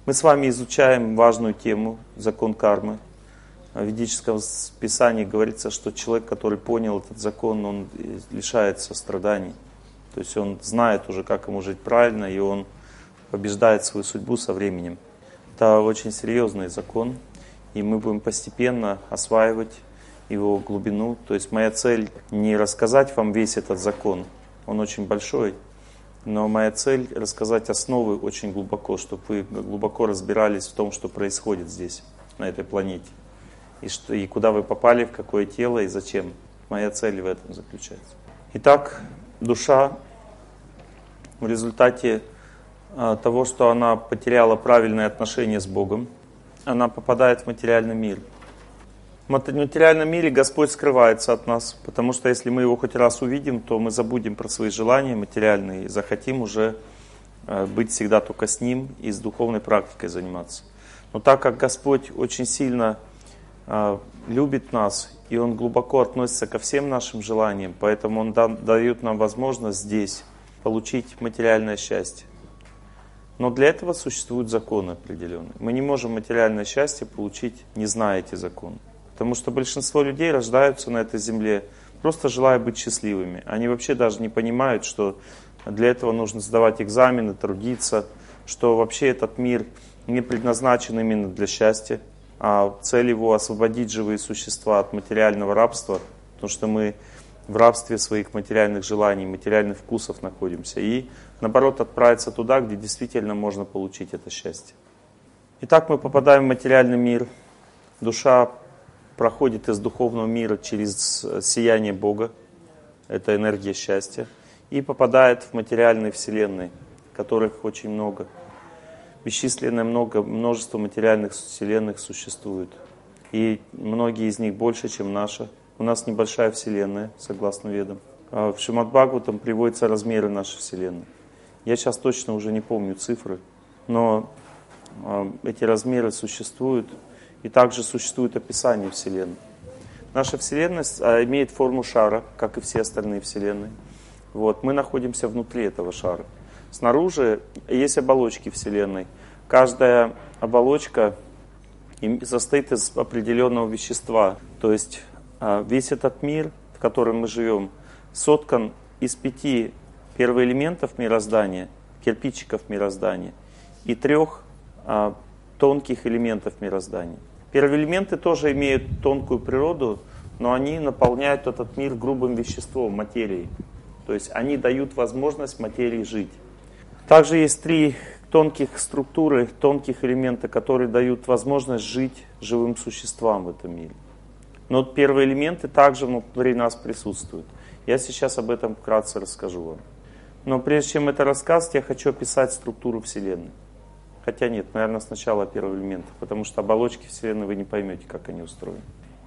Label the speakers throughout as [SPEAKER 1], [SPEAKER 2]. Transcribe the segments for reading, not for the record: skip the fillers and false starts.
[SPEAKER 1] Мы с вами изучаем важную тему, закон кармы. В ведическом писании говорится, что человек, который понял этот закон, он лишается страданий. То есть он знает уже, как ему жить правильно, и он побеждает свою судьбу со временем. Это очень серьезный закон, и мы будем постепенно осваивать его глубину. То есть моя цель не рассказать вам весь этот закон, он очень большой, но моя цель рассказать основы очень глубоко, чтобы вы глубоко разбирались в том, что происходит здесь, на этой планете. И куда вы попали, в какое тело и зачем. Моя цель в этом заключается. Итак, душа в результате того, что она потеряла правильные отношения с Богом, она попадает в материальный мир. В материальном мире Господь скрывается от нас, потому что если мы Его хоть раз увидим, то мы забудем про свои желания материальные и захотим уже быть всегда только с Ним и с духовной практикой заниматься. Но так как Господь очень сильно любит нас, и Он глубоко относится ко всем нашим желаниям, поэтому Он дает нам возможность здесь получить материальное счастье. Но для этого существуют законы определенные. Мы не можем материальное счастье получить, не зная эти законы. Потому что большинство людей рождаются на этой земле, просто желая быть счастливыми. Они вообще даже не понимают, что для этого нужно сдавать экзамены, трудиться, что вообще этот мир не предназначен именно для счастья, а цель его освободить живые существа от материального рабства, потому что мы в рабстве своих материальных желаний, материальных вкусов находимся, и наоборот отправиться туда, где действительно можно получить это счастье. Итак, мы попадаем в материальный мир. Душа проходит из духовного мира через сияние Бога, это энергия счастья, и попадает в материальные вселенные, которых очень много. Бесчисленное множество материальных вселенных существует. И многие из них больше, чем наша. У нас небольшая вселенная, согласно Ведам. В Шримад-Бхагаватам приводятся размеры нашей вселенной. Я сейчас точно уже не помню цифры, но эти размеры существуют. И также существует описание вселенной. Наша вселенная имеет форму шара, как и все остальные вселенные. Вот, мы находимся внутри этого шара. Снаружи есть оболочки Вселенной. Каждая оболочка состоит из определенного вещества. То есть весь этот мир, в котором мы живем, соткан из 5 первоэлементов мироздания, кирпичиков мироздания, и 3 тонких элементов мироздания. Первые элементы тоже имеют тонкую природу, но они наполняют этот мир грубым веществом, материей. То есть они дают возможность материи жить. Также есть 3 тонких структуры, тонких элемента, которые дают возможность жить живым существам в этом мире. Но первые элементы также внутри нас присутствуют. Я сейчас об этом вкратце расскажу вам. Но прежде чем это рассказать, я хочу описать структуру Вселенной. Хотя нет, наверное, сначала о первых элементах, потому что оболочки Вселенной вы не поймете, как они устроены.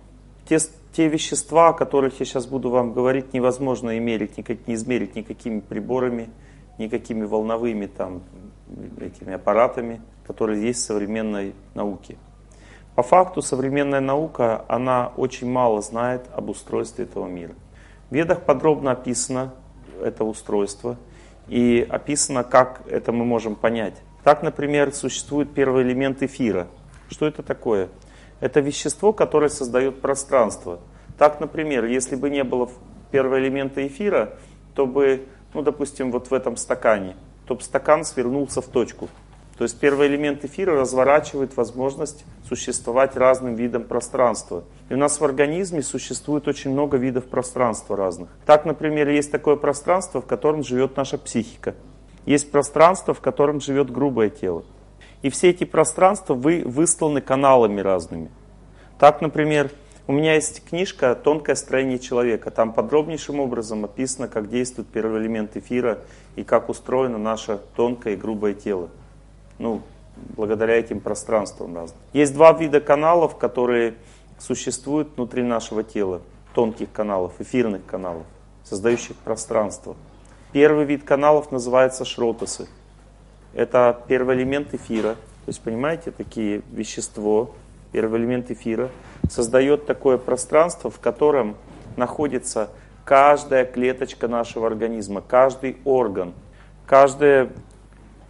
[SPEAKER 1] Те вещества, о которых я сейчас буду вам говорить, невозможно не измерить никакими приборами, никакими волновыми этими аппаратами, которые есть в современной науке. По факту современная наука, она очень мало знает об устройстве этого мира. В Ведах подробно описано это устройство и описано, как это мы можем понять. Так, например, существует первый элемент эфира. Что это такое? Это вещество, которое создает пространство. Так, например, если бы не было первого элемента эфира, то бы, допустим, вот в этом стакане, то бы стакан свернулся в точку. То есть первый элемент эфира разворачивает возможность существовать разным видам пространства. И у нас в организме существует очень много видов пространства разных. Так, например, есть такое пространство, в котором живет наша психика. Есть пространство, в котором живет грубое тело. И все эти пространства высланы каналами разными. Так, например, у меня есть книжка «Тонкое строение человека». Там подробнейшим образом описано, как действует первый элемент эфира и как устроено наше тонкое и грубое тело. Благодаря этим пространствам разным. Есть 2 вида каналов, которые существуют внутри нашего тела. Тонких каналов, эфирных каналов, создающих пространство. Первый вид каналов называется шротасы. Это первый элемент эфира. То есть, понимаете, такие вещество, первый элемент эфира, создает такое пространство, в котором находится каждая клеточка нашего организма, каждый орган, каждая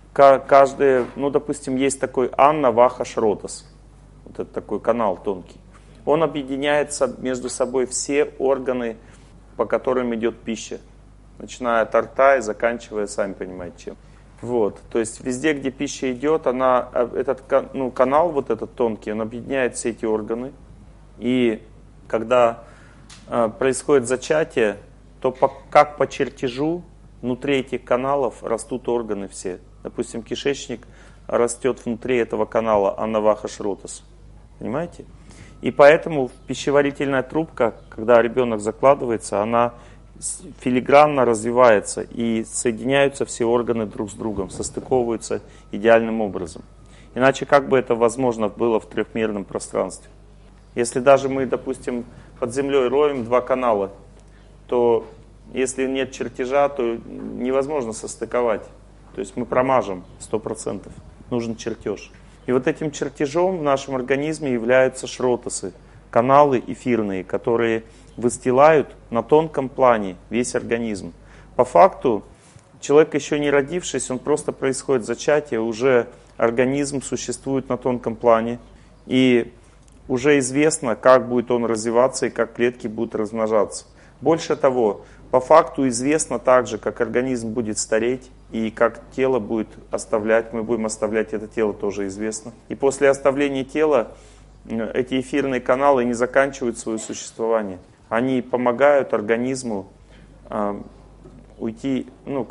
[SPEAKER 1] каждый, ну, допустим, есть такой Анна Ваха Шротас, вот это такой канал тонкий. Он объединяется между собой все органы, по которым идет пища, начиная от рта и заканчивая, сами понимаете, чем. Вот, то есть везде, где пища идет, этот канал вот этот тонкий, он объединяет все эти органы. И когда происходит зачатие, то как по чертежу внутри этих каналов растут органы все. Допустим, кишечник растет внутри этого канала Анна Ваха Шротас. Понимаете? И поэтому пищеварительная трубка, когда ребенок закладывается, она филигранно развивается и соединяются все органы друг с другом, состыковываются идеальным образом. Иначе как бы это возможно было в трехмерном пространстве? Если даже мы, допустим, под землей роем 2 канала, то если нет чертежа, то невозможно состыковать. То есть мы промажем 100%. Нужен чертеж. И вот этим чертежом в нашем организме являются шротасы, каналы эфирные, которые выстилают на тонком плане весь организм. По факту, человек еще не родившись, он просто происходит зачатие, уже организм существует на тонком плане, и уже известно, как будет он развиваться и как клетки будут размножаться. Больше того, по факту известно также, как организм будет стареть и как тело будет оставлять, мы будем оставлять это тело, тоже известно. И после оставления тела эти эфирные каналы не заканчивают свое существование. Они помогают организму уйти,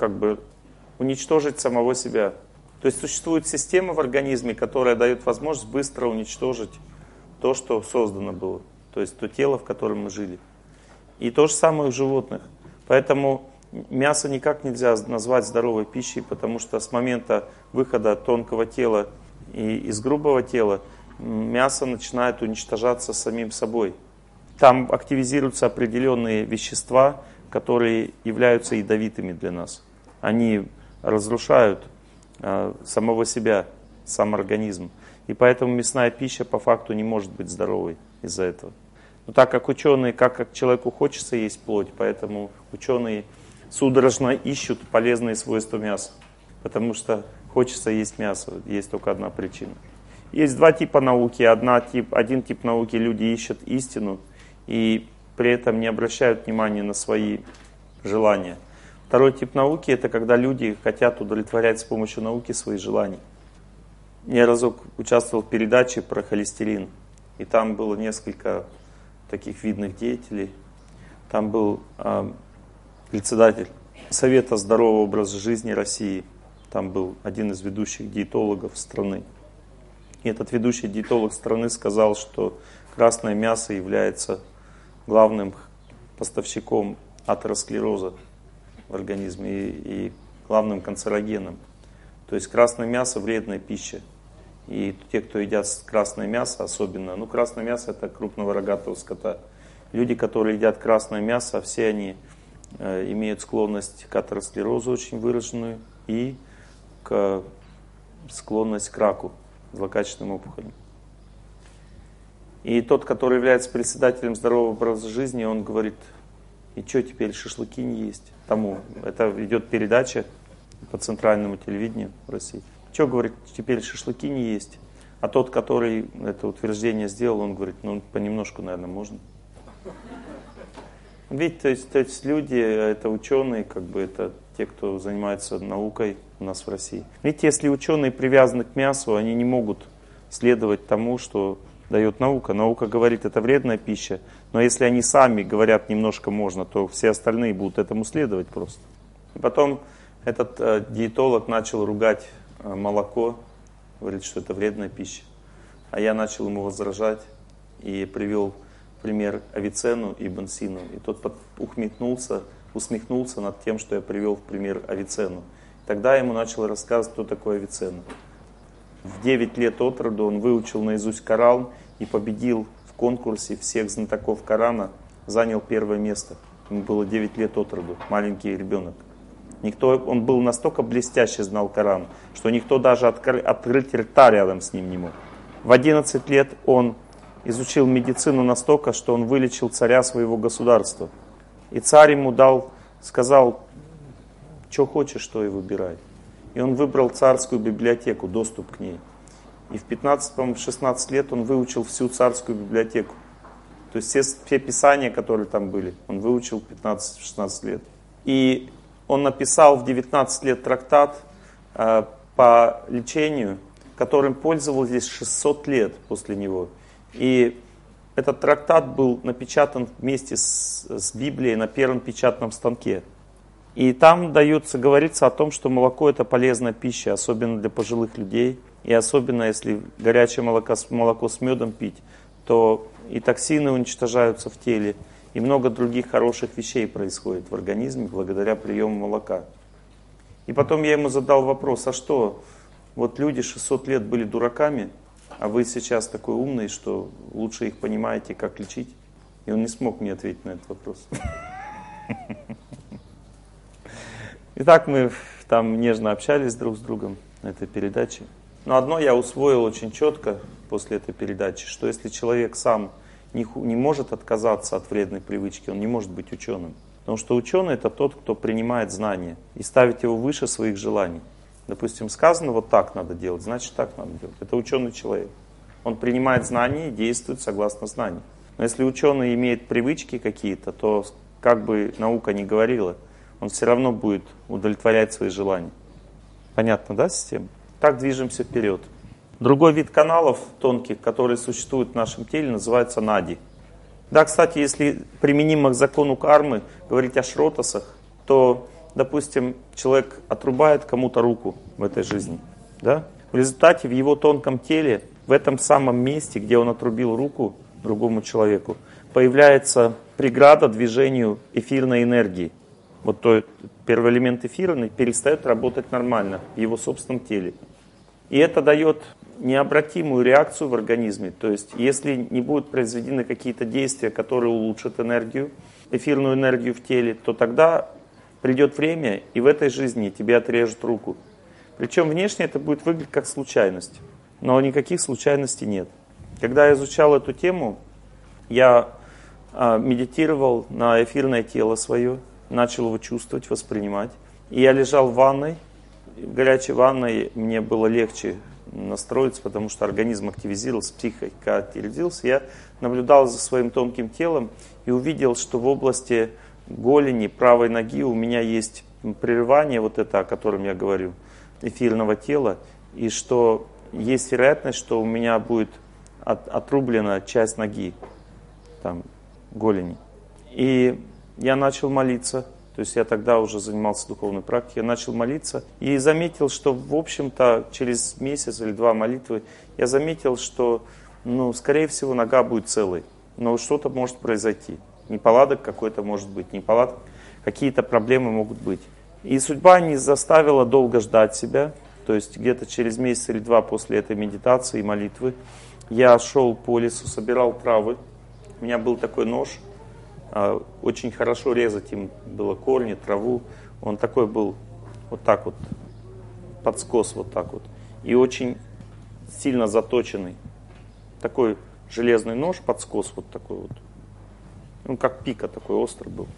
[SPEAKER 1] уничтожить самого себя. То есть существует система в организме, которая дает возможность быстро уничтожить то, что создано было. То есть то тело, в котором мы жили. И то же самое у животных. Поэтому мясо никак нельзя назвать здоровой пищей, потому что с момента выхода тонкого тела и из грубого тела мясо начинает уничтожаться самим собой. Там активизируются определенные вещества, которые являются ядовитыми для нас. Они разрушают самого себя, сам организм. И поэтому мясная пища по факту не может быть здоровой из-за этого. Но так как ученые, как человеку хочется есть плоть, поэтому ученые судорожно ищут полезные свойства мяса. Потому что хочется есть мясо, есть только одна причина. Есть 2 типа науки. Один тип науки — люди ищут истину и при этом не обращают внимания на свои желания. Второй тип науки — это когда люди хотят удовлетворять с помощью науки свои желания. Я разок участвовал в передаче про холестерин, и там было несколько таких видных деятелей. Там был председатель Совета здорового образа жизни России. Там был один из ведущих диетологов страны. И этот ведущий диетолог страны сказал, что красное мясо является главным поставщиком атеросклероза в организме и главным канцерогеном. То есть красное мясо — вредная пища. И те, кто едят красное мясо, особенно, красное мясо — это крупного рогатого скота. Люди, которые едят красное мясо, все они имеют склонность к атеросклерозу очень выраженную и склонность к раку, злокачественным опухолям. И тот, который является председателем здорового образа жизни, он говорит: и что теперь, шашлыки не есть? Это идет передача по центральному телевидению в России. Что, говорит, теперь шашлыки не есть? А тот, который это утверждение сделал, он говорит: понемножку, наверное, можно. Видите, то есть люди, это ученые, это те, кто занимается наукой у нас в России. Видите, если ученые привязаны к мясу, они не могут следовать тому, что дает наука. Наука говорит, это вредная пища, но если они сами говорят немножко можно, то все остальные будут этому следовать просто. И потом этот диетолог начал ругать молоко, говорит, что это вредная пища. А я начал ему возражать и привел пример Авиценну и Сину. И тот усмехнулся над тем, что я привел в пример Авиценну. Тогда я ему начал рассказывать, кто такой Авиценна. В 9 лет от роду он выучил наизусть Коран и победил в конкурсе всех знатоков Корана, занял 1 место. Ему было 9 лет от роду, маленький ребенок. Он был настолько блестяще знал Коран, что никто даже открыть рта рядом с ним не мог. В 11 лет он изучил медицину настолько, что он вылечил царя своего государства. И царь ему сказал, что хочешь, то и выбирай.
[SPEAKER 2] И он выбрал царскую библиотеку, доступ к ней. И в 15-16 лет он выучил всю царскую библиотеку. То есть все писания, которые там были, он выучил в 15-16 лет. И он написал в 19 лет трактат по лечению, которым пользовались 600 лет после него. И этот трактат был напечатан вместе с Библией на первом печатном станке. И там говорится о том, что молоко это полезная пища, особенно для пожилых людей. И особенно если горячее молоко с медом пить, то и токсины уничтожаются в теле, и много других хороших вещей происходит в организме благодаря приему молока. И потом я ему задал вопрос, а что, вот люди 600 лет были дураками, а вы сейчас такой умный, что лучше их понимаете, как лечить? И он не смог мне ответить на этот вопрос. Итак, мы там нежно общались друг с другом на этой передаче. Но одно я усвоил очень четко после этой передачи, что если человек сам не может отказаться от вредной привычки, он не может быть ученым. Потому что ученый это тот, кто принимает знания и ставит его выше своих желаний. Допустим, сказано, вот так надо делать, значит так надо делать. Это ученый человек. Он принимает знания и действует согласно знаниям. Но если ученый имеет привычки какие-то, то как бы наука ни говорила, он все равно будет удовлетворять свои желания. Понятно, да, система? Так движемся вперед. Другой вид каналов тонких, которые существуют в нашем теле, называется нади. Да, кстати, если применимо к закону кармы говорить о шротасах, то, допустим, человек отрубает кому-то руку в этой жизни. Да? В результате в его тонком теле, в этом самом месте, где он отрубил руку другому человеку, появляется преграда движению эфирной энергии. Вот первый элемент эфира перестает работать нормально в его собственном теле. И это дает необратимую реакцию в организме. То есть, если не будут произведены какие-то действия, которые улучшат энергию, эфирную энергию в теле, то тогда придет время, и в этой жизни тебе отрежут руку. Причем внешне это будет выглядеть как случайность. Но никаких случайностей нет. Когда я изучал эту тему, я медитировал на эфирное тело свое, начал его чувствовать, воспринимать. И я лежал в ванной. В горячей ванной мне было легче настроиться, потому что организм активизировался, психика активизировался. Я наблюдал за своим тонким телом и увидел, что в области голени, правой ноги у меня есть прерывание, вот это, о котором я говорю, эфирного тела, и что есть вероятность, что у меня будет отрублена часть ноги, там, голени. И я начал молиться. То есть я тогда уже занимался духовной практикой, я начал молиться и заметил, что, в общем-то, через месяц или два молитвы, я заметил, что, скорее всего, нога будет целой, но что-то может произойти. Неполадок какой-то может быть, неполадок, какие-то проблемы могут быть. И судьба не заставила долго ждать себя, то есть где-то через месяц или два после этой медитации и молитвы я шел по лесу, собирал травы, у меня был такой нож. Очень хорошо резать им было корни, траву. Он такой был вот так вот, под скос вот так вот. И очень сильно заточенный. Такой железный нож под скос вот такой вот. Как пика такой острый был.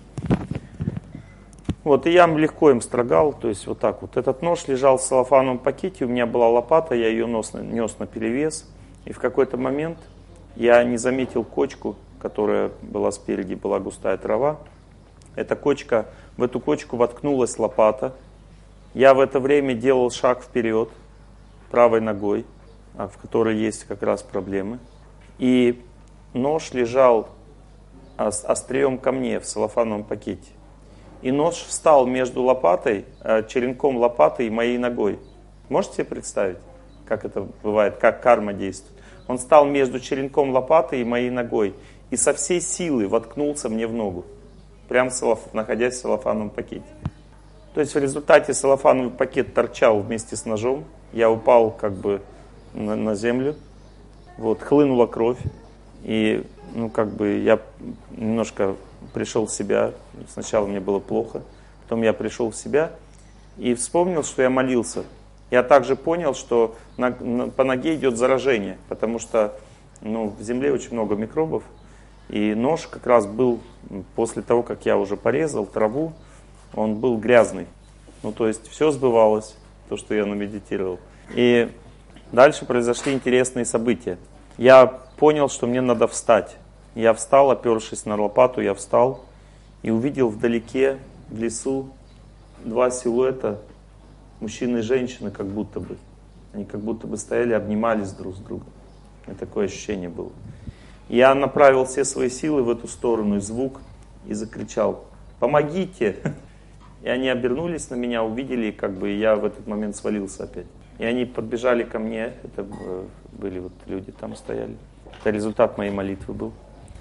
[SPEAKER 2] Вот, и я легко им строгал, то есть вот так вот. Этот нож лежал в целлофановом пакете, у меня была лопата, я ее нес на перевес. И в какой-то момент я не заметил кочку, которая была спереди, была густая трава. В эту кочку воткнулась лопата. Я в это время делал шаг вперед, правой ногой, в которой есть как раз проблемы. И нож лежал острием ко мне в целлофановом пакете. И нож встал между лопатой, черенком лопаты и моей ногой. Можете себе представить, как это бывает, как карма действует? Он стал между черенком лопаты и моей ногой. И со всей силы воткнулся мне в ногу, прямо находясь в целлофановом пакете. То есть в результате целлофановый пакет торчал вместе с ножом, я упал как бы на землю, вот, хлынула кровь, и я немножко пришел в себя, сначала мне было плохо, потом я пришел в себя и вспомнил, что я молился. Я также понял, что по ноге идет заражение, потому что в земле очень много микробов. И нож как раз был, после того, как я уже порезал траву, он был грязный. То есть все сбывалось.
[SPEAKER 1] то, что я намедитировал. И дальше произошли интересные события. Я понял, что мне надо встать. Я встал, опершись на лопату, я встал и увидел вдалеке, в лесу, два силуэта, мужчины и женщины, как будто бы. Они как будто бы стояли, обнимались друг с другом. И такое ощущение было. Я направил все свои силы в эту сторону, и звук, и закричал: «Помогите!» И они обернулись на меня, увидели, и как бы я в этот момент свалился опять. И они подбежали ко мне, это были вот люди там стояли. Это результат моей молитвы был.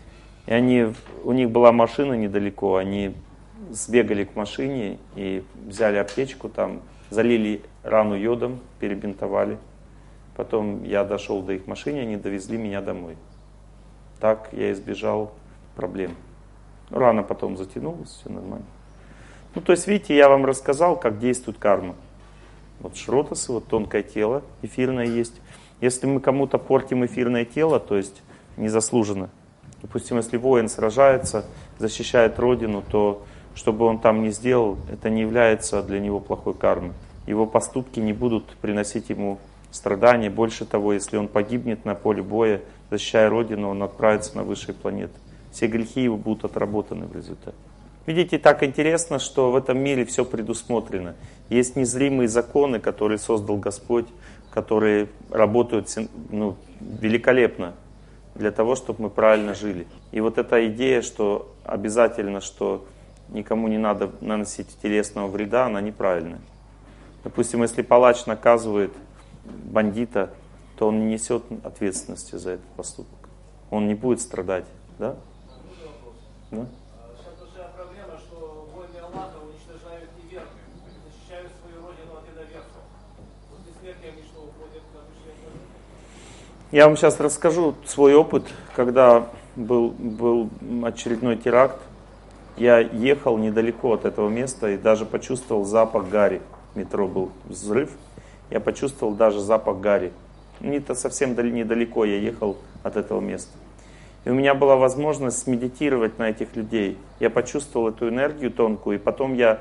[SPEAKER 1] И у них была машина недалеко, они сбегали к машине и взяли аптечку там, залили рану йодом, перебинтовали. Потом я дошел до их машины, они довезли меня домой. Так я избежал проблем. Рана потом затянулась, все нормально. Ну, то есть, видите, я вам рассказал, как действует карма. Вот шротасы, вот тонкое тело, эфирное есть. Если мы кому-то портим эфирное тело, то есть незаслуженно. Допустим, если воин сражается, защищает родину, то что бы он там ни сделал, это не является для него плохой кармой. Его поступки не будут приносить ему страдания. Больше того, если он погибнет на поле боя, защищая родину, он отправится на высшие планеты. Все грехи его будут отработаны в результате. Видите, так интересно, что в этом мире все предусмотрено. Есть незримые законы, которые создал Господь, которые работают великолепно для того, чтобы мы правильно жили. И вот эта идея, что обязательно, что никому не надо наносить телесного вреда, она неправильная. Допустим, если палач наказывает бандита, то он не несет ответственности за этот поступок. Он не будет страдать. Да? Да?
[SPEAKER 3] Сейчас большая проблема, что войны Аллаха уничтожают неверных, защищают свою родину от иноверцев. После смерти они что, уходят на высшие планеты?
[SPEAKER 1] Я вам сейчас расскажу свой опыт, когда был очередной теракт. Я ехал недалеко от этого места и даже почувствовал запах гари. В метро был взрыв, я почувствовал даже запах гари. Не-то совсем недалеко я ехал от этого места. И у меня была возможность медитировать на этих людей. Я почувствовал эту энергию тонкую, и потом я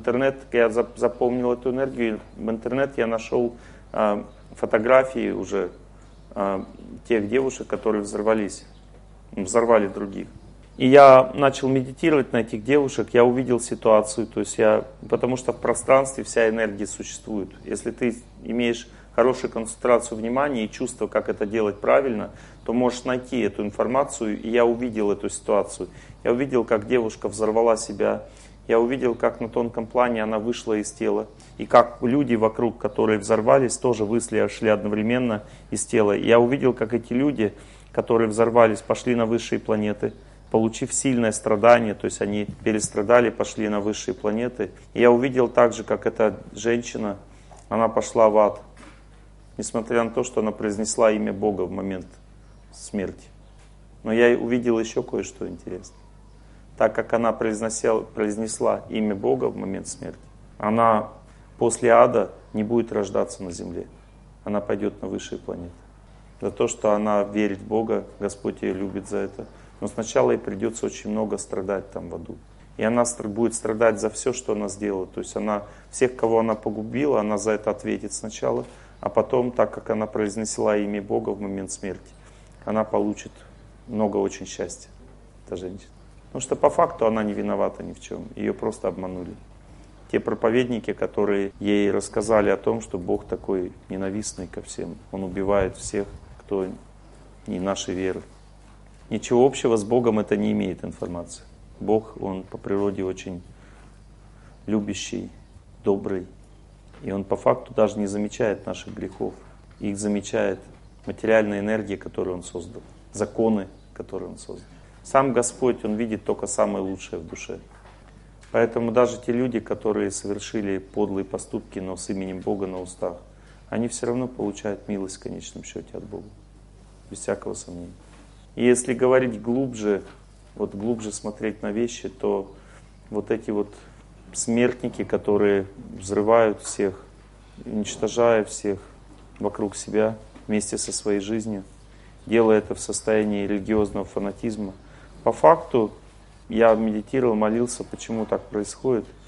[SPEAKER 1] запомнил эту энергию, и в интернет я нашел фотографии уже тех девушек, которые взорвали других. И я начал медитировать на этих девушек, я увидел ситуацию, то есть потому что в пространстве вся энергия существует. Если ты имеешь хорошую концентрацию внимания и чувство, как это делать правильно, то можешь найти эту информацию, и я увидел эту ситуацию. Я увидел, как девушка взорвала себя, я увидел, как на тонком плане она вышла из тела, и как люди вокруг, которые взорвались, тоже шли одновременно из тела. И я увидел, как эти люди, которые взорвались, пошли на высшие планеты, получив сильное страдание, то есть они перестрадали, пошли на высшие планеты. И я увидел также, как эта женщина, она пошла в ад, несмотря на то, что она произнесла имя Бога в момент смерти. Но я увидел еще кое-что интересное. Так как она произнесла имя Бога в момент смерти, она после ада не будет рождаться на земле. Она пойдет на высшие планеты. За то, что она верит в Бога, Господь ее любит за это. Но сначала ей придется очень много страдать там в аду. И она будет страдать за все, что она сделала. То есть всех, кого она погубила, она за это ответит сначала. А потом, так как она произнесла имя Бога в момент смерти, она получит много очень счастья, эта женщина. Потому что по факту она не виновата ни в чем. Ее просто обманули. Те проповедники, которые ей рассказали о том, что Бог такой ненавистный ко всем. Он убивает всех, кто не нашей веры. Ничего общего с Богом это не имеет информации. Бог, Он по природе очень любящий, добрый. И Он по факту даже не замечает наших грехов. Их замечает материальная энергия, которую Он создал. Законы, которые Он создал. Сам Господь, Он видит только самое лучшее в душе. Поэтому даже те люди, которые совершили подлые поступки, но с именем Бога на устах, они все равно получают милость в конечном счете от Бога. Без всякого сомнения. И если говорить глубже, глубже смотреть на вещи, то вот эти вот смертники, которые взрывают всех, уничтожая всех вокруг себя вместе со своей жизнью, делая это в состоянии религиозного фанатизма, по факту я медитировал, молился, почему так происходит.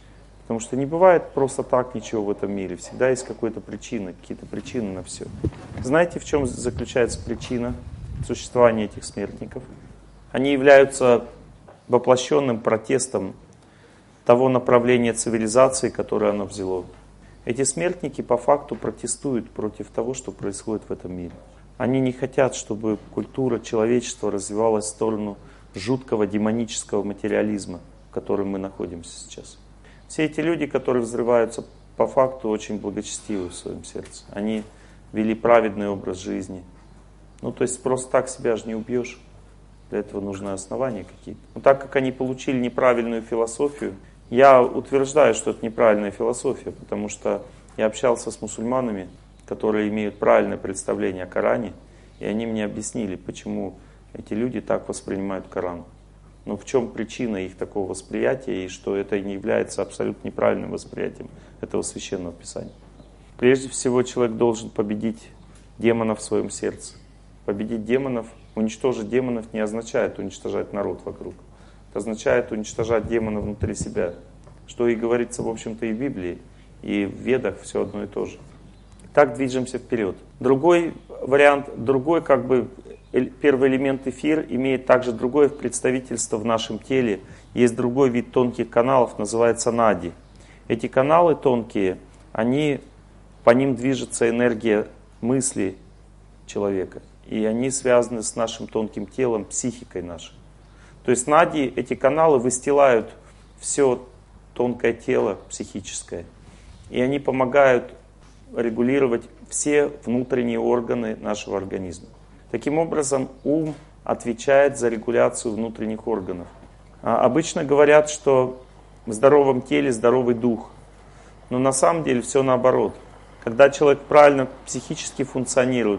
[SPEAKER 1] Потому что не бывает просто так ничего в этом мире. Всегда есть какая-то причина, какие-то причины на все. Знаете, в чем заключается причина существования этих смертников? Они являются воплощенным протестом того направления цивилизации, которое оно взяло. Эти смертники по факту протестуют против того, что происходит в этом мире. Они не хотят, чтобы культура человечества развивалась в сторону жуткого демонического материализма, в котором мы находимся сейчас. Все эти люди, которые взрываются, по факту очень благочестивы в своем сердце. Они вели праведный образ жизни. То есть просто так себя же не убьешь. Для этого нужны основания какие-то. Но так как они получили неправильную философию, я утверждаю, что это неправильная философия, потому что я общался с мусульманами, которые имеют правильное представление о Коране, и они мне объяснили, почему эти люди так воспринимают Коран. Но в чем причина их такого восприятия, и что это не является абсолютно неправильным восприятием этого священного писания. Прежде всего, человек должен победить демонов в своем сердце. Победить демонов, уничтожить демонов не означает уничтожать народ вокруг. Это означает уничтожать демона внутри себя. Что и говорится, в общем-то, и в Библии, и в Ведах все одно и то же. Так движемся вперед. Другой вариант, первый элемент эфир имеет также другое представительство в нашем теле. Есть другой вид тонких каналов, называется нади. Эти каналы тонкие, по ним движется энергия мысли человека. И они связаны с нашим тонким телом, психикой нашей. То есть нади, эти каналы выстилают все тонкое тело психическое. И они помогают регулировать все внутренние органы нашего организма. Таким образом, ум отвечает за регуляцию внутренних органов. Обычно говорят, что в здоровом теле здоровый дух. Но на самом деле все наоборот. Когда человек правильно психически функционирует,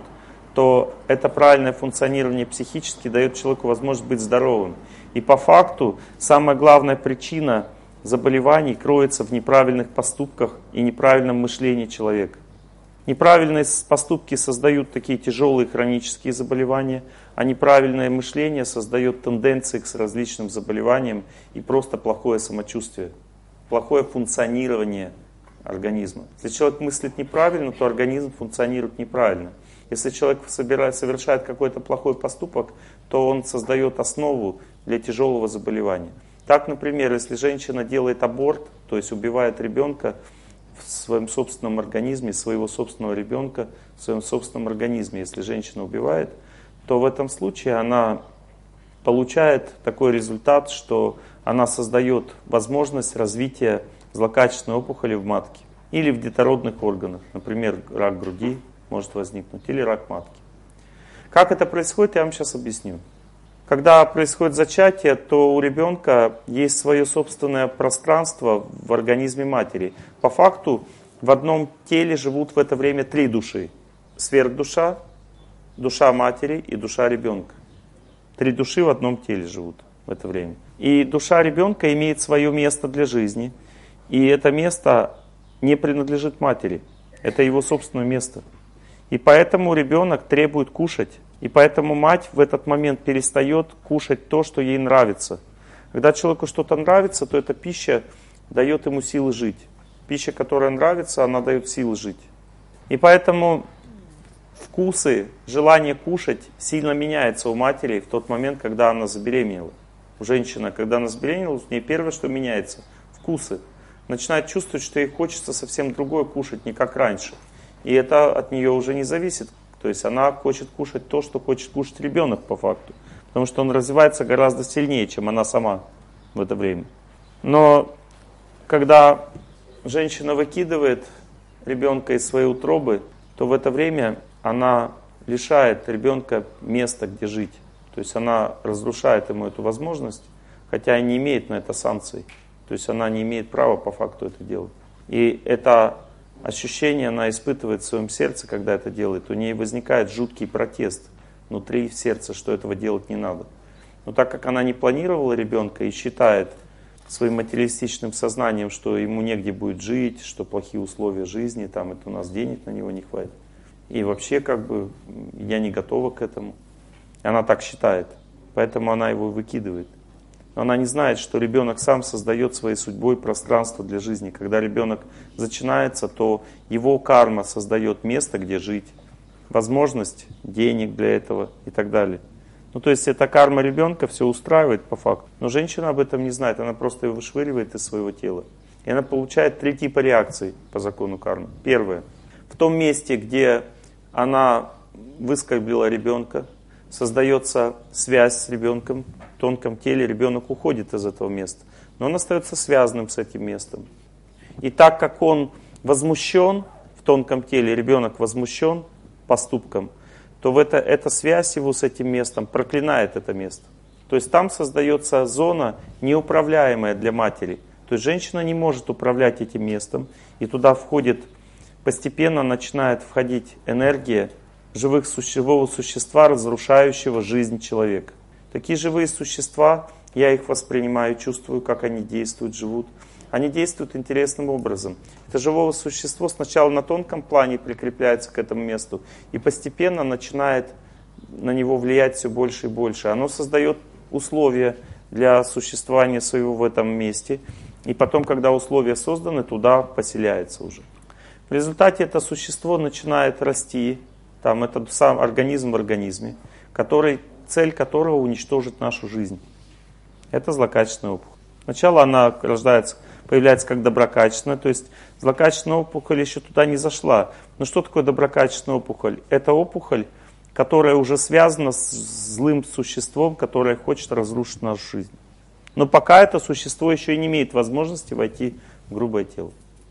[SPEAKER 1] то это правильное функционирование психически дает человеку возможность быть здоровым. И по факту самая главная причина заболеваний кроется в неправильных поступках и неправильном мышлении человека. Неправильные поступки создают такие тяжелые хронические заболевания, а неправильное мышление создает тенденции к различным заболеваниям и просто плохое самочувствие, плохое функционирование организма. Если человек мыслит неправильно, то организм функционирует неправильно. Если человек совершает какой-то плохой поступок, то он создает основу для тяжелого заболевания. Так, например, если женщина делает аборт, то есть убивает ребенка в своем собственном организме, своего собственного ребенка в своем собственном организме, если женщина убивает, то в этом случае она получает такой результат, что она создает возможность развития злокачественной опухоли в матке или в детородных органах, например, рак груди может возникнуть, или рак матки. Как это происходит, я вам сейчас объясню. Когда происходит зачатие, то у ребенка есть свое собственное пространство в организме матери. По факту в одном теле живут в это время 3 души. Сверхдуша, душа матери и душа ребенка. 3 души в одном теле живут в это время. И душа ребенка имеет свое место для жизни. И это место не принадлежит матери. Это его собственное место. И поэтому ребенок требует кушать. И поэтому мать в этот момент перестает кушать то, что ей нравится. Когда человеку что-то нравится, то эта пища дает ему силы жить. Пища, которая нравится, она дает силы жить. И поэтому вкусы, желание кушать сильно меняется у матери в тот момент, когда она забеременела. У женщины, когда она забеременела, у нее первое, что меняется – вкусы. Начинает чувствовать, что ей хочется совсем другое кушать, не как раньше. И это от нее уже не зависит. То есть она хочет кушать то, что хочет кушать ребенок по факту. Потому что он развивается гораздо сильнее, чем она сама в это время. Но когда женщина выкидывает ребенка из своей утробы, то в это время она лишает ребенка места, где жить. То есть она разрушает ему эту возможность, хотя и не имеет на это санкций. То есть она не имеет права по факту это делать. И это ощущение она испытывает в своем сердце, когда это делает. У нее возникает жуткий протест внутри в сердце, что этого делать не надо. Но так как она не планировала ребенка и считает своим материалистичным сознанием, что ему негде будет жить, что плохие условия жизни, там это у нас денег на него не хватит. И вообще я не готова к этому. Она так считает. Поэтому она его выкидывает. Но она не знает, что ребенок сам создает своей судьбой пространство для жизни. Когда ребенок начинается, то его карма создает место, где жить, возможность денег для этого и так далее. Ну, то есть эта карма ребенка все устраивает по факту. Но женщина об этом не знает, она просто его вышвыривает из своего тела. И она получает 3 типа реакций по закону кармы. Первое. В том месте, где она выскоблила ребенка, создается связь с ребенком, в тонком теле ребенок уходит из этого места. Но он остается связанным с этим местом. И так как он возмущен в тонком теле, ребенок возмущен поступком, то эта связь его с этим местом проклинает это место. То есть там создается зона, неуправляемая для матери. То есть женщина не может управлять этим местом, и туда входит, постепенно начинает входить энергия живого существа, разрушающего жизнь человека. Такие живые существа, я их воспринимаю, чувствую, как они действуют, живут. Они действуют интересным образом. Это живое существо сначала на тонком плане прикрепляется к этому месту и постепенно начинает на него влиять все больше и больше. Оно создает условия для существования своего в этом месте. И потом, когда условия созданы, туда поселяется уже. В результате это существо начинает расти. Там это сам организм в организме, цель которого уничтожить нашу жизнь. Это злокачественная опухоль. Сначала она появляется как доброкачественная, то есть злокачественная опухоль еще туда не зашла. Но что такое доброкачественная опухоль? Это опухоль, которая уже связана с злым существом, которое хочет разрушить нашу жизнь. Но пока это существо еще и не имеет возможности войти в грубое тело.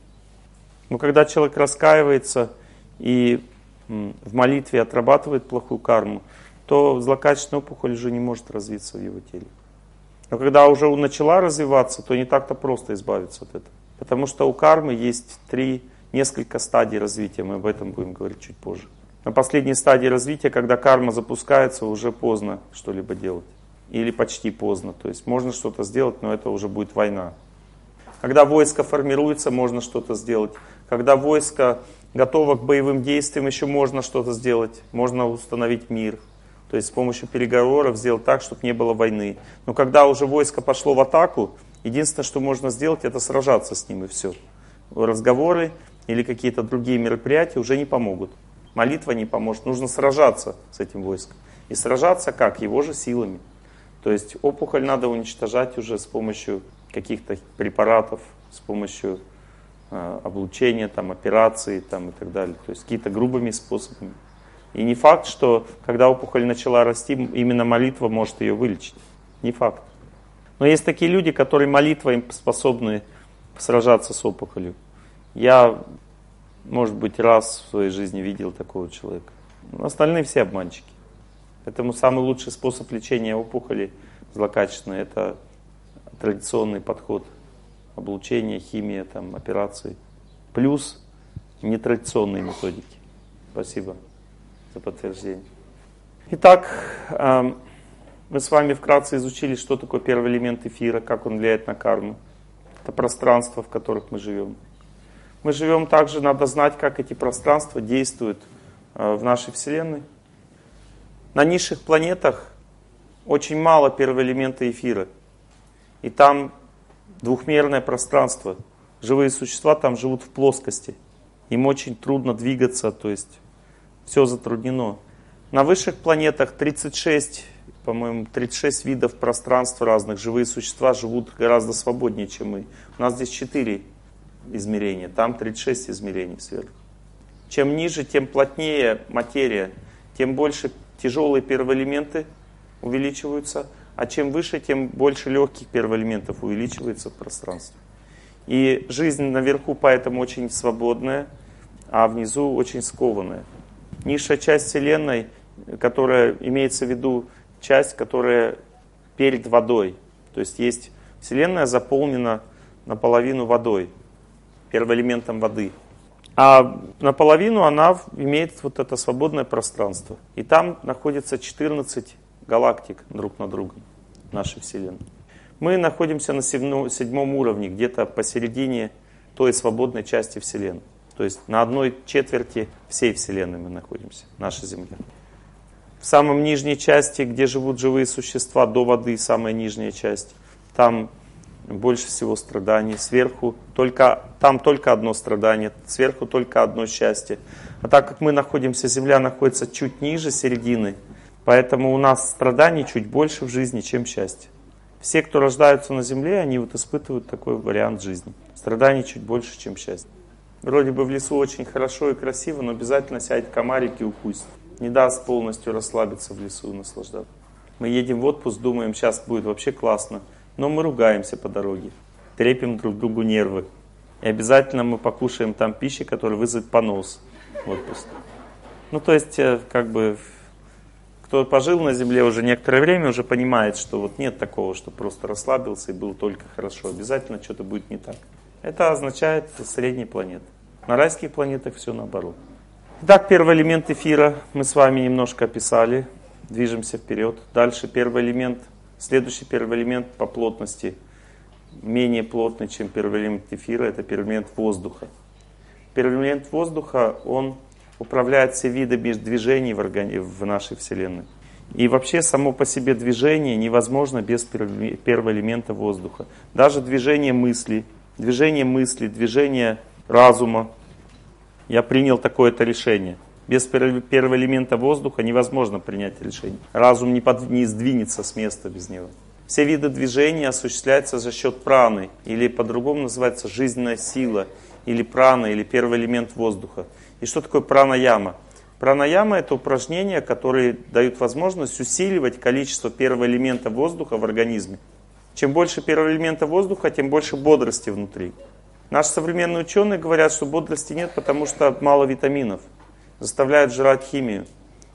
[SPEAKER 1] Но когда человек раскаивается и в молитве отрабатывает плохую карму, то злокачественная опухоль уже не может развиться в его теле. Но когда уже начала развиваться, то не так-то просто избавиться от этого. Потому что у кармы есть несколько стадий развития, мы об этом будем говорить чуть позже. На последней стадии развития, когда карма запускается, уже поздно что-либо делать. Или почти поздно. То есть можно что-то сделать, но это уже будет война. Когда войско формируется, можно что-то сделать. Когда войско готово к боевым действиям, еще можно что-то сделать. Можно установить мир. То есть с помощью переговоров сделать так, чтобы не было войны. Но когда уже войско пошло в атаку, единственное, что можно сделать, это сражаться с ним и все. Разговоры или какие-то другие мероприятия уже не помогут. Молитва не поможет. Нужно сражаться с этим войском. И сражаться как? Его же силами. То есть опухоль надо уничтожать уже с помощью каких-то препаратов, с помощью облучения, операций и так далее. То есть какие-то грубыми способами. И не факт, что когда опухоль начала расти, именно молитва может ее вылечить. Не факт. Но есть такие люди, которые молитвой способны сражаться с опухолью. Я, может быть, раз в своей жизни видел такого человека. Но остальные все обманщики. Поэтому самый лучший способ лечения опухоли злокачественной — это традиционный подход. Облучение, химия, операции. Плюс нетрадиционные методики. Спасибо за подтверждение. Итак, мы с вами вкратце изучили, что такое первый элемент эфира, как он влияет на карму. Это пространства, в которых мы живем. Мы живем также, надо знать, как эти пространства действуют в нашей Вселенной. На низших планетах очень мало первого элемента эфира. И там двухмерное пространство. Живые существа там живут в плоскости. Им очень трудно двигаться, то есть все затруднено. На высших планетах 36 видов пространств разных. Живые существа живут гораздо свободнее, чем мы. У нас здесь 4 измерения, там 36 измерений сверху. Чем ниже, тем плотнее материя, тем больше тяжелые первоэлементы увеличиваются, а чем выше, тем больше легких первоэлементов увеличивается в пространстве. И жизнь наверху поэтому очень свободная, а внизу очень скованная. Низшая часть Вселенной, которая имеется в виду часть, которая перед водой. То есть Вселенная заполнена наполовину водой, первоэлементом воды. А наполовину она имеет вот это свободное пространство. И там находится 14 галактик друг на другом нашей Вселенной. Мы находимся на 7 уровне, где-то посередине той свободной части Вселенной. То есть на 1/4 всей Вселенной мы находимся, наша Земля. В самой нижней части, где живут живые существа, до воды, самая нижняя часть, там больше всего страданий, сверху там только одно страдание, сверху только одно счастье. А так как мы находимся, Земля находится чуть ниже середины, поэтому у нас страданий чуть больше в жизни, чем счастья. Все, кто рождаются на Земле, они вот испытывают такой вариант жизни. Страданий чуть больше, чем счастья. Вроде бы в лесу очень хорошо и красиво, но обязательно сядет комарик и укусит. Не даст полностью расслабиться в лесу и наслаждаться. Мы едем в отпуск, думаем, сейчас будет вообще классно. Но мы ругаемся по дороге, трепим друг другу нервы. И обязательно мы покушаем там пищи, которая вызовет понос в отпуск. Ну, то есть, как бы, кто пожил на Земле уже некоторое время, уже понимает, что вот нет такого, что просто расслабился и было только хорошо. Обязательно что-то будет не так. Это означает средние планеты. На райских планетах все наоборот. Итак, первый элемент эфира мы с вами немножко описали. Движемся вперед. Дальше первый элемент. Следующий первый элемент по плотности менее плотный, чем первый элемент эфира, это первый элемент воздуха. Первый элемент воздуха, он управляет все видами движений в нашей Вселенной. И вообще само по себе движение невозможно без первого элемента воздуха. Даже движение мысли, движение разума. Я принял такое-то решение. Без первого элемента воздуха невозможно принять решение. Разум не сдвинется с места без него. Все виды движения осуществляются за счет праны, или по-другому называется жизненная сила, или прана, или первый элемент воздуха. И что такое пранаяма? Пранаяма — это упражнения, которые дают возможность усиливать количество первого элемента воздуха в организме. Чем больше первого элемента воздуха, тем больше бодрости внутри. Наши современные ученые говорят, что бодрости нет, потому что мало витаминов. Заставляют жрать химию.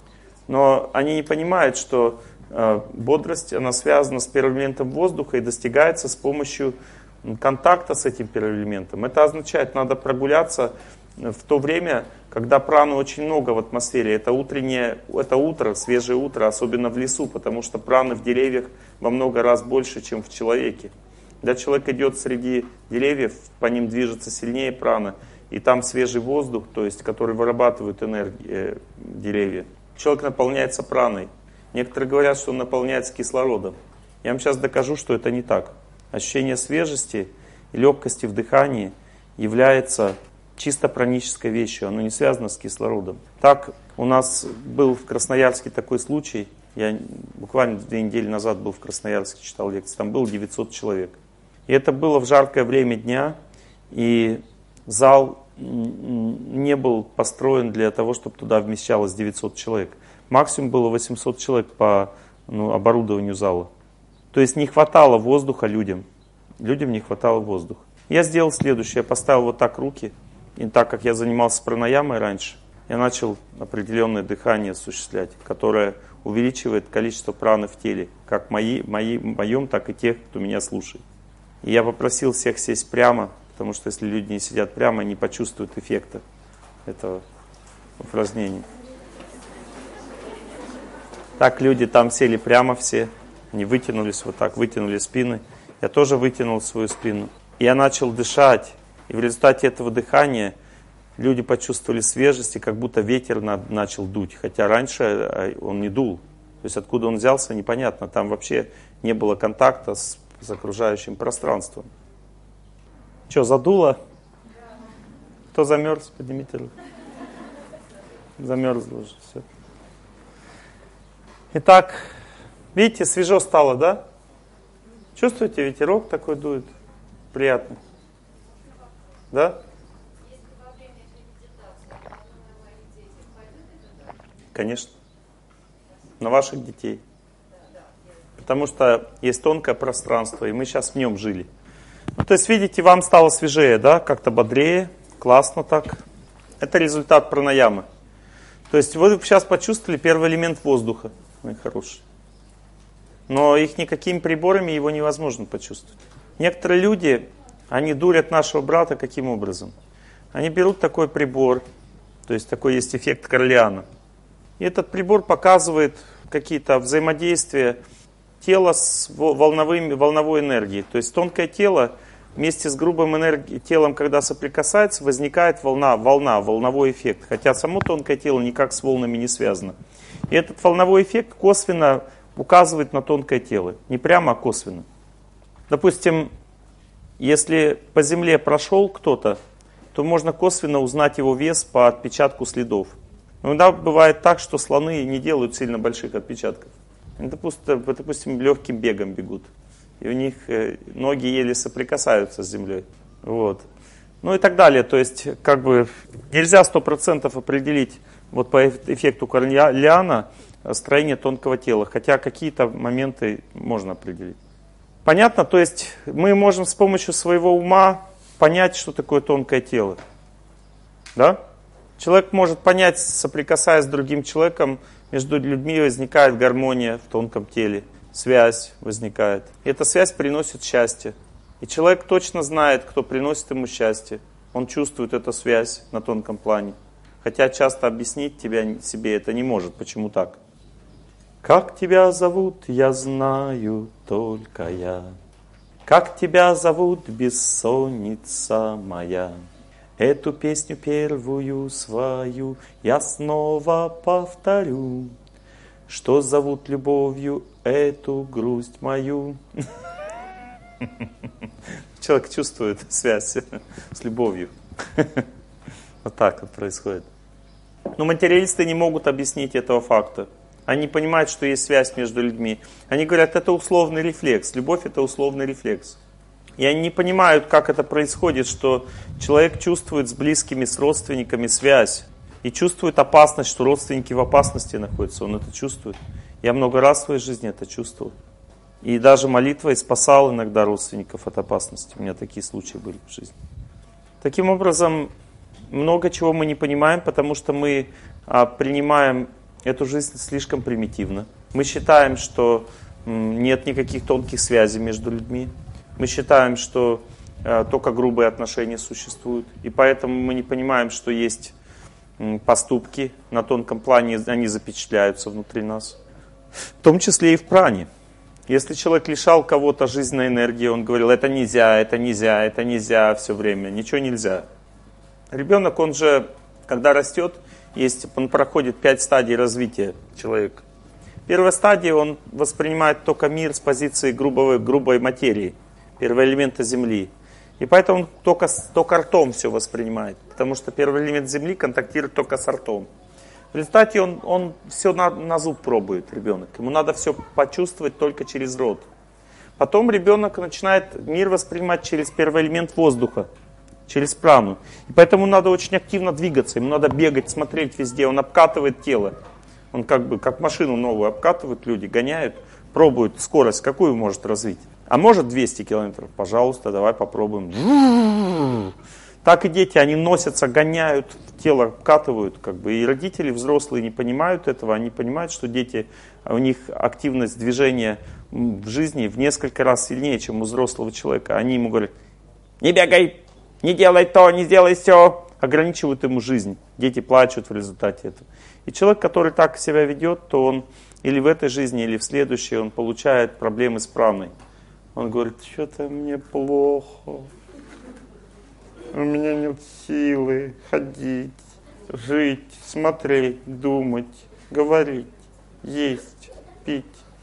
[SPEAKER 1] Но они не понимают, что бодрость, она связана с первым элементом воздуха и достигается с помощью контакта с этим первым элементом. Это означает, надо прогуляться в то время, когда праны очень много в атмосфере. Это утро, свежее утро, особенно в лесу, потому что праны в деревьях во много раз больше, чем в человеке. Когда человек идет среди деревьев, по ним движется сильнее прана. И там свежий воздух, то есть, который вырабатывают энергию деревья. Человек наполняется праной. Некоторые говорят, что он наполняется кислородом. Я вам сейчас докажу, что это не так. Ощущение свежести и легкости в дыхании является чисто пранической вещью. Оно не связано с кислородом. Так, у нас был в Красноярске такой случай. Я буквально 2 недели назад был в Красноярске, читал лекции. Там было 900 человек. И это было в жаркое время дня. И зал не был построен для того, чтобы туда вмещалось 900 человек. Максимум было 800 человек по оборудованию зала. То есть не хватало воздуха людям. Людям не хватало воздуха. Я сделал следующее. Я поставил вот так руки. И так как я занимался пранаямой раньше, я начал определенное дыхание осуществлять, которое увеличивает количество праны в теле. Как моем, так и тех, кто меня слушает. И я попросил всех сесть прямо. Потому что если люди не сидят прямо, они почувствуют эффекта этого упражнения. Так люди там сели прямо все. Они вытянулись вот так, вытянули спины. Я тоже вытянул свою спину. И я начал дышать. И в результате этого дыхания люди почувствовали свежесть, и как будто ветер начал дуть. Хотя раньше он не дул. То есть откуда он взялся, непонятно. Там вообще не было контакта с окружающим пространством. Что, задуло? Кто замерз? Поднимите руку. Замерзло уже все. Итак, видите, свежо стало, да? Чувствуете, ветерок такой дует? Приятно. Да? Конечно. На ваших детей. Потому что есть тонкое пространство, и мы сейчас в нем жили. Ну, то есть, видите, вам стало свежее, да? Как-то бодрее, классно так. Это результат пранаямы. То есть, вы сейчас почувствовали первый элемент воздуха, мои хорошие. Но их никакими приборами его невозможно почувствовать. Некоторые люди, они дурят нашего брата каким образом? Они берут такой прибор, то есть такой есть эффект Корлеана. И этот прибор показывает какие-то взаимодействия тела с волновой энергией. То есть тонкое тело вместе с грубым телом, когда соприкасается, возникает волновой эффект. Хотя само тонкое тело никак с волнами не связано. И этот волновой эффект косвенно указывает на тонкое тело. Не прямо, а косвенно. Допустим, если по земле прошел кто-то, то можно косвенно узнать его вес по отпечатку следов. Но иногда бывает так, что слоны не делают сильно больших отпечатков. Они, допустим, легким бегом бегут. И у них ноги еле соприкасаются с землей. Вот. Ну и так далее. То есть, как бы, нельзя 100% определить вот по эффекту Корнелиана строение тонкого тела. Хотя какие-то моменты можно определить. Понятно? То есть, мы можем с помощью своего ума понять, что такое тонкое тело. Да? Человек может понять, соприкасаясь с другим человеком, между людьми возникает гармония в тонком теле, связь возникает. И эта связь приносит счастье. И человек точно знает, кто приносит ему счастье. Он чувствует эту связь на тонком плане. Хотя часто объяснить себе это не может. Почему так? Как тебя зовут, я знаю только я. Как тебя зовут, бессонница моя. Эту песню первую свою я снова повторю, что зовут любовью эту грусть мою. Человек чувствует связь с любовью. Вот так вот происходит. Но материалисты не могут объяснить этого факта. Они понимают, что есть связь между людьми. Они говорят, это условный рефлекс. Любовь — это условный рефлекс. И они не понимают, как это происходит, что человек чувствует с близкими, с родственниками связь. И чувствует опасность, что родственники в опасности находятся. Он это чувствует. Я много раз в своей жизни это чувствовал. И даже молитвой спасал иногда родственников от опасности. У меня такие случаи были в жизни. Таким образом, много чего мы не понимаем, потому что мы принимаем эту жизнь слишком примитивно. Мы считаем, что нет никаких тонких связей между людьми. Мы считаем, что только грубые отношения существуют. И поэтому мы не понимаем, что есть поступки на тонком плане, они запечатляются внутри нас. В том числе и в пране. Если человек лишал кого-то жизненной энергии, он говорил, это нельзя, это нельзя, это нельзя все время, ничего нельзя. Ребенок, он же, когда растет, он проходит 5 стадий развития человека. Первая стадия, он воспринимает только мир с позиции грубой материи. Первые элементы Земли. И поэтому он только ртом все воспринимает. Потому что первый элемент Земли контактирует только с ртом. В результате он все на зуб пробует, ребенок. Ему надо все почувствовать только через рот. Потом ребенок начинает мир воспринимать через первый элемент воздуха. Через прану. И поэтому надо очень активно двигаться. Ему надо бегать, смотреть везде. Он обкатывает тело. Он как машину новую обкатывают люди, гоняют. Пробуют скорость, какую может развить. А может 200 километров? Пожалуйста, давай попробуем. Так и дети, они носятся, гоняют, тело обкатывают. И родители взрослые не понимают этого. Они понимают, что дети, у них активность движения в жизни в несколько раз сильнее, чем у взрослого человека. Они ему говорят, не бегай, не делай то, не делай все. Ограничивают ему жизнь. Дети плачут в результате этого. И человек, который так себя ведет, то он или в этой жизни, или в следующей, он получает проблемы с праной. Он говорит, что-то мне плохо. У меня нет силы ходить, жить, смотреть, думать, говорить, есть, пить,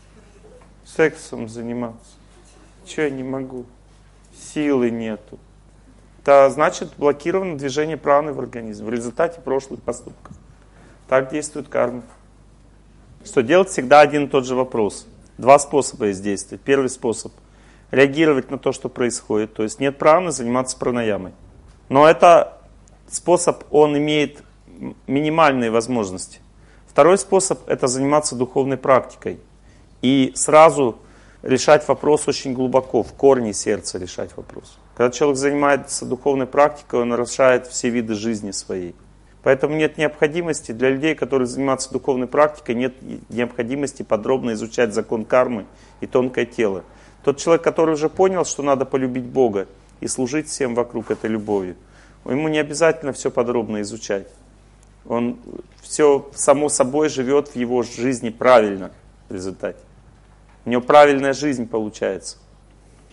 [SPEAKER 1] сексом заниматься. Чего я не могу? Силы нету. Это значит блокировано движение праны в организме в результате прошлых поступков. Так действует карма. Что делать? Всегда один и тот же вопрос. 2 способа есть действовать. Первый способ – реагировать на то, что происходит. То есть нет праны, заниматься пранаямой. Но это способ, он имеет минимальные возможности. Второй способ – это заниматься духовной практикой. И сразу решать вопрос очень глубоко, в корне сердца решать вопрос. Когда человек занимается духовной практикой, он нарушает все виды жизни своей. Поэтому нет необходимости для людей, которые занимаются духовной практикой, нет необходимости подробно изучать закон кармы и тонкое тело. Тот человек, который уже понял, что надо полюбить Бога и служить всем вокруг этой любовью, ему не обязательно все подробно изучать. Он все само собой живет в его жизни правильно в результате. У него правильная жизнь получается.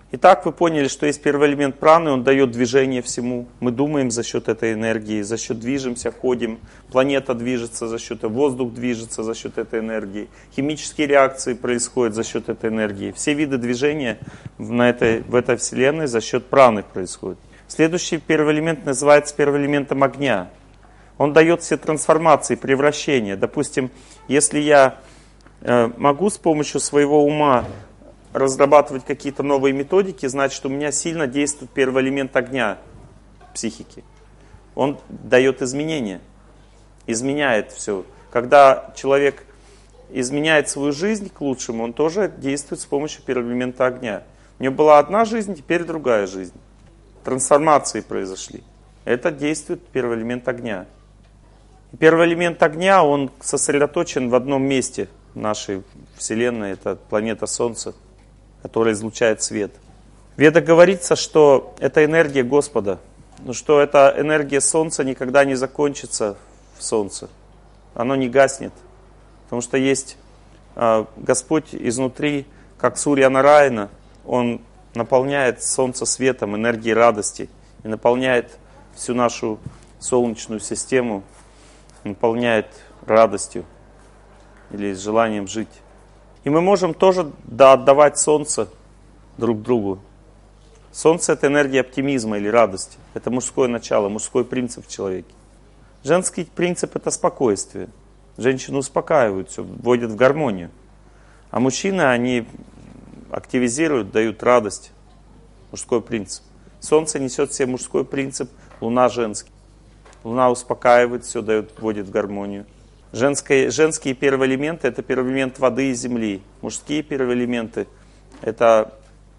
[SPEAKER 1] Итак, вы поняли, что есть первый элемент праны, он дает движение всему. Мы думаем за счет этой энергии, за счет движемся, ходим. Планета движется за счет, воздух движется за счет этой энергии. Химические реакции происходят за счет этой энергии. Все виды движения в этой вселенной за счет праны происходят. Следующий первый элемент называется первым элементом огня. Он дает все трансформации, превращения. Допустим, если я могу с помощью своего ума разрабатывать какие-то новые методики, значит, у меня сильно действует первый элемент огня психики. Он дает изменения, изменяет все. Когда человек изменяет свою жизнь к лучшему, он тоже действует с помощью первого элемента огня. У него была одна жизнь, теперь другая жизнь. Трансформации произошли. Это действует первый элемент огня. И первый элемент огня, он сосредоточен в одном месте нашей Вселенной, это планета Солнце, которая излучает свет. В Ведах говорится, что это энергия Господа, но что эта энергия Солнца никогда не закончится в Солнце. Оно не гаснет, потому что есть Господь изнутри, как Сурья Нараяна, Он наполняет Солнце светом, энергией радости и наполняет всю нашу Солнечную систему, наполняет радостью или желанием жить. И мы можем тоже отдавать Солнце друг другу. Солнце — это энергия оптимизма или радости. Это мужское начало, мужской принцип в человеке. Женский принцип — это спокойствие. Женщины успокаивают все, вводят в гармонию. А мужчины, они активизируют, дают радость. Мужской принцип. Солнце несет в себе мужской принцип, Луна — женский. Луна успокаивает, все дает, вводит в гармонию. Женские первые элементы — это первый элемент воды и земли. Мужские первые элементы — это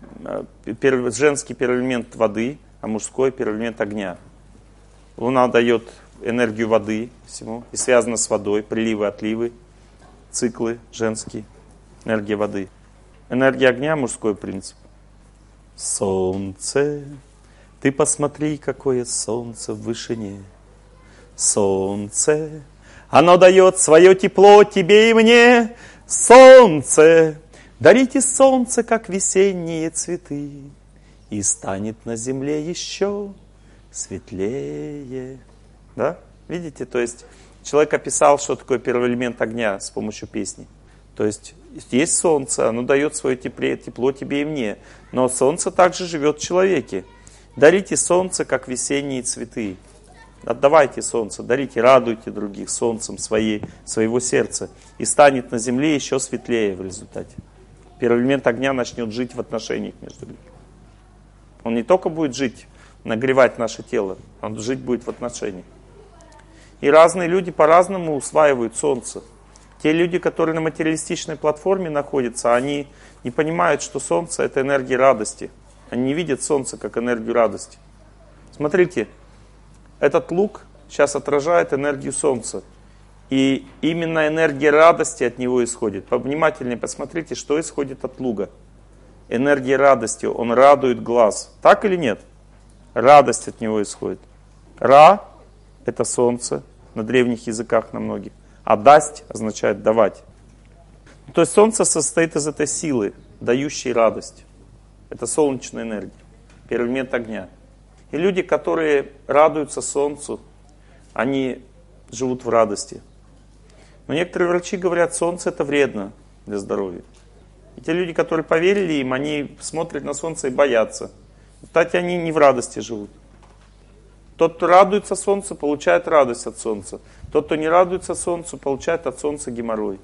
[SPEAKER 1] женский первый элемент воды, а мужской первый элемент огня. Луна дает энергию воды всему и связана с водой, приливы, отливы, циклы женские, энергия воды. Энергия огня — мужской принцип. Солнце, ты посмотри, какое солнце в вышине. Солнце, оно дает свое тепло тебе и мне. Солнце, дарите солнце, как весенние цветы, и станет на земле еще светлее. Да? Видите, то есть человек описал, что такое первый элемент огня с помощью песни. То есть есть солнце, оно дает свое тепло тебе и мне. Но солнце также живет в человеке. Дарите солнце, как весенние цветы. Отдавайте солнце, дарите, радуйте других солнцем своего сердца. И станет на земле еще светлее в результате. Первый элемент огня начнет жить в отношениях между людьми. Он не только будет жить, нагревать наше тело, он жить будет в отношениях. И разные люди по-разному усваивают солнце. Те люди, которые на материалистичной платформе находятся, они не понимают, что солнце — это энергия радости. Они не видят солнце как энергию радости. Смотрите, этот лук сейчас отражает энергию солнца. И именно энергия радости от него исходит. Повнимательнее посмотрите, что исходит от луга. Энергия радости, он радует глаз. Так или нет? Радость от него исходит. Ра — это солнце, на древних языках на многих. А дасть означает давать. То есть солнце состоит из этой силы, дающей радость. Это солнечная энергия, первый элемент огня. И люди, которые радуются солнцу, они живут в радости. Но некоторые врачи говорят, солнце это вредно для здоровья. И те люди, которые поверили им, они смотрят на солнце и боятся. Кстати, они не в радости живут. Тот, кто радуется солнцу, получает радость от солнца. Тот, кто не радуется солнцу, получает от солнца геморрой.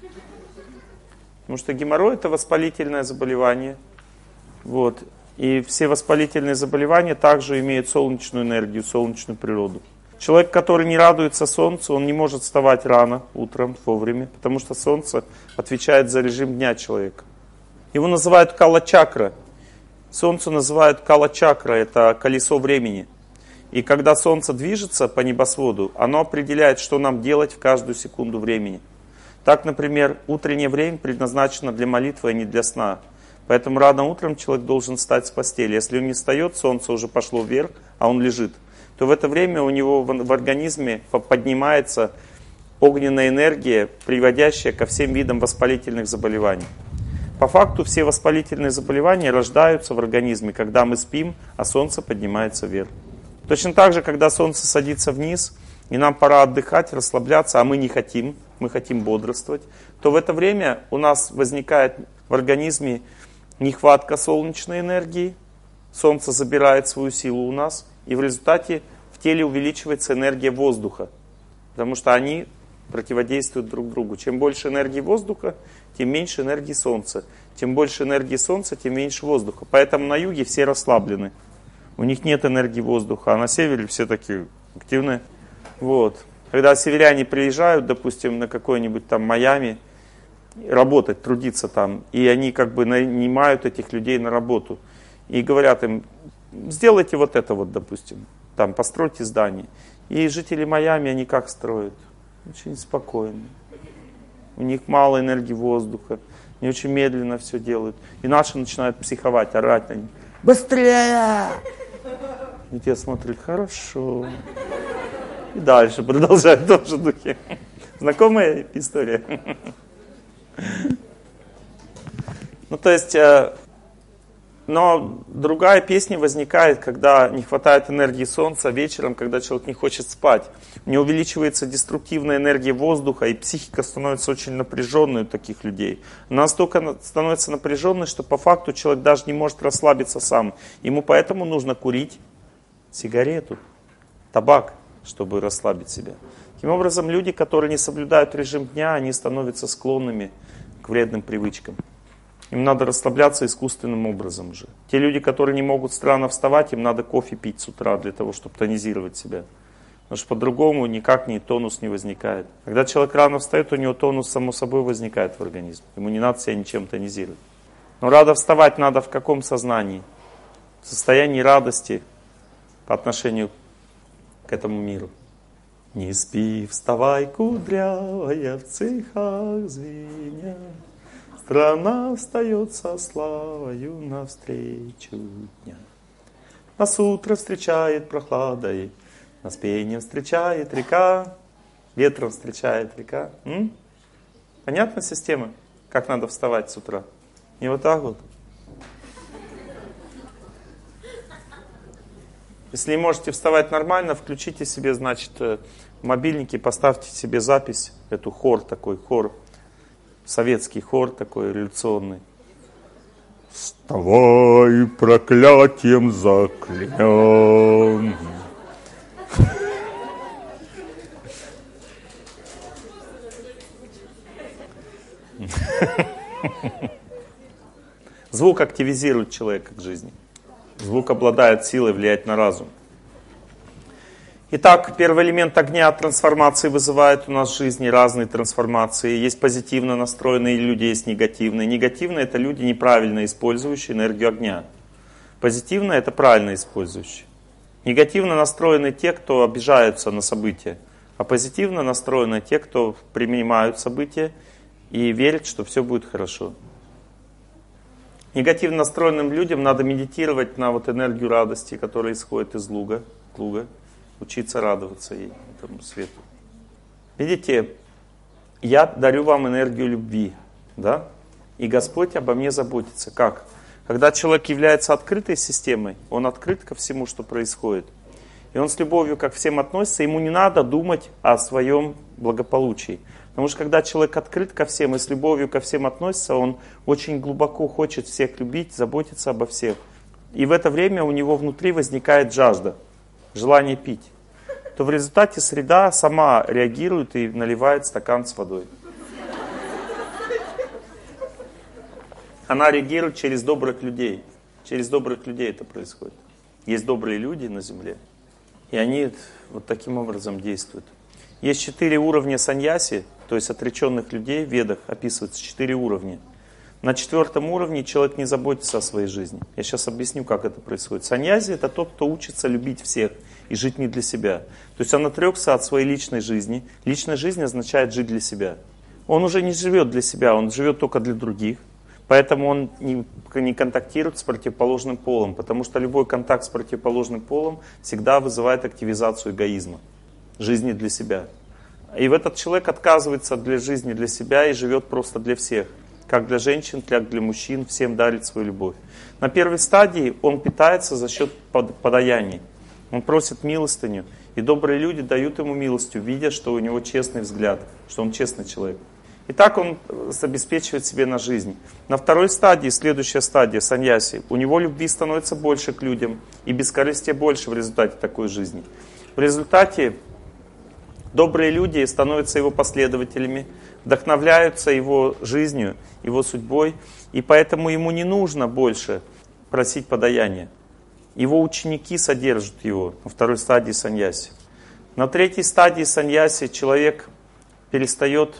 [SPEAKER 1] Потому что геморрой — это воспалительное заболевание. Вот. И все воспалительные заболевания также имеют солнечную энергию, солнечную природу. Человек, который не радуется солнцу, он не может вставать рано, утром, вовремя, потому что солнце отвечает за режим дня человека. Его называют кала-чакра. Солнце называют кала-чакра, это колесо времени. И когда солнце движется по небосводу, оно определяет, что нам делать в каждую секунду времени. Так, например, утреннее время предназначено для молитвы, а не для сна. Поэтому рано утром человек должен встать с постели. Если он не встает, солнце уже пошло вверх, а он лежит, то в это время у него в организме поднимается огненная энергия, приводящая ко всем видам воспалительных заболеваний. По факту все воспалительные заболевания рождаются в организме, когда мы спим, а солнце поднимается вверх. Точно так же, когда солнце садится вниз, и нам пора отдыхать, расслабляться, а мы не хотим, мы хотим бодрствовать, то в это время у нас возникает в организме нехватка солнечной энергии, солнце забирает свою силу у нас, и в результате в теле увеличивается энергия воздуха, потому что они противодействуют друг другу. Чем больше энергии воздуха, тем меньше энергии солнца. Чем больше энергии солнца, тем меньше воздуха. Поэтому на юге все расслаблены. У них нет энергии воздуха, а на севере все такие активные. Вот. Когда северяне приезжают, допустим, на какой-нибудь там Майами, работать, трудиться там, и они как бы нанимают этих людей на работу. И говорят им, сделайте вот это вот, допустим, там, постройте здание. И жители Майами, они как строят? Очень спокойно. У них мало энергии воздуха. Они очень медленно все делают. И наши начинают психовать, орать на них. Быстрее! И те смотрят, хорошо. И дальше продолжают в том же духе. Знакомая история? Ну, то есть, но другая песня возникает, когда не хватает энергии солнца вечером, когда человек не хочет спать. У него увеличивается деструктивная энергия воздуха, и психика становится очень напряженной у таких людей. Она настолько становится напряженной, что по факту человек даже не может расслабиться сам. Ему поэтому нужно курить сигарету, табак, чтобы расслабить себя. Таким образом, люди, которые не соблюдают режим дня, они становятся склонными к вредным привычкам. Им надо расслабляться искусственным образом уже. Те люди, которые не могут странно вставать, им надо кофе пить с утра для того, чтобы тонизировать себя. Потому что по-другому никак тонус не возникает. Когда человек рано встает, у него тонус само собой возникает в организме. Ему не надо себя ничем тонизировать. Но рано вставать надо в каком сознании? В состоянии радости по отношению к этому миру. Не спи, вставай, кудрявая, в цехах звеня. Страна встает со славою навстречу дня. Нас утро встречает прохладой, нас пением встречает река, ветром встречает река. Понятна система, как надо вставать с утра? Не вот так вот. Если не можете вставать нормально, включите себе, значит, в мобильнике, поставьте себе запись, эту хор, советский хор такой революционный. Вставай, проклятием заклянем. Звук активизирует человека к жизни. Звук обладает силой влиять на разум. Итак, первый элемент огня трансформации вызывает у нас в жизни разные трансформации. Есть позитивно настроенные люди, есть негативные. Негативные — это люди, неправильно использующие энергию огня. Позитивно — это правильно использующие. Негативно настроены те, кто обижаются на события. А позитивно настроены те, кто принимают события и верят, что все будет хорошо. Негативно настроенным людям надо медитировать на энергию радости, которая исходит из луга, учиться радоваться ей, этому свету. Видите, я дарю вам энергию любви, да? И Господь обо мне заботится. Как? Когда человек является открытой системой, он открыт ко всему, что происходит. И он с любовью ко всем относится, ему не надо думать о своем благополучии. Потому что когда человек открыт ко всем и с любовью ко всем относится, он очень глубоко хочет всех любить, заботиться обо всех. И в это время у него внутри возникает жажда, желание пить. То в результате среда сама реагирует и наливает стакан с водой. Она реагирует через добрых людей. Через добрых людей это происходит. Есть добрые люди на земле, и они вот таким образом действуют. Есть 4 уровня саньяси, то есть отреченных людей в Ведах описывается 4 уровня. На 4-м уровне человек не заботится о своей жизни. Я сейчас объясню, как это происходит. Саньяси — это тот, кто учится любить всех и жить не для себя. То есть он отрекся от своей личной жизни. Личная жизнь означает жить для себя. Он уже не живет для себя, он живет только для других. Поэтому он не контактирует с противоположным полом, потому что любой контакт с противоположным полом всегда вызывает активизацию эгоизма, жизни для себя. И этот человек отказывается от жизни для себя и живет просто для всех. Как для женщин, так и для мужчин, всем дарит свою любовь. На первой стадии он питается за счет подаяний. Он просит милостыню, и добрые люди дают ему милостью, видя, что у него честный взгляд, что он честный человек. И так он обеспечивает себе на жизнь. На второй стадии, следующая стадия, саньяси, у него любви становится больше к людям, и бескорыстия больше в результате такой жизни. В результате добрые люди становятся его последователями, вдохновляются его жизнью, его судьбой, и поэтому ему не нужно больше просить подаяния. Его ученики содержат его на второй стадии саньяси. На третьей стадии саньяси человек перестает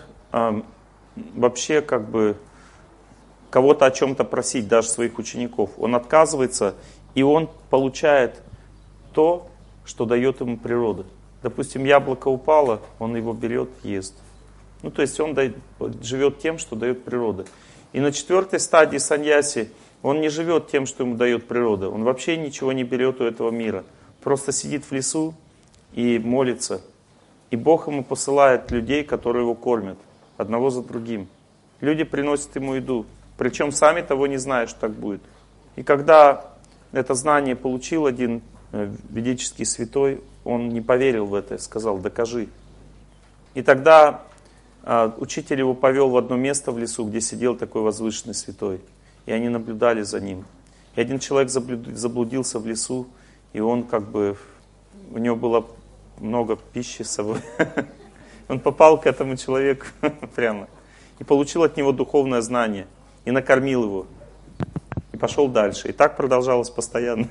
[SPEAKER 1] вообще кого-то о чем-то просить, даже своих учеников. Он отказывается, и он получает то, что дает ему природа. Допустим, яблоко упало, он его берет, ест. То есть он живет тем, что дает природа. И на четвертой стадии саньяси он не живет тем, что ему дает природа. Он вообще ничего не берет у этого мира. Просто сидит в лесу и молится. И Бог ему посылает людей, которые его кормят. Одного за другим. Люди приносят ему еду. Причем сами того не знают, что так будет. И когда это знание получил один ведический святой, он не поверил в это, сказал: докажи. И тогда учитель его повел в одно место в лесу, где сидел такой возвышенный святой. И они наблюдали за ним. И один человек заблудился в лесу, и он у него было много пищи с собой. Он попал к этому человеку прямо. И получил от него духовное знание. И накормил его. И пошел дальше. И так продолжалось постоянно.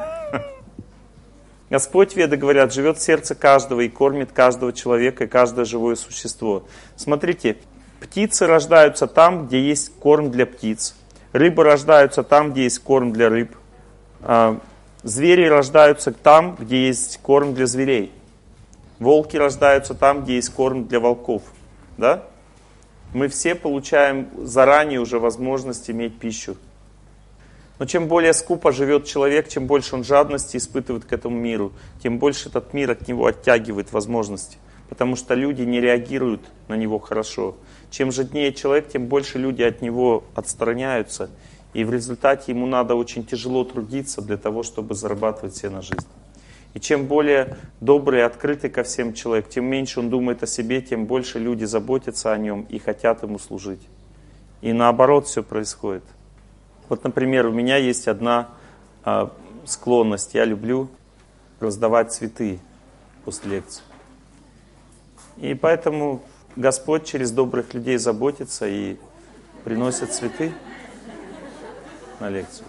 [SPEAKER 1] Господь, веды говорят, живет в сердце каждого и кормит каждого человека и каждое живое существо. Смотрите, птицы рождаются там, где есть корм для птиц. Рыбы рождаются там, где есть корм для рыб. Звери рождаются там, где есть корм для зверей. Волки рождаются там, где есть корм для волков. Да? Мы все получаем заранее уже возможность иметь пищу. Но чем более скупо живет человек, чем больше он жадности испытывает к этому миру, тем больше этот мир от него оттягивает возможности. Потому что люди не реагируют на него хорошо. Чем жаднее человек, тем больше люди от него отстраняются. И в результате ему надо очень тяжело трудиться для того, чтобы зарабатывать себе на жизнь. И чем более добрый и открытый ко всем человек, тем меньше он думает о себе, тем больше люди заботятся о нем и хотят ему служить. И наоборот все происходит. Вот, например, у меня есть одна склонность. Я люблю раздавать цветы после лекции. И поэтому Господь через добрых людей заботится и приносит цветы на лекцию.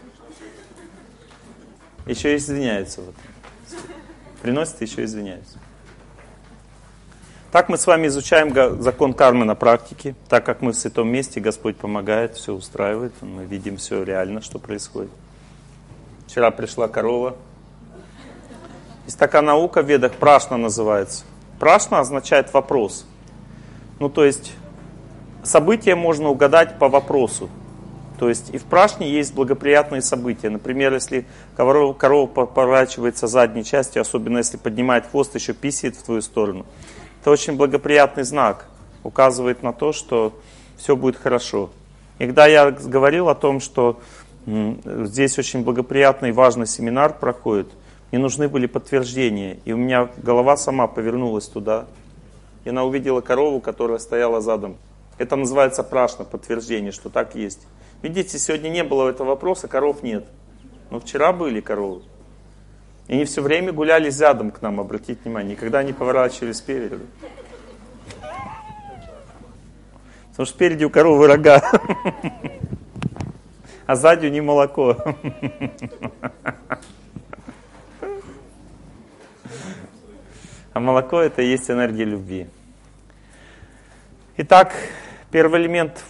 [SPEAKER 1] Еще и извиняется. Приносит и еще извиняется. Так мы с вами изучаем закон кармы на практике. Так как мы в святом месте, Господь помогает, все устраивает. Мы видим все реально, что происходит. Вчера пришла корова. Есть такая наука в ведах, прашна называется. Прашна означает вопрос. То есть события можно угадать по вопросу. То есть и в прашне есть благоприятные события. Например, если корова поворачивается задней частью, особенно если поднимает хвост, еще писает в твою сторону. Это очень благоприятный знак. Указывает на то, что все будет хорошо. И когда я говорил о том, что здесь очень благоприятный и важный семинар проходит, мне нужны были подтверждения. И у меня голова сама повернулась туда. И она увидела корову, которая стояла задом. Это называется прашна, подтверждение, что так есть. Видите, сегодня не было этого вопроса, коров нет. Но вчера были коровы. И они все время гуляли задом к нам, обратите внимание. Никогда не поворачивались спереди. Потому что спереди у коровы рога. А сзади у нее молоко. А молоко — это и есть энергия любви. Итак, первый элемент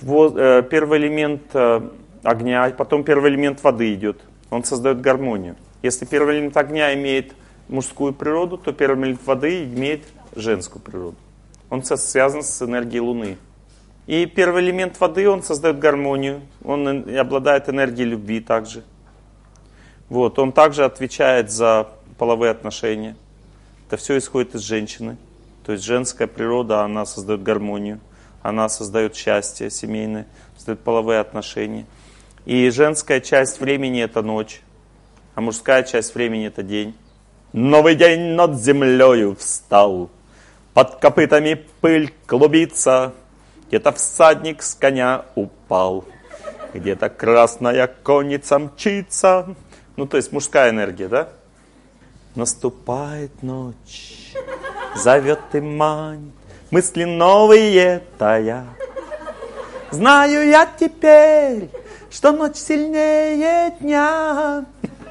[SPEAKER 1] огня, потом первый элемент воды идет. Он создает гармонию. Если первый элемент огня имеет мужскую природу, то первый элемент воды имеет женскую природу. Он связан с энергией Луны. И первый элемент воды, он создает гармонию. Он обладает энергией любви также. Он также отвечает за половые отношения. Это все исходит из женщины. То есть женская природа, она создает гармонию. она создает счастье семейное, создает половые отношения. И женская часть времени это ночь, а мужская часть времени это день. Новый день над землею встал, под копытами пыль клубится, где-то всадник с коня упал, где-то красная конница мчится. Ну, то есть мужская энергия, да? Наступает ночь, зовет и манит, мысли новые тая. Знаю я теперь, что ночь сильнее дня.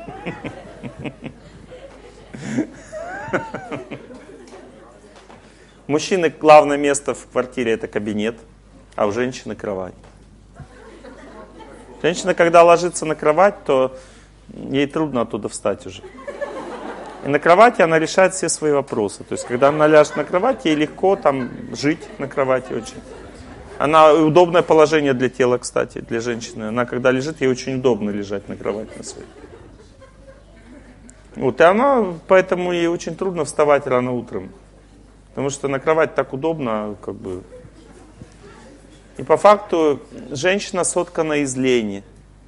[SPEAKER 1] У мужчины главное место в квартире это кабинет, а у женщины кровать. Женщина, когда ложится на кровать, то ей трудно оттуда встать уже. И на кровати она решает все свои вопросы. То есть, когда она ляжет на кровать, ей легко там жить на кровати очень. Она удобное положение для тела, кстати, для женщины. Она, когда лежит, ей очень удобно лежать на кровати на своей. Вот, и она, поэтому ей очень трудно вставать рано утром. Потому что на кровать так удобно, как бы. И по факту женщина соткана из лени.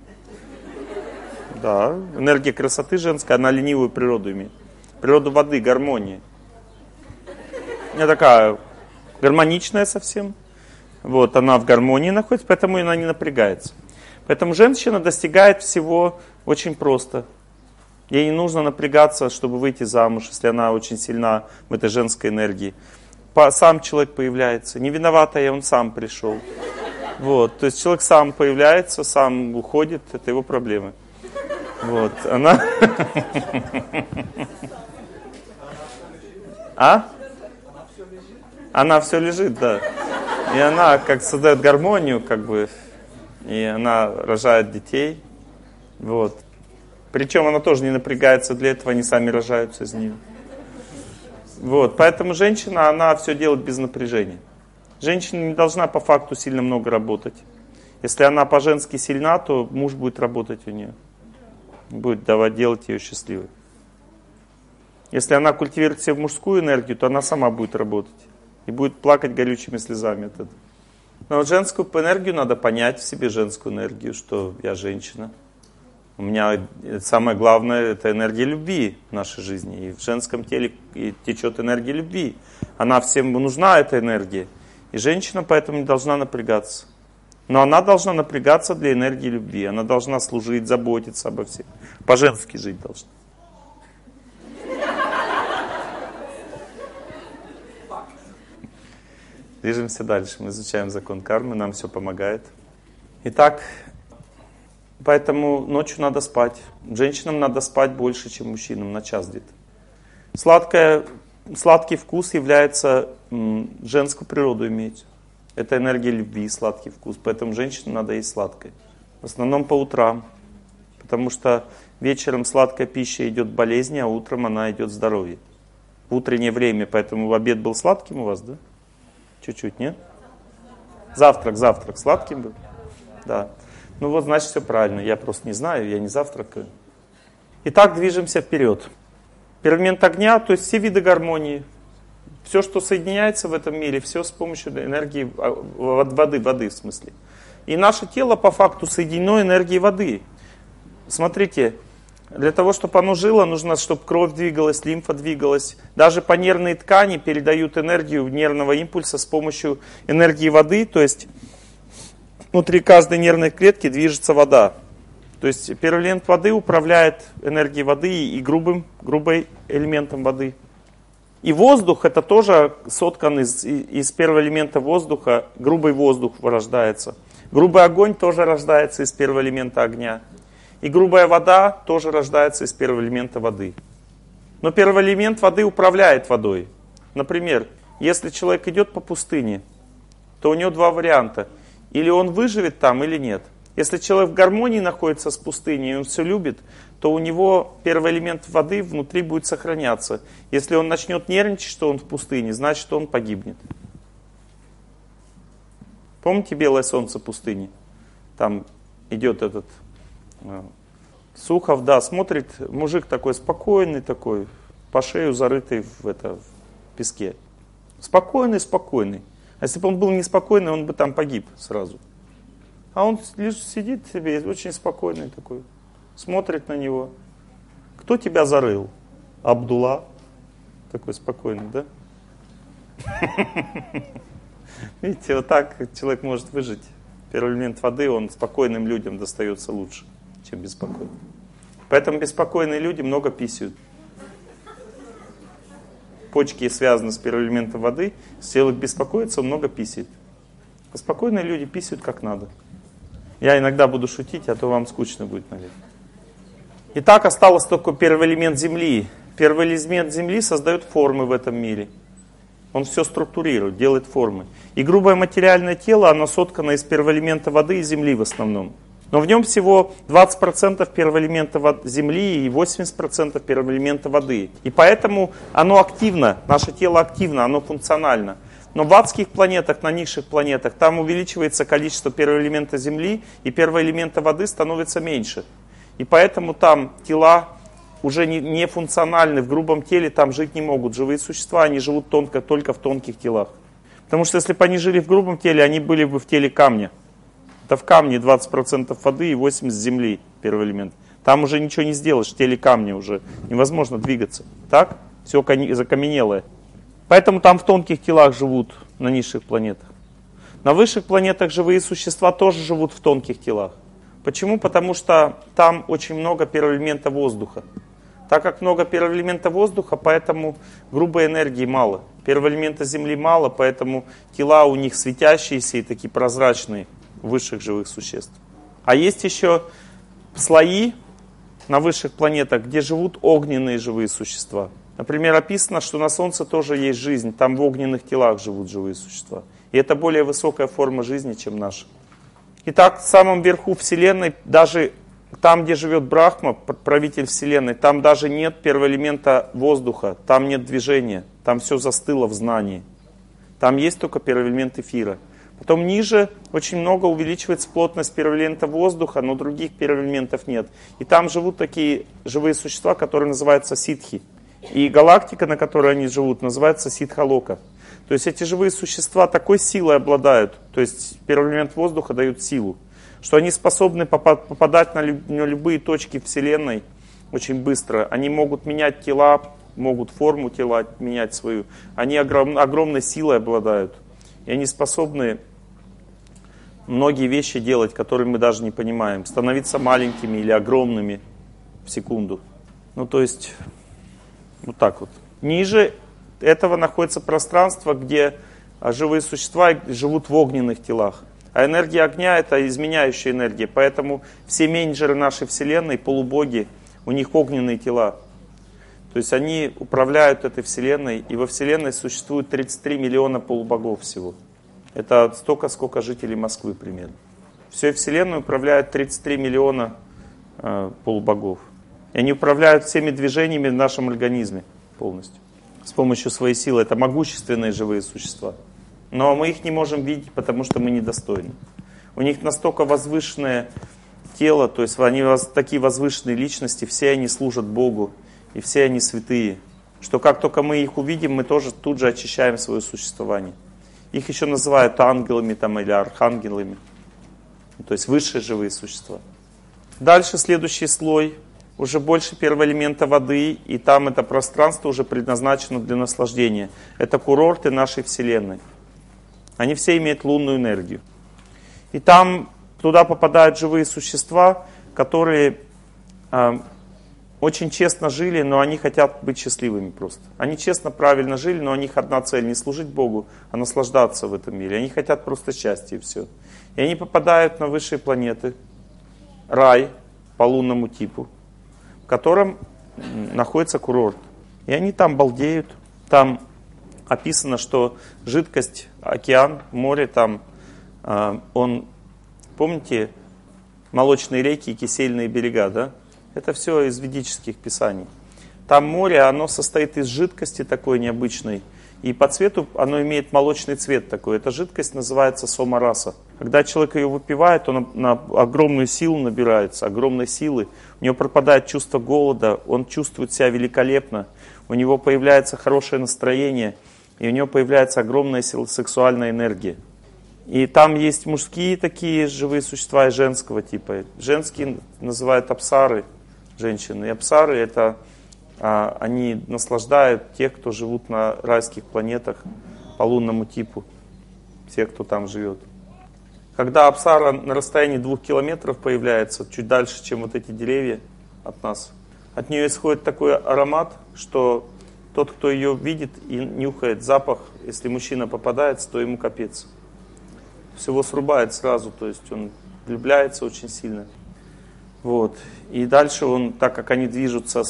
[SPEAKER 1] Да, энергия красоты женская, она ленивую природу имеет. Природу воды, гармонии. Она такая гармоничная совсем. Вот, она в гармонии находится, поэтому она не напрягается. Поэтому женщина достигает всего очень просто. Ей не нужно напрягаться, чтобы выйти замуж, если она очень сильна в этой женской энергии. Сам человек появляется. Не виноватая, он сам пришел. Вот, то есть человек сам появляется, сам уходит, это его проблемы. Вот, она... А? Она все лежит, да. И она как создает гармонию, как бы, и она рожает детей. Вот. Причем она тоже не напрягается для этого, они сами рожаются из нее. Вот, поэтому женщина, она все делает без напряжения. Женщина не должна по факту сильно много работать. Если она по-женски сильна, то муж будет работать у нее. Будет делать ее счастливой. Если она культивирует в себе мужскую энергию, то она сама будет работать. И будет плакать горючими слезами от этого. Но вот женскую энергию надо понять в себе, женскую энергию, что я женщина. У меня самое главное, это энергия любви в нашей жизни. И в женском теле течет энергия любви. Она всем нужна, эта энергия. И женщина поэтому не должна напрягаться. Но она должна напрягаться для энергии любви. Она должна служить, заботиться обо всем. По-женски жить должна. Движемся дальше. Мы изучаем закон кармы, нам все помогает. Итак, поэтому ночью надо спать. Женщинам надо спать больше, чем мужчинам, на час где-то. Сладкий вкус является женскую природу иметь. Это энергия любви, сладкий вкус. Поэтому женщинам надо есть сладкое. В основном по утрам. Потому что вечером сладкая пища идет болезни, а утром она идет здоровье. В утреннее время, поэтому обед был сладким у вас, да? Чуть-чуть, нет? Завтрак сладким был? Да. Ну вот, значит, все правильно. Я просто не знаю, я не завтракаю. Итак, движемся вперед. Первый элемент огня, то есть все виды гармонии. Все, что соединяется в этом мире, все с помощью энергии воды в смысле. И наше тело по факту соединено энергией воды. Смотрите, для того, чтобы оно жило, нужно, чтобы кровь двигалась, лимфа двигалась. Даже по нервной ткани передают энергию нервного импульса с помощью энергии воды. То есть внутри каждой нервной клетки движется вода. То есть первый элемент воды управляет энергией воды и грубым элементом воды. И воздух это тоже соткан из первого элемента воздуха. Грубый воздух рождается. Грубый огонь тоже рождается из первого элемента огня. И грубая вода тоже рождается из первого элемента воды. Но первый элемент воды управляет водой. Например, если человек идет по пустыне, то у него два варианта. Или он выживет там, или нет. Если человек в гармонии находится с пустыней, и он все любит, то у него первый элемент воды внутри будет сохраняться. Если он начнет нервничать, что он в пустыне, значит он погибнет. Помните белое солнце пустыни? Там идет этот Сухов, да, смотрит, мужик такой спокойный, по шею зарытый в песке. Спокойный.
[SPEAKER 2] А если бы он был неспокойный, он бы там погиб сразу. А он лишь сидит себе, очень спокойный такой, смотрит на него. Кто тебя зарыл? Абдулла. Такой спокойный, да? Видите, вот так человек может выжить. Первый элемент воды, он спокойным людям достается лучше, чем беспокойным. Поэтому беспокойные люди много писают. Почки связаны с первым элементом воды. Если человек беспокоится, он много писает. А спокойные люди писают как надо. Я иногда буду шутить, а то вам скучно будет, наверное. Итак, осталось только первый элемент Земли. Первый элемент Земли создает формы в этом мире. Он все структурирует, делает формы. И грубое материальное тело, оно соткано из первого элемента воды и земли в основном. Но в нем всего 20% первого элемента земли и 80% первого элемента воды. И поэтому оно активно, наше тело активно, оно функционально. Но в адских планетах, на низших планетах, там увеличивается количество первого элемента земли, и первого элемента воды становится меньше. И поэтому там тела уже не функциональны, в грубом теле там жить не могут. Живые существа, они живут только в тонких телах. Потому что если бы они жили в грубом теле, они были бы в теле камня. Это в камне 20% воды и 80% земли, первый элемент. Там уже ничего не сделаешь, в теле камня уже невозможно двигаться. Так? Все закаменелое. Поэтому там в тонких телах живут, на низших планетах. На высших планетах живые существа тоже живут в тонких телах. Почему? Потому что там очень много первого элемента воздуха. Так как много первого элемента воздуха, поэтому грубой энергии мало. Первого элемента земли мало, поэтому тела у них светящиеся и такие прозрачные, высших живых существ. А есть еще слои на высших планетах, где живут огненные живые существа. Например, описано, что на Солнце тоже есть жизнь, там в огненных телах живут живые существа. И это более высокая форма жизни, чем наша. Итак, в самом верху Вселенной, даже там, где живет Брахма, правитель Вселенной, там даже нет первого элемента воздуха, там нет движения, там все застыло в знании. Там есть только первый элемент эфира. Потом ниже очень много увеличивается плотность первого элемента воздуха, но других первых элементов нет. И там живут такие живые существа, которые называются ситхи. И галактика, на которой они живут, называется Ситхалока. То есть эти живые существа такой силой обладают, то есть первый элемент воздуха дают силу, что они способны попадать на любые точки Вселенной очень быстро. Они могут менять тела, могут форму тела менять свою. Они огромной силой обладают. И они способны многие вещи делать, которые мы даже не понимаем. Становиться маленькими или огромными в секунду. Ну то есть вот так вот. Ниже этого находится пространство, где живые существа живут в огненных телах. А энергия огня — это изменяющая энергия. Поэтому все менеджеры нашей Вселенной, полубоги, у них огненные тела. То есть они управляют этой Вселенной. И во Вселенной существует 33 миллиона полубогов всего. Это столько, сколько жителей Москвы примерно. Всей Вселенной управляют 33 миллиона полубогов. И они управляют всеми движениями в нашем организме полностью. С помощью своей силы. Это могущественные живые существа. Но мы их не можем видеть, потому что мы недостойны. У них настолько возвышенное тело, то есть они такие возвышенные личности, все они служат Богу, и все они святые. Что как только мы их увидим, мы тоже тут же очищаем свое существование. Их еще называют ангелами там, или архангелами. То есть высшие живые существа. Дальше следующий слой. Уже больше первого элемента воды, и там это пространство уже предназначено для наслаждения. Это курорты нашей Вселенной. Они все имеют лунную энергию. И там туда попадают живые существа, которые очень честно жили, но они хотят быть счастливыми просто. Они честно, правильно жили, но у них одна цель — не служить Богу, а наслаждаться в этом мире. Они хотят просто счастья и все. И они попадают на высшие планеты, рай по лунному типу, в котором находится курорт. И они там балдеют. Там описано, что жидкость, океан, море там, он, помните, молочные реки и кисельные берега, да? Это все из ведических писаний. Там море, оно состоит из жидкости такой необычной. И по цвету оно имеет молочный цвет такой. Эта жидкость называется сомараса. Когда человек ее выпивает, он на огромную силу набирается, огромной силы. У него пропадает чувство голода, он чувствует себя великолепно. У него появляется хорошее настроение.
[SPEAKER 1] и у него появляется огромная сексуальная энергия. И там есть мужские такие живые существа и женского типа. Женские называют апсары, женщины. И апсары это они наслаждают тех, кто живут на райских планетах по лунному типу, те, кто там живет. Когда апсара на расстоянии 2 километров появляется, чуть дальше, чем вот эти деревья от нас, от нее исходит такой аромат, что тот, кто ее видит и нюхает запах, если мужчина попадается, то ему капец. Всего срубает сразу, то есть он влюбляется очень сильно. Вот. И дальше он, так как они движутся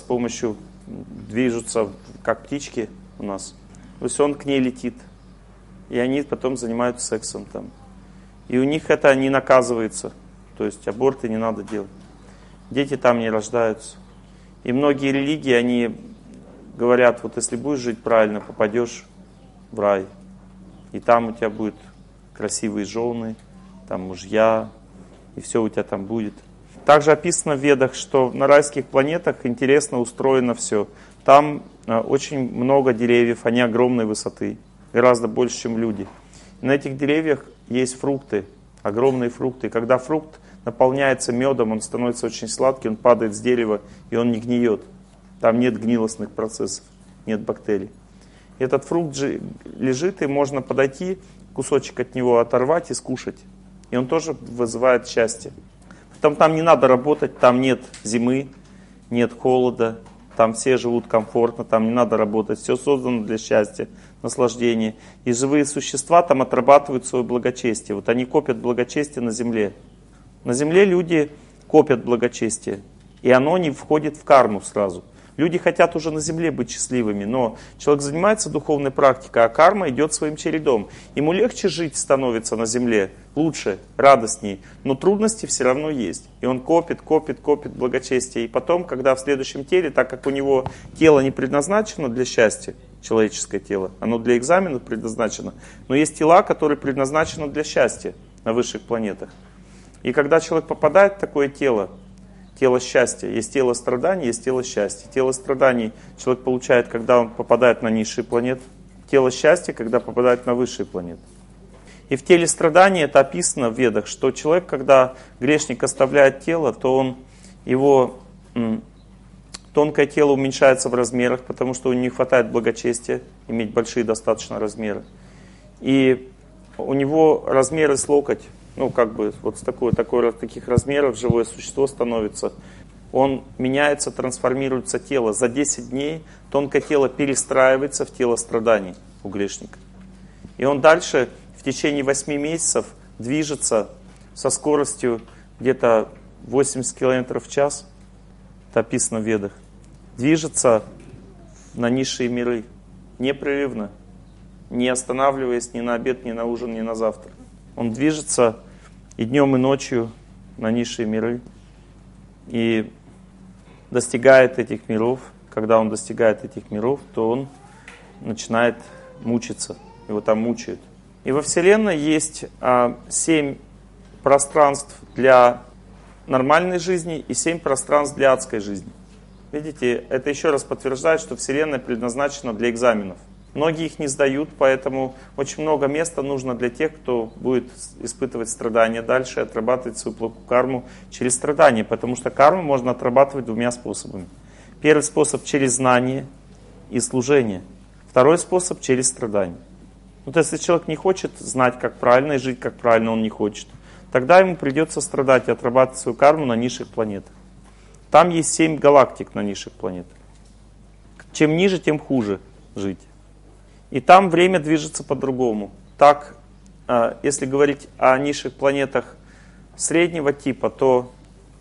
[SPEAKER 1] как птички у нас, то есть он к ней летит. И они потом занимаются сексом там. И у них это не наказывается. То есть аборты не надо делать. Дети там не рождаются. И многие религии, они говорят, вот если будешь жить правильно, попадешь в рай. И там у тебя будут красивые жены, там мужья, и все у тебя там будет. Также описано в Ведах, что на райских планетах интересно устроено все. Там очень много деревьев, они огромной высоты, гораздо больше, чем люди. И на этих деревьях есть фрукты, огромные фрукты. И когда фрукт наполняется медом, он становится очень сладкий, он падает с дерева, и он не гниет. Там нет гнилостных процессов, нет бактерий. И этот фрукт же лежит, и можно подойти, кусочек от него оторвать и скушать. И он тоже вызывает счастье. Там не надо работать, там нет зимы, нет холода, там все живут комфортно, там не надо работать. Все создано для счастья, наслаждения. И живые существа там отрабатывают свое благочестие. Вот они копят благочестие на земле. На земле люди копят благочестие, и оно не входит в карму сразу. Люди хотят уже на земле быть счастливыми, но человек занимается духовной практикой, а карма идет своим чередом. Ему легче жить становится на земле, лучше, радостней, но трудности все равно есть. И он копит благочестие. И потом, когда в следующем теле, так как у него тело не предназначено для счастья, человеческое тело, оно для экзамена предназначено, но есть тела, которые предназначены для счастья на высших планетах. И когда человек попадает в такое тело счастья. Есть тело страданий, есть тело счастья. Тело страданий человек получает, когда он попадает на низшие планеты. Тело счастья, когда попадает на высшие планеты. И в теле страданий это описано в Ведах, что человек, когда грешник оставляет тело, то его тонкое тело уменьшается в размерах, потому что у него не хватает благочестия иметь большие достаточно размеры. И у него размеры с локоть. Вот с таких размеров живое существо становится. Он меняется, трансформируется тело. За 10 дней тонкое тело перестраивается в тело страданий у грешника. И он дальше в течение 8 месяцев движется со скоростью где-то 80 км в час. Это описано в Ведах. Движется на низшие миры непрерывно, не останавливаясь ни на обед, ни на ужин, ни на завтрак. Он движется и днем, и ночью на низшие миры. И достигает этих миров. Когда он достигает этих миров, то он начинает мучиться. Его там мучают. И во Вселенной есть 7 пространств для нормальной жизни и 7 пространств для адской жизни. Видите, это еще раз подтверждает, что Вселенная предназначена для экзаменов. Многие их не сдают, поэтому очень много места нужно для тех, кто будет испытывать страдания дальше, отрабатывать свою плохую карму через страдания, потому что карму можно отрабатывать 2 способами. Первый способ через знание и служение. Второй способ через страдания. То есть, если человек не хочет знать, как правильно, и жить, как правильно он не хочет, тогда ему придется страдать и отрабатывать свою карму на низших планетах. Там есть 7 галактик на низших планетах. Чем ниже, тем хуже жить. И там время движется по-другому. Так, если говорить о низших планетах среднего типа, то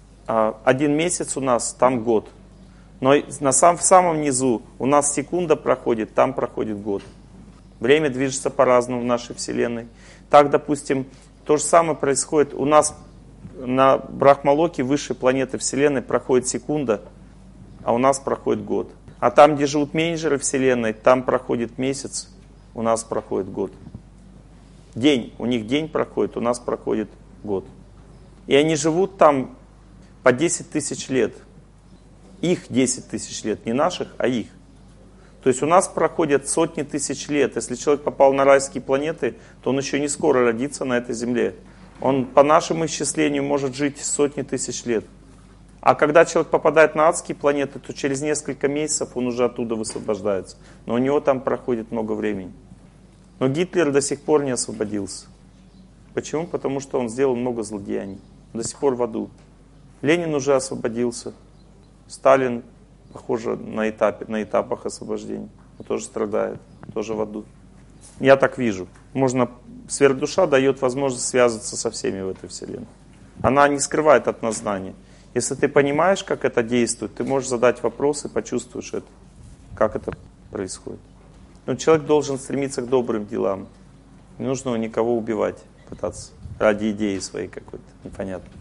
[SPEAKER 1] 1 месяц у нас, там год. Но в самом низу у нас секунда проходит, там проходит год. Время движется по-разному в нашей Вселенной. Так, допустим, то же самое происходит у нас на Брахмалоке, высшей планеты Вселенной, проходит секунда, а у нас проходит год. А там, где живут менеджеры Вселенной, там проходит месяц, у нас проходит год. День, у них день проходит, у нас проходит год. И они живут там по 10 тысяч лет. Их 10 тысяч лет, не наших, а их. То есть у нас проходят сотни тысяч лет. Если человек попал на райские планеты, то он еще не скоро родится на этой земле. Он по нашему исчислению может жить сотни тысяч лет. А когда человек попадает на адские планеты, то через несколько месяцев он уже оттуда высвобождается. Но у него там проходит много времени. Но Гитлер до сих пор не освободился. Почему? Потому что он сделал много злодеяний. До сих пор в аду. Ленин уже освободился. Сталин, похоже, на этапах освобождения. Он тоже страдает, тоже в аду. Я так вижу. Сверхдуша дает возможность связываться со всеми в этой вселенной. Она не скрывает от нас знания. Если ты понимаешь, как это действует, ты можешь задать вопросы, почувствуешь это, как это происходит. Но человек должен стремиться к добрым делам. Не нужно никого убивать, пытаться ради идеи своей какой-то, непонятной.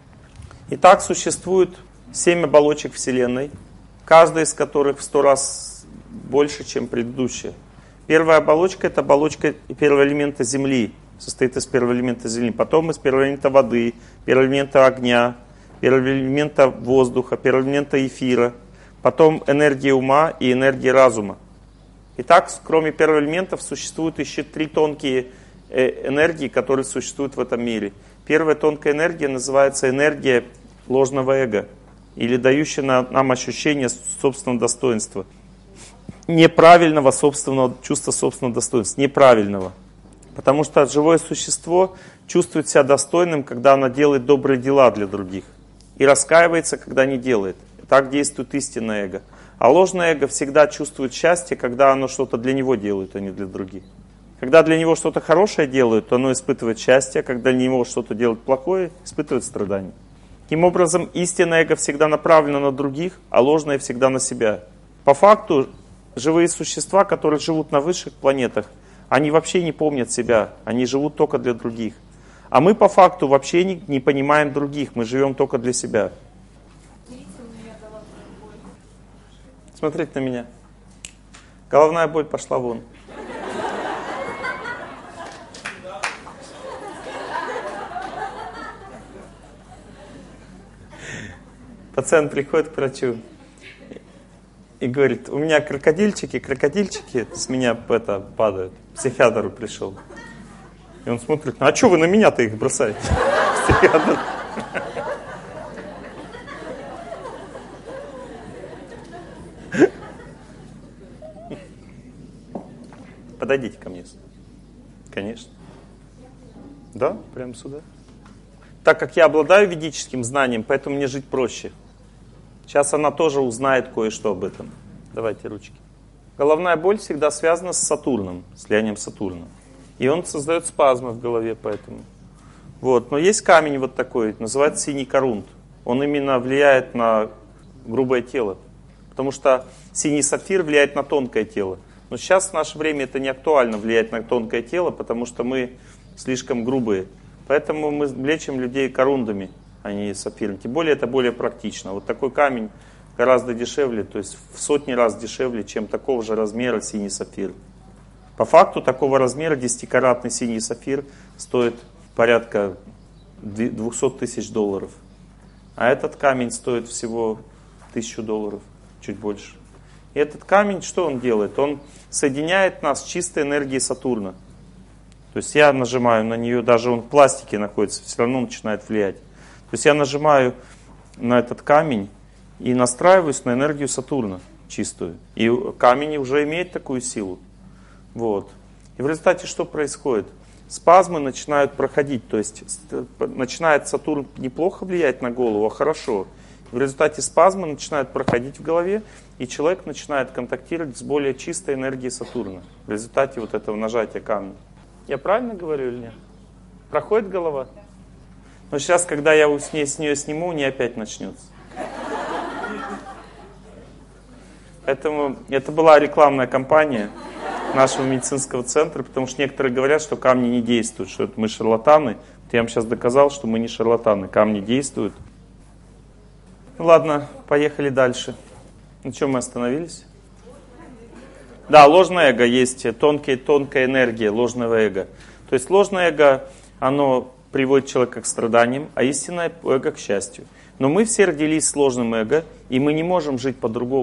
[SPEAKER 1] Итак, существует 7 оболочек Вселенной, каждая из которых в 100 раз больше, чем предыдущая. Первая оболочка — это оболочка первого элемента Земли, состоит из первого элемента Земли, потом из первого элемента воды, первого элемента огня, первого элемента воздуха, первого элемента эфира, потом энергия ума и энергия разума. Итак, кроме первого элементов существуют еще 3 тонкие энергии, которые существуют в этом мире. Первая тонкая энергия называется энергия ложного эго, или дающая нам ощущение собственного достоинства. Неправильного чувства собственного достоинства. Неправильного. Потому что живое существо чувствует себя достойным, когда оно делает добрые дела для других. И раскаивается, когда не делает. Так действует истинное эго. А ложное эго всегда чувствует счастье, когда оно что-то для него делает, а не для других. Когда для него что-то хорошее делают, то оно испытывает счастье, а когда для него что-то делают плохое, испытывает страдания. Таким образом, истинное эго всегда направлено на других, а ложное всегда на себя. По факту, живые существа, которые живут на высших планетах, они вообще не помнят себя, они живут только для других. А мы по факту вообще не понимаем других, мы живем только для себя. Смотрите на меня. Головная боль пошла вон. Пациент приходит к врачу и говорит: у меня крокодильчики с меня падают. К психиатру пришел. И он смотрит: а что вы на меня-то их бросаете? Психиатр. Подойдите ко мне. Конечно. Да, прямо сюда. Так как я обладаю ведическим знанием, поэтому мне жить проще. Сейчас она тоже узнает кое-что об этом. Давайте ручки. Головная боль всегда связана с Сатурном, с влиянием Сатурна. И он создает спазмы в голове, поэтому. Вот. Но есть камень вот такой, называется синий корунт. Он именно влияет на грубое тело. Потому что синий сапфир влияет на тонкое тело. Но сейчас в наше время это не актуально влиять на тонкое тело, потому что мы слишком грубые. Поэтому мы лечим людей корундами, а не сапфиром. Тем более это более практично. Вот такой камень гораздо дешевле, то есть в сотни раз дешевле, чем такого же размера синий сапфир. По факту такого размера 10-каратный синий сапфир стоит порядка $200 тысяч. А этот камень стоит всего $1000, чуть больше. И этот камень, что он делает? Он соединяет нас с чистой энергией Сатурна. То есть я нажимаю на нее, даже он в пластике находится, все равно начинает влиять. То есть я нажимаю на этот камень и настраиваюсь на энергию Сатурна чистую. И камень уже имеет такую силу. Вот. И в результате что происходит? Спазмы начинают проходить, то есть начинает Сатурн неплохо влиять на голову, а хорошо. В результате спазмы начинают проходить в голове, и человек начинает контактировать с более чистой энергией Сатурна. В результате вот этого нажатия камня. Я правильно говорю или нет? Проходит голова? Но сейчас, когда я с нее сниму, у нее опять начнется. Поэтому это была рекламная кампания нашего медицинского центра, потому что некоторые говорят, что камни не действуют, что мы шарлатаны. Я вам сейчас доказал, что мы не шарлатаны, камни действуют. Ну ладно, поехали дальше. На чем мы остановились? Да, ложное эго есть, тонкая энергия ложного эго. То есть ложное эго, оно приводит человека к страданиям, а истинное эго к счастью. Но мы все родились с ложным эго, и мы не можем жить по-другому.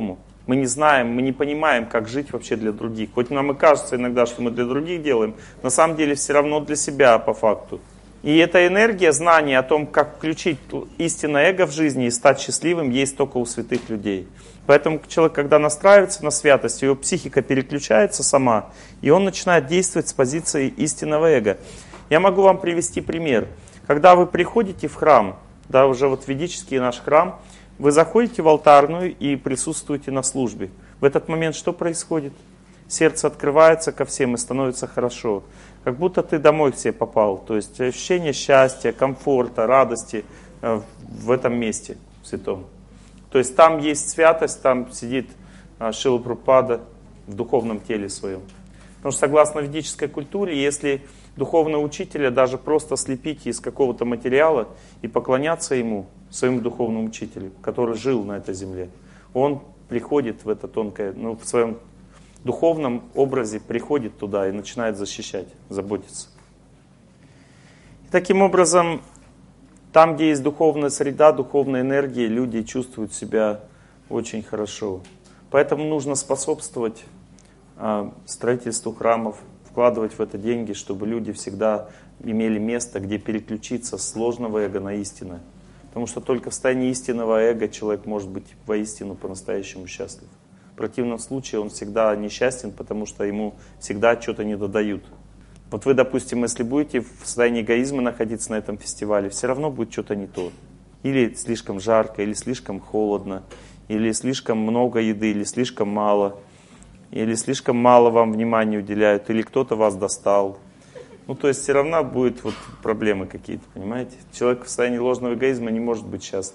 [SPEAKER 2] Мы не знаем, мы не понимаем, как жить вообще для других. Хоть нам и кажется иногда, что мы для других делаем, на самом деле все равно для себя по факту. И эта энергия, знание о том, как включить истинное эго в жизни и стать счастливым, есть только у святых людей. Поэтому человек, когда настраивается на святость, его психика переключается сама, и он начинает действовать с позиции истинного эго. Я могу вам привести пример. Когда вы приходите в храм, да, уже вот ведический наш храм, вы заходите в алтарную и присутствуете на службе. В этот момент что происходит? Сердце открывается ко всем и становится хорошо. Как будто ты домой к себе попал. То есть ощущение счастья, комфорта, радости в этом месте святом. То есть там есть святость, там сидит Шрила Прабхупада в духовном теле своем. Потому что согласно ведической культуре, если духовного учителя даже просто слепить из какого-то материала и поклоняться ему, своему духовному учителю, который жил на этой земле, он приходит в это тонкое, в своем духовном образе приходит туда и начинает защищать, заботиться. И таким образом, там, где есть духовная среда, духовная энергия, люди чувствуют себя очень хорошо. Поэтому нужно способствовать строительству храмов, вкладывать в это деньги, чтобы люди всегда имели место, где переключиться с ложного эго на истинное. Потому что только в состоянии истинного эго человек может быть воистину по-настоящему счастлив. В противном случае он всегда несчастен, потому что ему всегда что-то не додают. Вот вы, допустим, если будете в состоянии эгоизма находиться на этом фестивале, все равно будет что-то не то. Или слишком жарко, или слишком холодно, или слишком много еды, или слишком мало, или слишком мало вам внимания уделяют, или кто-то вас достал. То есть все равно будут проблемы какие-то, понимаете? Человек в состоянии ложного эгоизма не может быть счастлив.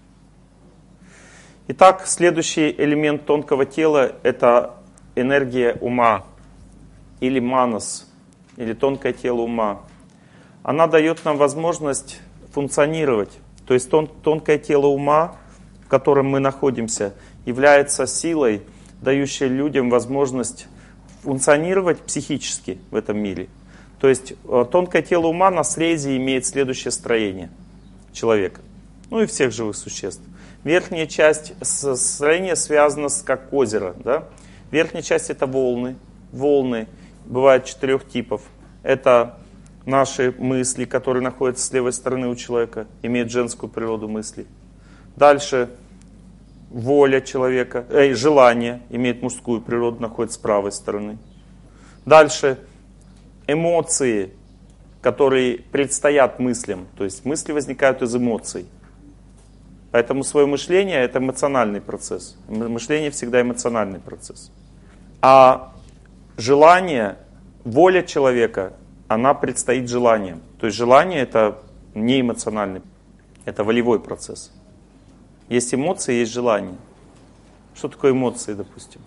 [SPEAKER 2] Итак, следующий элемент тонкого тела – это энергия ума, или манас, или тонкое тело ума. Она дает нам возможность функционировать. То есть тонкое тело ума, в котором мы находимся, является силой, дающей людям возможность функционировать психически в этом мире. То есть тонкое тело ума на срезе имеет следующее строение человека, и всех живых существ. Верхняя часть строения связана как озеро. Да? Верхняя часть это волны. Волны бывают 4 типов. Это наши мысли, которые находятся с левой стороны у человека, имеют женскую природу мысли. Дальше воля человека, желание имеет мужскую природу, находится с правой стороны. Дальше эмоции, которые предстоят мыслям. То есть мысли возникают из эмоций. Поэтому свое мышление это эмоциональный процесс. Мышление всегда эмоциональный процесс. А желание, воля человека, она предстоит желанием. То есть желание это не эмоциональный, это волевой процесс. Есть эмоции, есть желание. Что такое эмоции, допустим?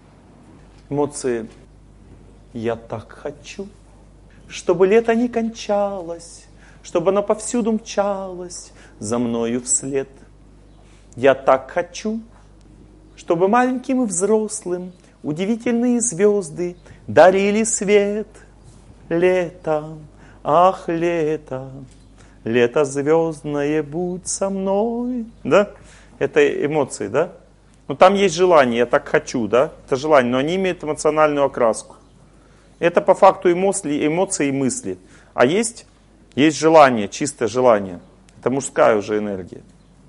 [SPEAKER 2] Эмоции «я так хочу», чтобы лето не кончалось, чтобы оно повсюду мчалось за мною вслед. Я так хочу, чтобы маленьким и взрослым удивительные звезды дарили свет. Лето, ах, лето, лето звездное, будь со мной. Да? Это эмоции, да? Там есть желание, я так хочу, да? Это желание, но они имеют эмоциональную окраску. Это по факту эмоции и мысли. А есть желание, чистое желание. Это мужская уже энергия.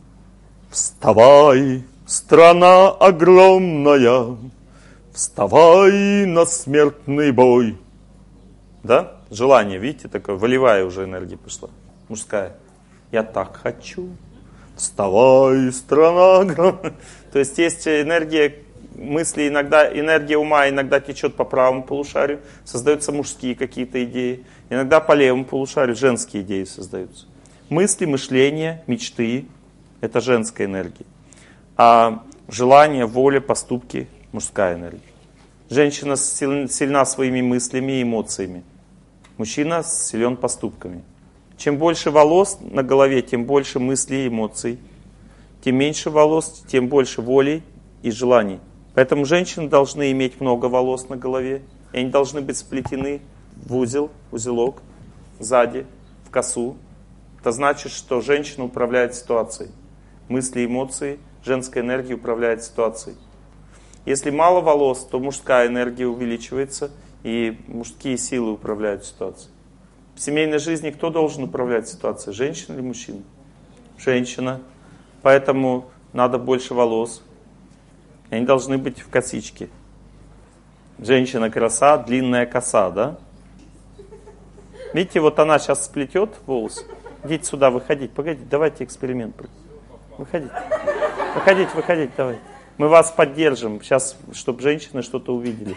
[SPEAKER 2] Вставай, страна огромная, вставай на смертный бой. Да? Желание, видите, такая волевая уже энергия пошла. Мужская. Я так хочу. Вставай, страна огромная. То есть энергия мысли, иногда энергия ума иногда течет по правому полушарию, создаются мужские какие-то идеи. Иногда по левому полушарию женские идеи создаются. Мысли, мышление, мечты – это женская энергия. А желание, воля, поступки – мужская энергия. Женщина сильна своими мыслями и эмоциями. Мужчина силен поступками. Чем больше волос на голове, тем больше мыслей и эмоций. Тем меньше волос, тем больше воли и желаний. Поэтому женщины должны иметь много волос на голове. И они должны быть сплетены в узелок, сзади, в косу. Это значит, что женщина управляет ситуацией. Мысли, эмоции, женская энергия управляет ситуацией.
[SPEAKER 1] Если мало волос, то мужская энергия увеличивается, и мужские силы управляют ситуацией. В семейной жизни кто должен управлять ситуацией? Женщина или мужчина? Женщина. Поэтому надо больше волос. Они должны быть в косичке. Женщина краса, длинная коса, да? Видите, вот она сейчас сплетет волосы. Идите сюда, выходите. Погодите, давайте эксперимент. Выходите. Выходите, давайте. Мы вас поддержим. Сейчас, чтобы женщины что-то увидели.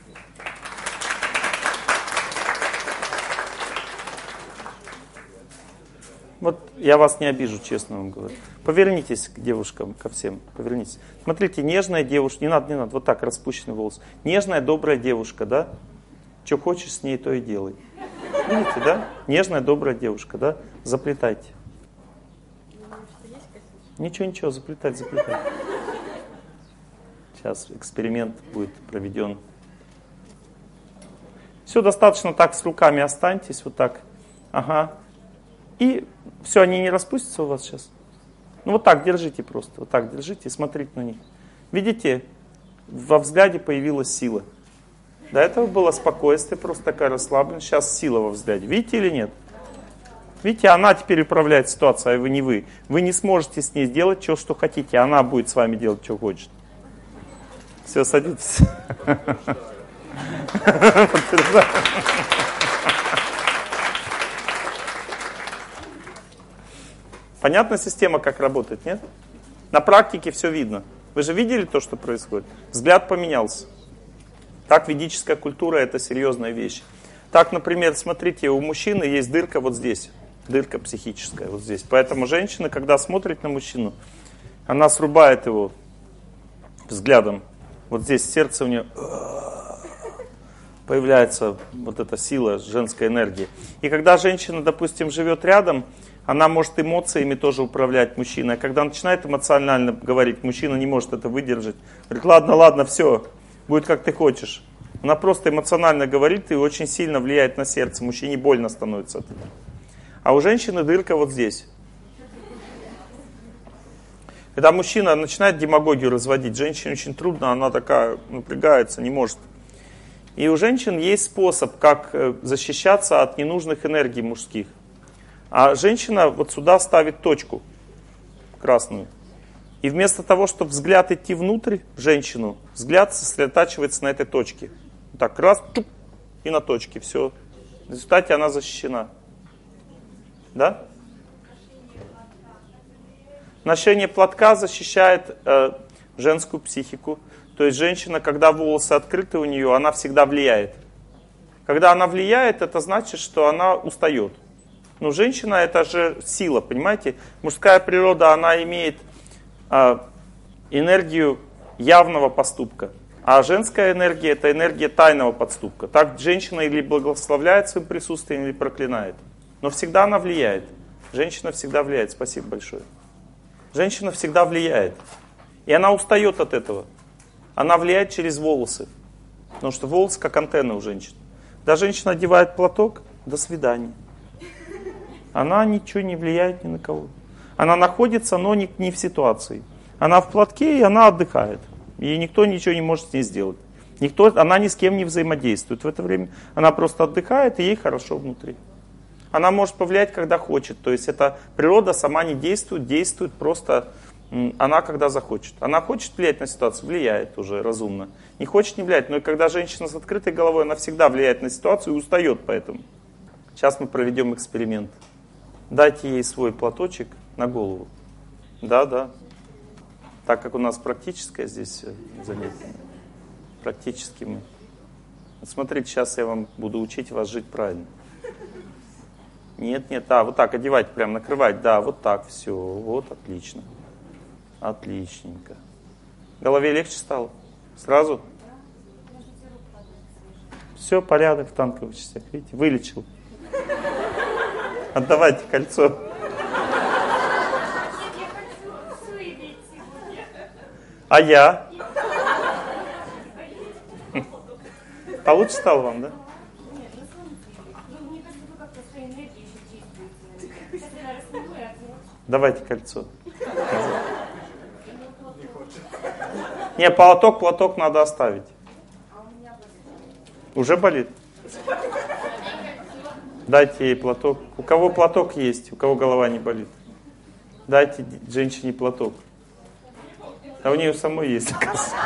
[SPEAKER 1] Вот я вас не обижу, честно вам говорю. Повернитесь к девушкам, ко всем. Повернитесь. Смотрите, нежная девушка. Не надо. Вот так, распущенный волос. Нежная, добрая девушка, да? Что хочешь с ней, то и делай. Видите, да? Нежная, добрая девушка, да? Заплетайте. Ничего, заплетать. Сейчас эксперимент будет проведен. Все, достаточно так с руками останьтесь, вот так. Ага. И все, они не распустятся у вас сейчас? Ну вот так держите просто, вот так держите и смотрите на них. Видите, во взгляде появилась сила. До этого было спокойствие, просто такая расслабленность. Сейчас сила во взгляде. Видите или нет? Видите, она теперь управляет ситуацией, а вы не вы. Вы не сможете с ней сделать все, что хотите. Она будет с вами делать, что хочет. Все, садитесь. Понятна система, как работает, нет? На практике все видно. Вы же видели то, что происходит? Взгляд поменялся. Так ведическая культура — это серьезная вещь. Так, например, смотрите, у мужчины есть дырка вот здесь. Дырка психическая вот здесь. Поэтому женщина, когда смотрит на мужчину, она срубает его взглядом. Вот здесь сердце у нее появляется вот эта сила женской энергии. И когда женщина, допустим, живет рядом, она может эмоциями тоже управлять мужчиной. А когда начинает эмоционально говорить, мужчина не может это выдержать. Говорит, ладно, все, будет как ты хочешь. Она просто эмоционально говорит и очень сильно влияет на сердце. Мужчине больно становится от этого. А у женщины дырка вот здесь. Когда мужчина начинает демагогию разводить, женщине очень трудно, она такая напрягается, не может. И у женщин есть способ, как защищаться от ненужных энергий мужских. А женщина вот сюда ставит точку красную. И вместо того, чтобы взгляд идти внутрь в женщину, взгляд сосредотачивается на этой точке. Так, раз, туп, и на точке, все. В результате она защищена. Да? Ношение платка защищает женскую психику. То есть женщина, когда волосы открыты у нее, она всегда влияет. Когда она влияет, это значит, что она устает. Но женщина — это же сила, понимаете? Мужская природа, она имеет энергию явного поступка. А женская энергия — это энергия тайного поступка. Так женщина или благословляет своим присутствием, или проклинает. Но всегда она влияет. Женщина всегда влияет. Спасибо большое. Женщина всегда влияет. И она устает от этого. Она влияет через волосы. Потому что волосы как антенна у женщин. Когда женщина одевает платок, до свидания. Она ничего не влияет ни на кого. Она находится, но не в ситуации. Она в платке, и она отдыхает. И никто ничего не может с ней сделать. Она ни с кем не взаимодействует в это время. Она просто отдыхает, и ей хорошо внутри. Она может повлиять, когда хочет. То есть эта природа сама не действует, действует просто она, когда захочет. Она хочет влиять на ситуацию, влияет уже разумно. Не хочет, не влияет. Но и когда женщина с открытой головой, она всегда влияет на ситуацию и устает поэтому. Сейчас мы проведем эксперимент. Дайте ей свой платочек на голову. Да. Так как у нас практическое здесь занятие. Практически мы. Вот смотрите, сейчас я вам буду учить вас жить правильно. Нет, вот так одевать, прям накрывать, да, вот так, все, вот, отлично. Отличненько. Голове легче стало? Сразу? Все, порядок в танковых частях, видите, вылечил. Отдавайте кольцо. А я? Получше стало вам, да? Давайте кольцо.
[SPEAKER 2] Не, платок надо оставить. Уже болит? Дайте ей платок. У кого платок есть, у кого голова не болит. Дайте женщине платок. А у нее самой есть, оказывается.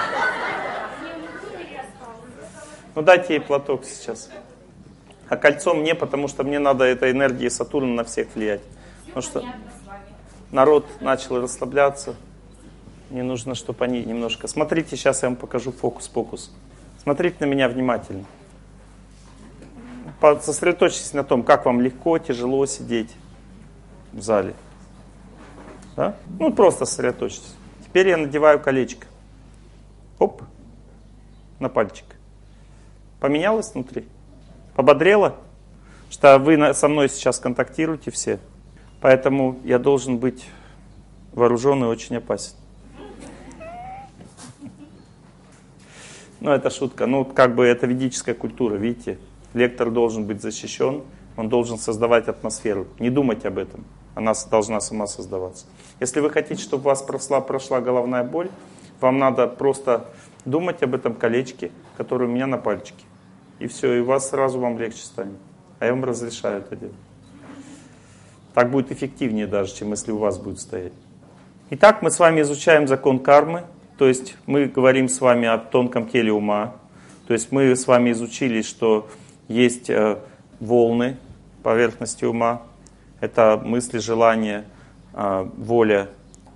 [SPEAKER 2] Ну дайте ей платок сейчас. А кольцо мне, потому что мне надо этой энергией Сатурна на всех влиять. Потому что народ начал расслабляться. Мне нужно, чтобы они немножко... Смотрите, сейчас я вам покажу фокус-покус. Смотрите на меня внимательно. Сосредоточьтесь на том, как вам легко, тяжело сидеть в зале. Да? Ну, просто сосредоточьтесь. Теперь я надеваю колечко. Оп. На пальчик. Поменялось внутри? Пободрело? Что вы со мной сейчас контактируете все. Поэтому я должен быть вооружен и очень опасен. Ну, это шутка. Ну, как бы это ведическая культура, видите? Лектор должен быть защищен, он должен создавать атмосферу. Не думать об этом. Она должна сама создаваться. Если вы хотите, чтобы у вас прошла головная боль, вам надо просто думать об этом колечке, которое у меня на пальчике. И все, и сразу вам легче станет. А я вам разрешаю это делать. Так будет эффективнее даже, чем если у вас будет стоять. Итак, мы с вами изучаем закон кармы. То есть мы говорим с вами о тонком теле ума. То есть мы с вами изучили, что есть волны поверхности ума. Это мысли, желания, воля,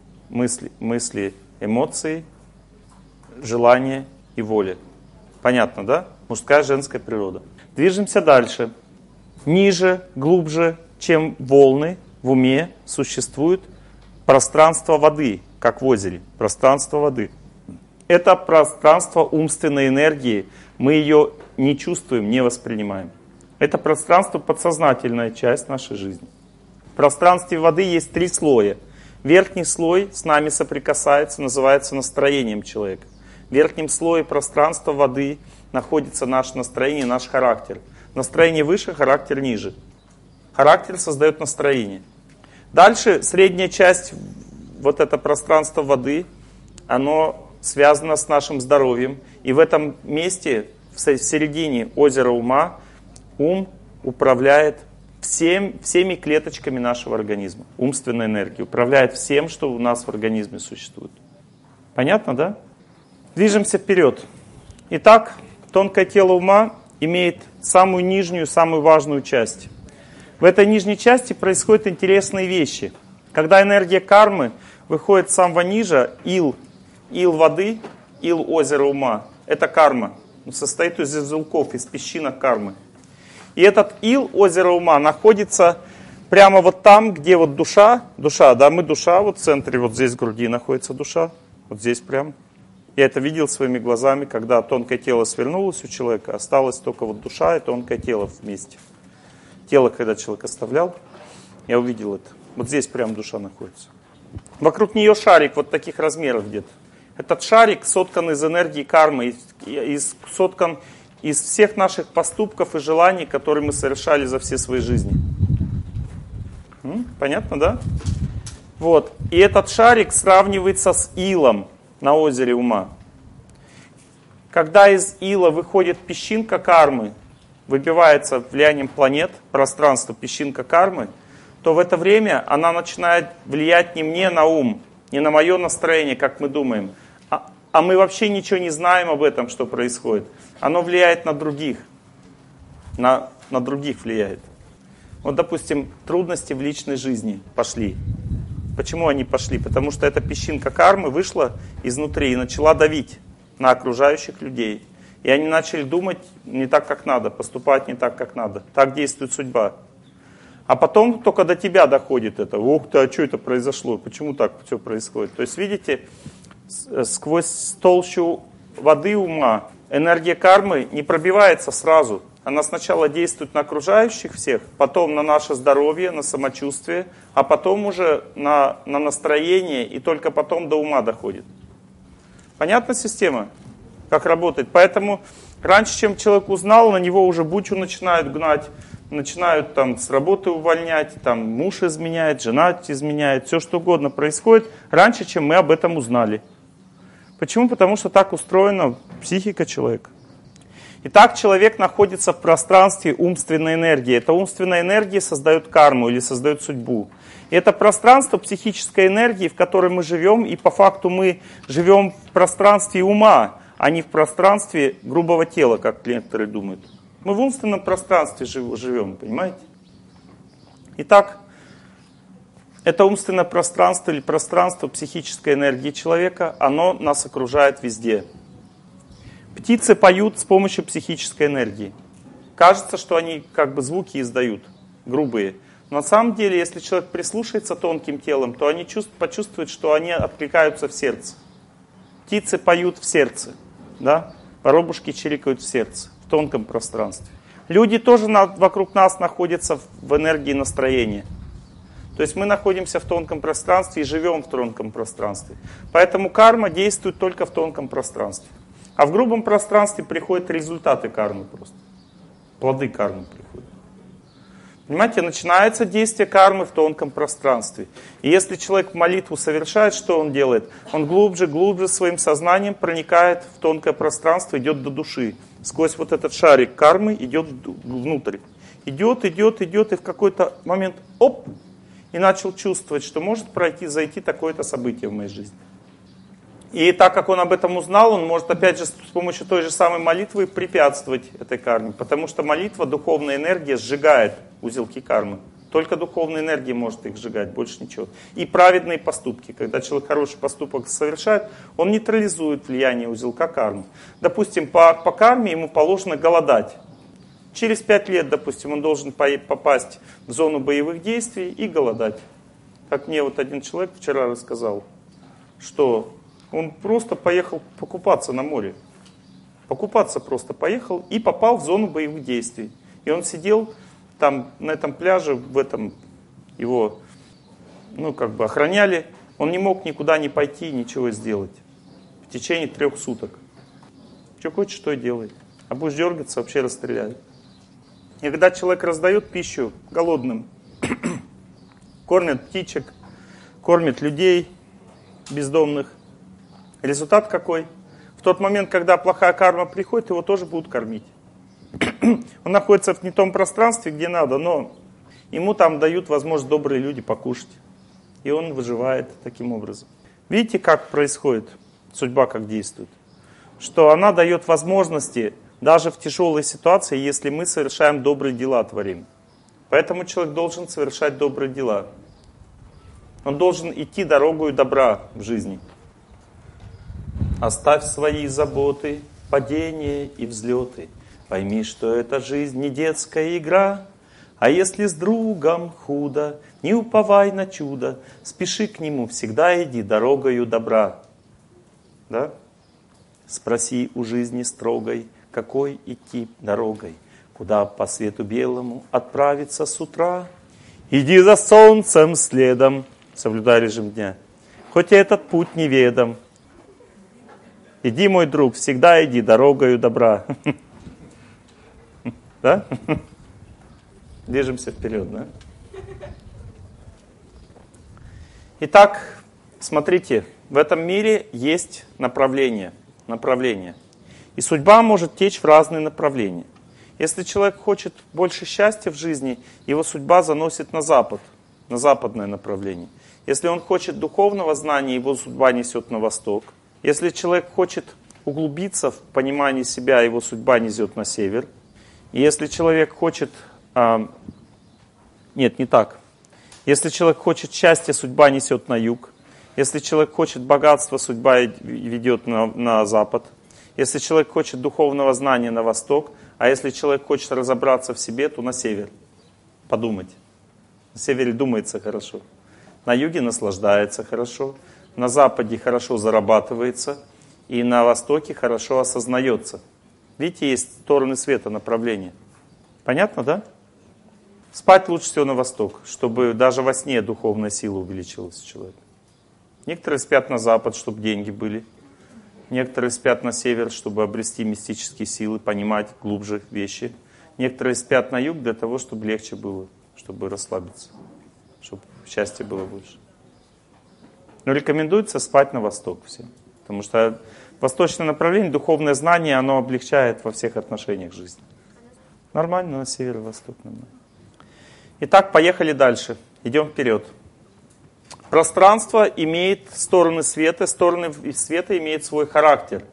[SPEAKER 2] мысли, эмоции, желание и воля. Понятно, да? Мужская, женская природа. Движемся дальше. Ниже, глубже, чем волны в уме существует пространство воды, как в озере. Пространство воды. Это пространство умственной энергии. Мы ее не чувствуем, не воспринимаем. Это пространство подсознательная часть нашей жизни. В пространстве воды есть 3 слоя. Верхний слой с нами соприкасается, называется настроением человека. В верхнем слое пространства воды находится наше настроение, наш характер. Настроение выше, характер ниже. Характер создает настроение. Дальше средняя часть, вот это пространство воды, оно связано с нашим здоровьем. И в этом месте, в середине озера ума, ум управляет всеми клеточками нашего организма. Умственная энергия управляет всем, что у нас в организме существует. Понятно, да? Движемся вперед. Итак, тонкое тело ума имеет самую нижнюю, самую важную часть. В этой нижней части происходят интересные вещи. Когда энергия кармы выходит с самого низа, ил воды, ил озера ума, это карма. Он состоит из узелков, из песчинок кармы. И этот ил озера ума находится прямо вот там, где вот душа, да, мы душа, вот в центре, вот здесь в груди находится душа, вот здесь прям. Я это видел своими глазами, когда тонкое тело свернулось у человека, осталась только вот душа и тонкое тело вместе. Тело, когда человек оставлял, я увидел это. Вот здесь прям душа находится. Вокруг нее шарик вот таких размеров где-то. Этот шарик соткан из энергии кармы, соткан из всех наших поступков и желаний, которые мы совершали за все свои жизни. Понятно, да? Вот. И этот шарик сравнивается с илом на озере ума. Когда из ила выходит песчинка кармы, выбивается влиянием планет, пространство песчинка кармы, то в это время она начинает влиять не мне на ум, не на мое настроение, как мы думаем, а мы вообще ничего не знаем об этом, что происходит. Оно влияет на других. На других влияет. Вот, допустим, трудности в личной жизни пошли. Почему они пошли? Потому что эта песчинка кармы вышла изнутри и начала давить на окружающих людей. И они начали думать не так, как надо, поступать не так, как надо. Так действует судьба. А потом только до тебя доходит это. Ух ты, а что это произошло? Почему так все происходит? То есть, видите, сквозь толщу воды ума энергия кармы не пробивается сразу. Она сначала действует на окружающих всех, потом на наше здоровье, на самочувствие, а потом уже на настроение, и только потом до ума доходит. Понятна система? Как работает? Поэтому раньше, чем человек узнал, на него уже бучу начинают гнать, начинают там с работы увольнять, там муж изменяет, жена изменяет, все что угодно происходит раньше, чем мы об этом узнали. Почему? Потому что так устроена психика человека. Итак, человек находится в пространстве умственной энергии. Эта умственная энергия создает карму или создает судьбу. И это пространство психической энергии, в котором мы живем, и по факту мы живем в пространстве ума, а не в пространстве грубого тела, как некоторые думают. Мы в умственном пространстве живем, понимаете? Итак, это умственное пространство или пространство психической энергии человека, оно нас окружает везде. Птицы поют с помощью психической энергии. Кажется, что они как бы звуки издают, грубые. Но на самом деле, если человек прислушается тонким телом, то они почувствуют, что они откликаются в сердце. Птицы поют в сердце, да? Воробушки чирикают в сердце, в тонком пространстве. Люди тоже вокруг нас находятся в энергии настроения. То есть мы находимся в тонком пространстве и живем в тонком пространстве. Поэтому карма действует только в тонком пространстве. А в грубом пространстве приходят результаты кармы просто. Плоды кармы приходят. Понимаете, начинается действие кармы в тонком пространстве. И если человек молитву совершает, что он делает? Он глубже своим сознанием проникает в тонкое пространство, идет до души. Сквозь вот этот шарик кармы идет внутрь. Идет, и в какой-то момент оп! И начал чувствовать, что может зайти такое-то событие в моей жизни. И так как он об этом узнал, он может опять же с помощью той же самой молитвы препятствовать этой карме. Потому что молитва, духовная энергия сжигает узелки кармы. Только духовная энергия может их сжигать, больше ничего. И праведные поступки. Когда человек хороший поступок совершает, он нейтрализует влияние узелка кармы. Допустим, по карме ему положено голодать. Через 5 лет, допустим, он должен попасть в зону боевых действий и голодать. Как мне вот один человек вчера рассказал, что он просто поехал покупаться на море. Покупаться просто поехал и попал в зону боевых действий. И он сидел там на этом пляже, его охраняли. Он не мог никуда не пойти, ничего сделать. В течение 3 суток. Что хочешь, что и делай. А будешь дергаться, вообще расстреляют. И когда человек раздает пищу голодным, кормит птичек, кормит людей бездомных, результат какой? В тот момент, когда плохая карма приходит, его тоже будут кормить. Он находится в не том пространстве, где надо, но ему там дают возможность добрые люди покушать. И он выживает таким образом. Видите, как происходит? Судьба как действует. Что она дает возможности даже в тяжелой ситуации, если мы совершаем добрые дела, творим. Поэтому человек должен совершать добрые дела. Он должен идти дорогою добра в жизни. Оставь свои заботы, падения и взлеты. Пойми, что эта жизнь не детская игра. А если с другом худо, не уповай на чудо. Спеши к нему, всегда иди дорогою добра. Да? Спроси у жизни строгой, какой идти дорогой. Куда по свету белому отправиться с утра. Иди за солнцем следом, соблюдай режим дня. Хоть этот путь неведом. Иди, мой друг, всегда иди дорогою добра. Да? Движемся вперед, да? Итак, смотрите, в этом мире есть направление. И судьба может течь в разные направления. Если человек хочет больше счастья в жизни, его судьба заносит на запад, на западное направление. Если он хочет духовного знания, его судьба несет на восток. Если человек хочет углубиться в понимание себя, его судьба несет на север. И если человек хочет... Нет, не так. Если человек хочет счастья, судьба несет на юг. Если человек хочет богатства, судьба ведет на запад. Если человек хочет духовного знания, на восток. А если человек хочет разобраться в себе, то на север. Подумать. На севере думается хорошо. На юге наслаждается хорошо. На западе хорошо зарабатывается. И на востоке хорошо осознается. Видите, есть стороны света, направления. Понятно, да? Спать лучше всего на восток, чтобы даже во сне духовная сила увеличилась у человека. Некоторые спят на запад, чтобы деньги были. Некоторые спят на север, чтобы обрести мистические силы, понимать глубже вещи. Некоторые спят на юг для того, чтобы легче было, чтобы расслабиться, чтобы счастья было больше. Но рекомендуется спать на восток всем.
[SPEAKER 1] Потому что восточное направление, духовное знание, оно облегчает во всех отношениях жизни. Нормально, на северо-восток. Итак, поехали дальше. Идем вперед. Пространство имеет стороны света имеют свой характер.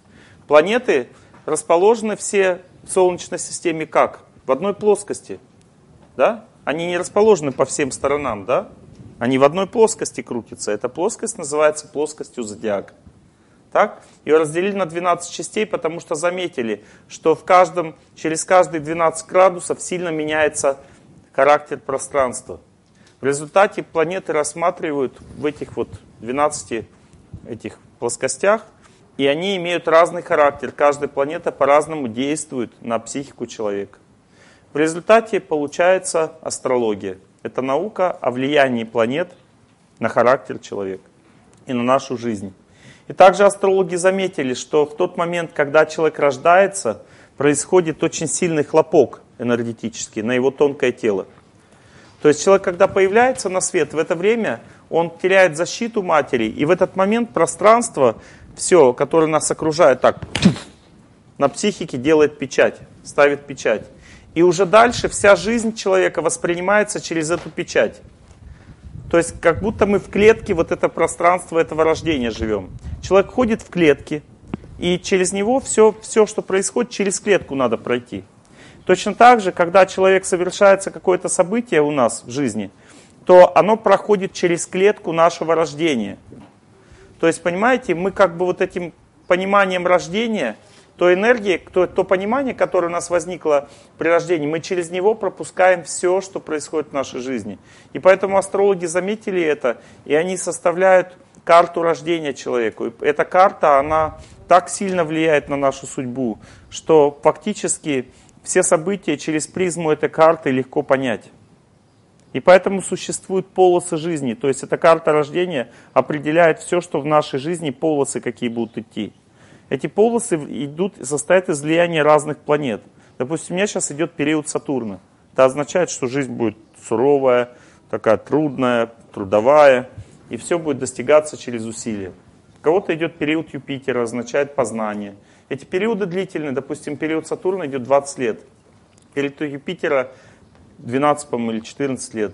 [SPEAKER 1] Планеты расположены все в Солнечной системе как? В одной плоскости. Да? Они не расположены по всем сторонам, да? Они в одной плоскости крутятся. Эта плоскость называется плоскостью зодиака. Так? Ее разделили на 12 частей, потому что заметили, что через каждые 12 градусов сильно меняется характер пространства. В результате планеты рассматривают в этих 12 этих плоскостях, и они имеют разный характер. Каждая планета по-разному действует на психику человека. В результате получается астрология. Это наука о влиянии планет на характер человека и на нашу жизнь. И также астрологи заметили, что в тот момент, когда человек рождается, происходит очень сильный хлопок энергетический на его тонкое тело. То есть человек, когда появляется на свет, в это время он теряет защиту матери, и в этот момент пространство, все, которое нас окружает, так, на психике делает печать, ставит печать. И уже дальше вся жизнь человека воспринимается через эту печать. То есть как будто мы в клетке это пространство этого рождения живем. Человек ходит в клетке, и через него все, что происходит, через клетку надо пройти. Точно так же, когда человек совершается какое-то событие у нас в жизни, то оно проходит через клетку нашего рождения. То есть, понимаете, мы этим пониманием рождения, то энергия, то понимание, которое у нас возникло при рождении, мы через него пропускаем все, что происходит в нашей жизни. И поэтому астрологи заметили это, и они составляют карту рождения человеку. И эта карта, она так сильно влияет на нашу судьбу, что фактически все события через призму этой карты легко понять. И поэтому существуют полосы жизни. То есть эта карта рождения определяет все, что в нашей жизни, полосы какие будут идти. Эти полосы состоят из влияния разных планет. Допустим, у меня сейчас идет период Сатурна. Это означает, что жизнь будет суровая, такая трудная, трудовая. И все будет достигаться через усилия. У кого-то идет период Юпитера, означает познание. Эти периоды длительные. Допустим, период Сатурна идет 20 лет. Период Юпитера 12, по-моему, или 14 лет.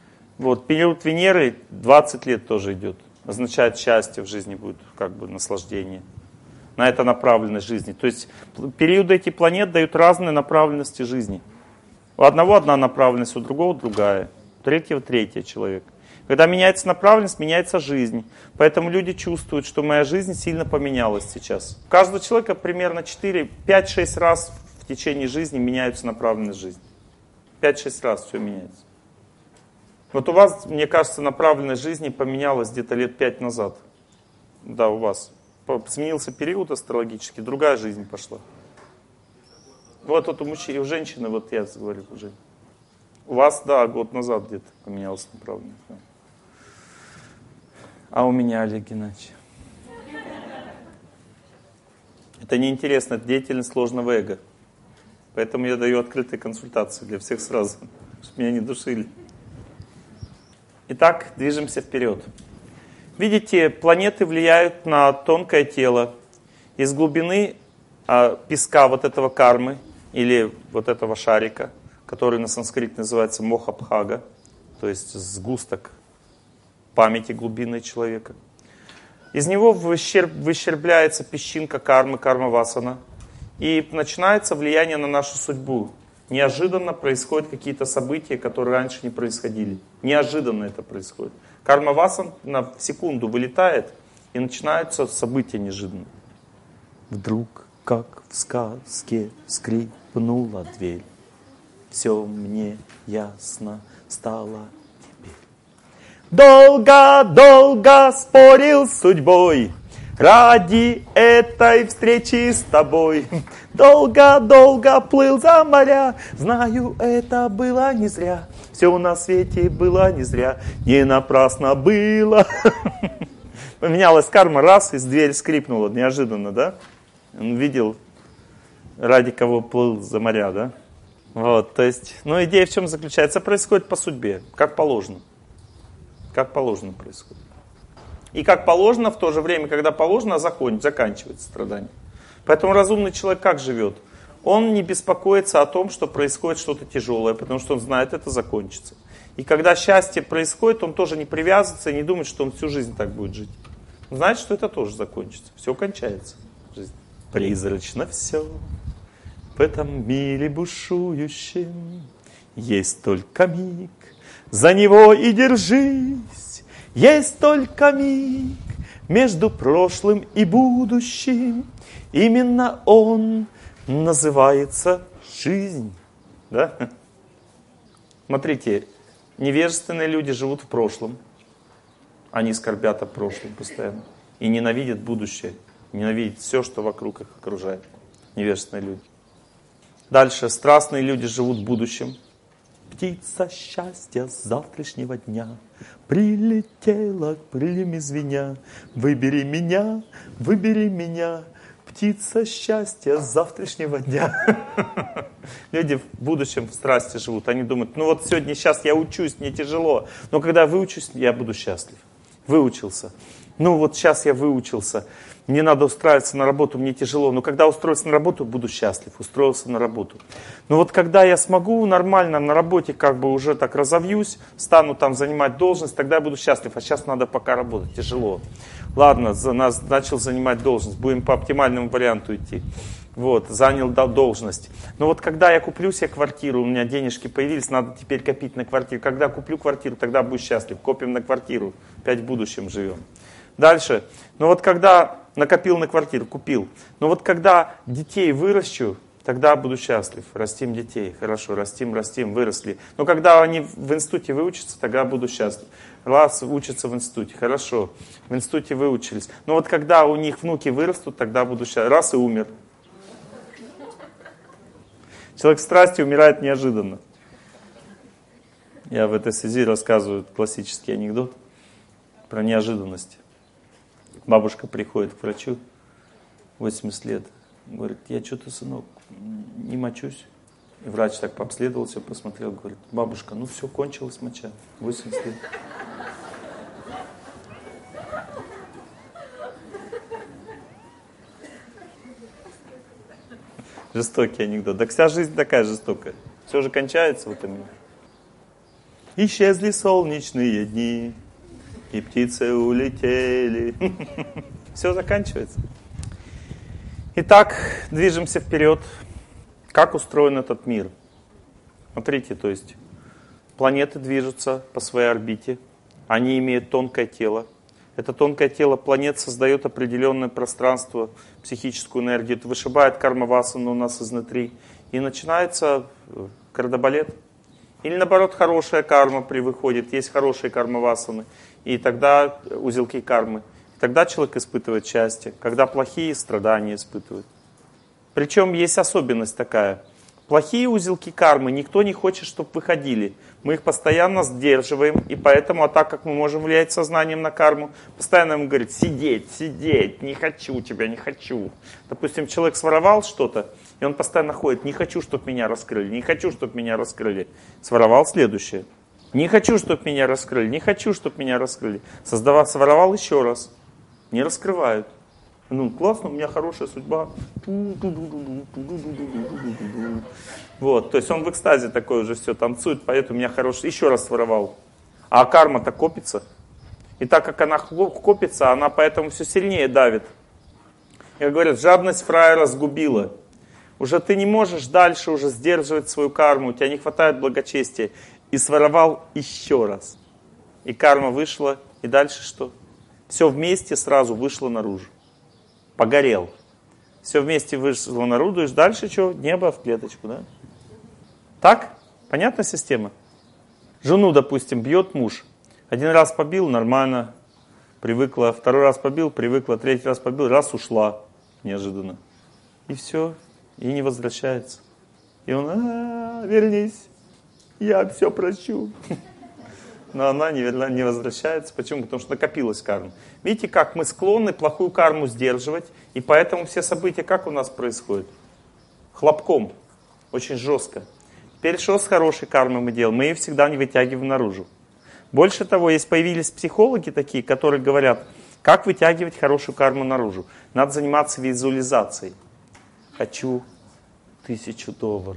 [SPEAKER 1] Период Венеры 20 лет тоже идет. Означает счастье в жизни будет, наслаждение. На это направленность жизни. То есть периоды этих планет дают разные направленности жизни. У одного одна направленность, у другого другая. У третьего третья человек. Когда меняется направленность, меняется жизнь. Поэтому люди чувствуют, что моя жизнь сильно поменялась сейчас. У каждого человека примерно 5-6 раз в течение жизни меняется направленность жизни. 5-6 раз все меняется. У вас, мне кажется, направленность жизни поменялась где-то лет 5 назад. Да, у вас. Сменился период астрологический, другая жизнь пошла. У мужчин, у женщины, я говорю уже. У вас, да, год назад где-то поменялось направление. А у меня, Олег Геннадьевич? Это неинтересно, это деятельность сложного эго. Поэтому я даю открытые консультации для всех сразу, чтобы меня не душили. Итак, движемся вперед. Видите, планеты влияют на тонкое тело. Из глубины песка этого кармы, или этого шарика, который на санскрите называется мохабхага, то есть сгусток памяти глубинной человека. Из него выщербляется песчинка кармы, карма-васана, и начинается влияние на нашу судьбу. Неожиданно происходят какие-то события, которые раньше не происходили. Неожиданно это происходит. Карма-васан в секунду вылетает, и начинаются события неожиданные. Вдруг, как в сказке, скрипнула дверь. Все мне ясно стало теперь. Долго-долго спорил с судьбой ради этой встречи с тобой. Долго-долго плыл за моря, знаю, это было не зря. Все на свете было не зря, не напрасно было. Поменялась карма, раз, и дверь скрипнула, неожиданно, да? Он видел, ради кого плыл за моря, да? То есть, идея в чем заключается? Происходит по судьбе, как положено. Как положено происходит. И как положено, в то же время, когда положено, заканчивается страдание. Поэтому разумный человек как живет? Он не беспокоится о том, что происходит что-то тяжелое, потому что он знает, это закончится. И когда счастье происходит, он тоже не привязывается и не думает, что он всю жизнь так будет жить. Он знает, что это тоже закончится. Все кончается. Жизнь. Призрачно все в этом мире бушующем. Есть только миг, за него и держись. Есть только миг между прошлым и будущим. Именно он называется жизнь. Да? Смотрите, невежественные люди живут в прошлом. Они скорбят о прошлом постоянно. И ненавидят будущее. Ненавидят все, что вокруг их окружает. Невежественные люди. Дальше. Страстные люди живут в будущем. Птица счастья завтрашнего дня прилетела к крыльями звеня. Выбери меня, птица счастья завтрашнего дня. Люди в будущем в страсти живут. Они думают, ну вот сегодня, сейчас я учусь, мне тяжело. Но когда я выучусь, я буду счастлив. Выучился. Ну вот сейчас я выучился. Мне надо устраиваться на работу, мне тяжело. Но когда устроиться на работу, буду счастлив. Устроился на работу. Но вот когда я смогу нормально на работе, как бы уже так разовьюсь, стану там занимать должность, тогда я буду счастлив. А сейчас надо пока работать, тяжело. Ладно, начал занимать должность, будем по оптимальному варианту идти. Вот, занял должность. Но вот когда я куплю себе квартиру, у меня денежки появились, надо теперь копить на квартиру. Когда куплю квартиру, тогда буду счастлив. Копим на квартиру, опять в будущем живем. Дальше. Ну вот когда накопил на квартиру, купил. Но вот когда детей выращу, тогда буду счастлив. Растим детей. Хорошо, растим, выросли. Но когда они в институте выучатся, тогда буду счастлив. Раз учатся в институте, хорошо. В институте выучились. Но вот когда у них внуки вырастут, тогда буду счастлив. Раз и умер. Человек в страсти умирает неожиданно. Я в этой связи рассказываю классический анекдот про неожиданность. Бабушка приходит к врачу, 80 лет, говорит, я что-то, сынок, не мочусь. И врач так пообследовал, все посмотрел, говорит, бабушка, ну все, кончилась моча, 80 лет. Жестокий анекдот. Да вся жизнь такая жестокая. Все же кончается в этом мире. Исчезли солнечные дни, и птицы улетели. Все заканчивается. Итак, движемся вперед. Как устроен этот мир? Смотрите, то есть планеты движутся по своей орбите. Они имеют тонкое тело. Это тонкое тело планет создает определенное пространство, психическую энергию. Это вышибает карма-васану у нас изнутри. И начинается кардебалет. Или наоборот, хорошая карма выходит. Есть хорошие карма-васаны. И тогда узелки кармы. И тогда человек испытывает счастье. Когда плохие, страдания испытывает. Причем есть особенность такая. Плохие узелки кармы никто не хочет, чтобы выходили. Мы их постоянно сдерживаем, и поэтому, а так как мы можем влиять сознанием на карму, постоянно ему говорит, сидеть, не хочу тебя, не хочу. Допустим, человек своровал что-то, и он постоянно ходит, не хочу, чтобы меня раскрыли, не хочу, чтобы меня раскрыли. Своровал следующее. Не хочу, чтобы меня раскрыли, не хочу, чтобы меня раскрыли. Своровал еще раз. Не раскрывают. Ну, классно, у меня хорошая судьба. Вот, то есть он в экстазе такой уже все танцует, поет, у меня хороший, еще раз своровал. А карма-то копится. И так как она копится, она поэтому все сильнее давит. И говорят, жадность фраера сгубила. Уже ты не можешь дальше уже сдерживать свою карму, у тебя не хватает благочестия. И своровал еще раз. И карма вышла, и дальше что? Все вместе сразу вышло наружу. Погорел. Все вместе вышло наружу, и дальше что? Небо в клеточку, да? Так? Понятна система? Жену, допустим, бьет муж. Один раз побил, нормально, привыкла. Второй раз побил, привыкла. Третий раз побил, раз ушла. Неожиданно. И все. И не возвращается. И он, вернись, я все прощу. Но она не возвращается. Почему? Потому что накопилась карма. Видите, как мы склонны плохую карму сдерживать, и поэтому все события как у нас происходят? Хлопком. Очень жестко. Теперь что с хорошей кармой мы делаем? Мы ее всегда не вытягиваем наружу. Больше того, есть появились психологи такие, которые говорят,
[SPEAKER 2] Как вытягивать хорошую карму наружу? Надо заниматься визуализацией. Хочу $1000.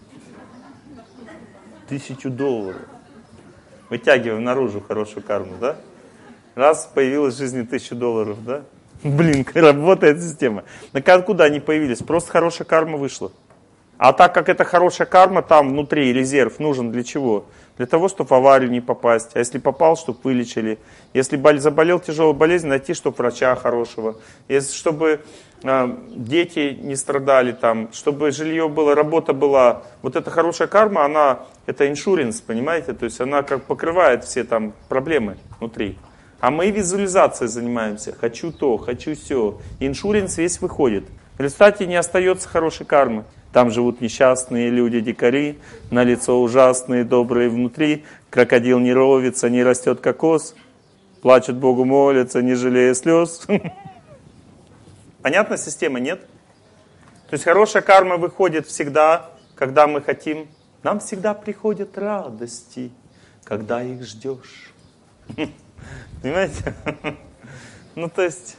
[SPEAKER 2] $1000. Вытягиваем наружу хорошую карму, да? Раз появилась в жизни $1000, да? Блин, работает система. Так откуда они появились? Просто хорошая карма вышла. А так как это хорошая карма, там внутри резерв нужен для чего? Для того, чтобы в аварию не попасть. А если попал, чтобы вылечили. Если заболел тяжелой болезнью, найти, чтобы врача хорошего. Если, чтобы дети не страдали, там, чтобы жилье было, работа была. Вот эта хорошая карма, это иншуренс, понимаете? То есть она как покрывает все там проблемы внутри. А мы визуализацией занимаемся. Хочу то, хочу сё. Иншуренс весь выходит. В результате не остается хорошей кармы. Там живут несчастные люди, дикари, на лицо ужасные, добрые внутри. Крокодил не ровится, не растет кокос. Плачут Богу, молятся, не жалея слез. Понятна система, нет? То есть хорошая карма выходит всегда, когда мы хотим. Нам всегда приходят радости, когда их ждешь. Понимаете? Ну, то есть,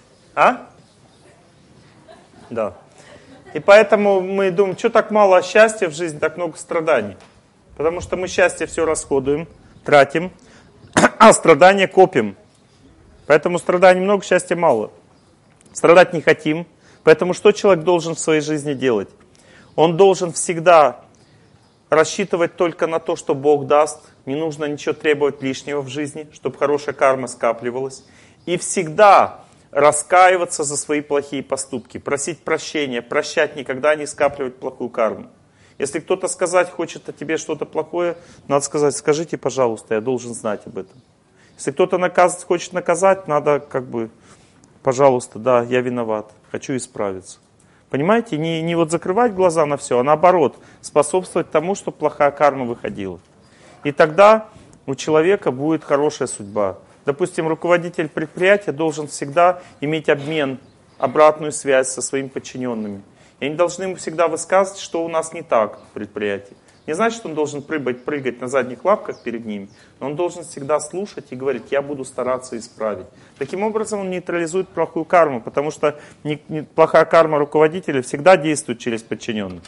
[SPEAKER 2] Да. И поэтому мы думаем, что так мало счастья в жизни, так много страданий. Потому что мы счастье все расходуем, тратим, а страдания копим. Поэтому страданий много, счастья мало. Страдать не хотим. Поэтому что человек должен в своей жизни делать? Он должен всегда рассчитывать только на то, что Бог даст. Не нужно ничего требовать лишнего в жизни, чтобы хорошая карма скапливалась. И всегда раскаиваться за свои плохие поступки, просить прощения, прощать, никогда не скапливать плохую карму. Если кто-то сказать хочет о тебе что-то плохое, надо сказать, скажите, пожалуйста, я должен знать об этом. Если кто-то хочет наказать, надо пожалуйста, да, я виноват, хочу исправиться. Понимаете, не вот закрывать глаза на все, а наоборот, способствовать тому, чтобы плохая карма выходила. И тогда у человека будет хорошая судьба. Допустим, руководитель предприятия должен всегда иметь обмен, обратную связь со своими подчиненными. И они должны ему всегда высказывать, что у нас не так в предприятии. Не значит, что он должен прыгать на задних лапках перед ними, но он должен всегда слушать и говорить, я буду стараться исправить. Таким образом он нейтрализует плохую карму, потому что плохая карма руководителя всегда действует через подчиненных.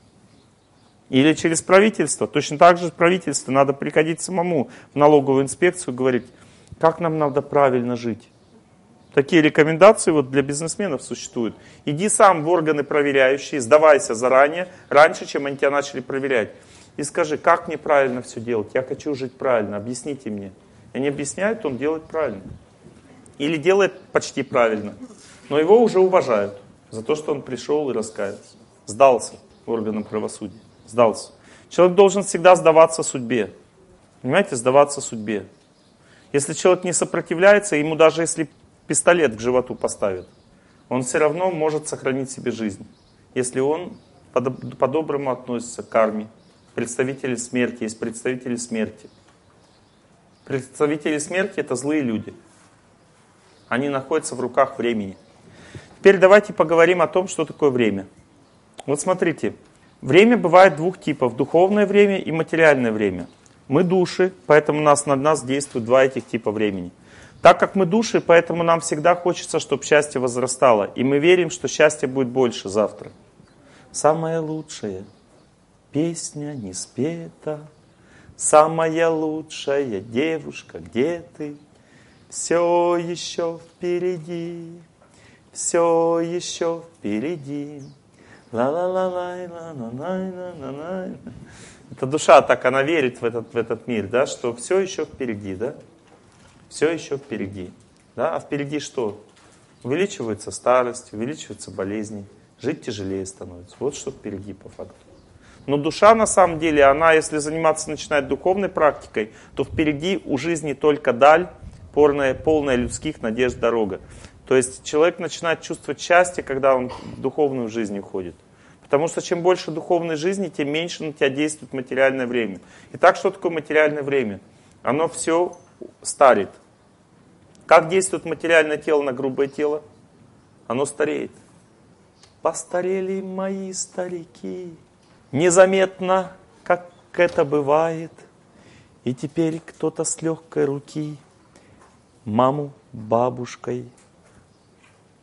[SPEAKER 2] Или через правительство. Точно так же правительство надо приходить самому в налоговую инспекцию и говорить, как нам надо правильно жить. Такие рекомендации вот для бизнесменов существуют. Иди сам в органы проверяющие, сдавайся заранее, раньше, чем они тебя начали проверять. И скажи, как мне правильно все делать? Я хочу жить правильно, объясните мне. И они объясняют, он делает правильно. Или делает почти правильно. Но его уже уважают за то, что он пришел и раскаялся. Сдался органам правосудия. Сдался. Человек должен всегда сдаваться судьбе. Понимаете, сдаваться судьбе. Если человек не сопротивляется, ему даже если пистолет к животу поставят, он все равно может сохранить себе жизнь. Если он по-доброму относится к карме. Представители смерти, есть представители смерти. Представители смерти — это злые люди. Они находятся в руках времени. Теперь давайте поговорим о том, что такое время. Вот смотрите, время бывает двух типов. Духовное время и материальное время. Мы души, поэтому на нас действуют два этих типа времени. Так как мы души, поэтому нам всегда хочется, чтобы счастье возрастало. И мы верим, что счастье будет больше завтра. Самая лучшая песня не спета, самая лучшая девушка, где ты? Все еще впереди, все еще впереди. Ла-ла-ла-лай-ла-ла-лай-ла-ла-лай. Это душа так, она верит в этот мир, да, что все еще впереди, да? Все еще впереди. Да? А впереди что? Увеличивается старость, увеличиваются болезни, жить тяжелее становится. Вот что впереди по факту. Но душа на самом деле, она, если заниматься начинает духовной практикой, то впереди у жизни только даль, полная людских надежд дорога. То есть человек начинает чувствовать счастье, когда он в духовную жизнь уходит. Потому что чем больше духовной жизни, тем меньше на тебя действует материальное время. Итак, что такое материальное время? Оно все старит. Как действует материальное тело на грубое тело? Оно стареет. Постарели мои старики, незаметно, как это бывает. И теперь кто-то с легкой руки маму бабушкой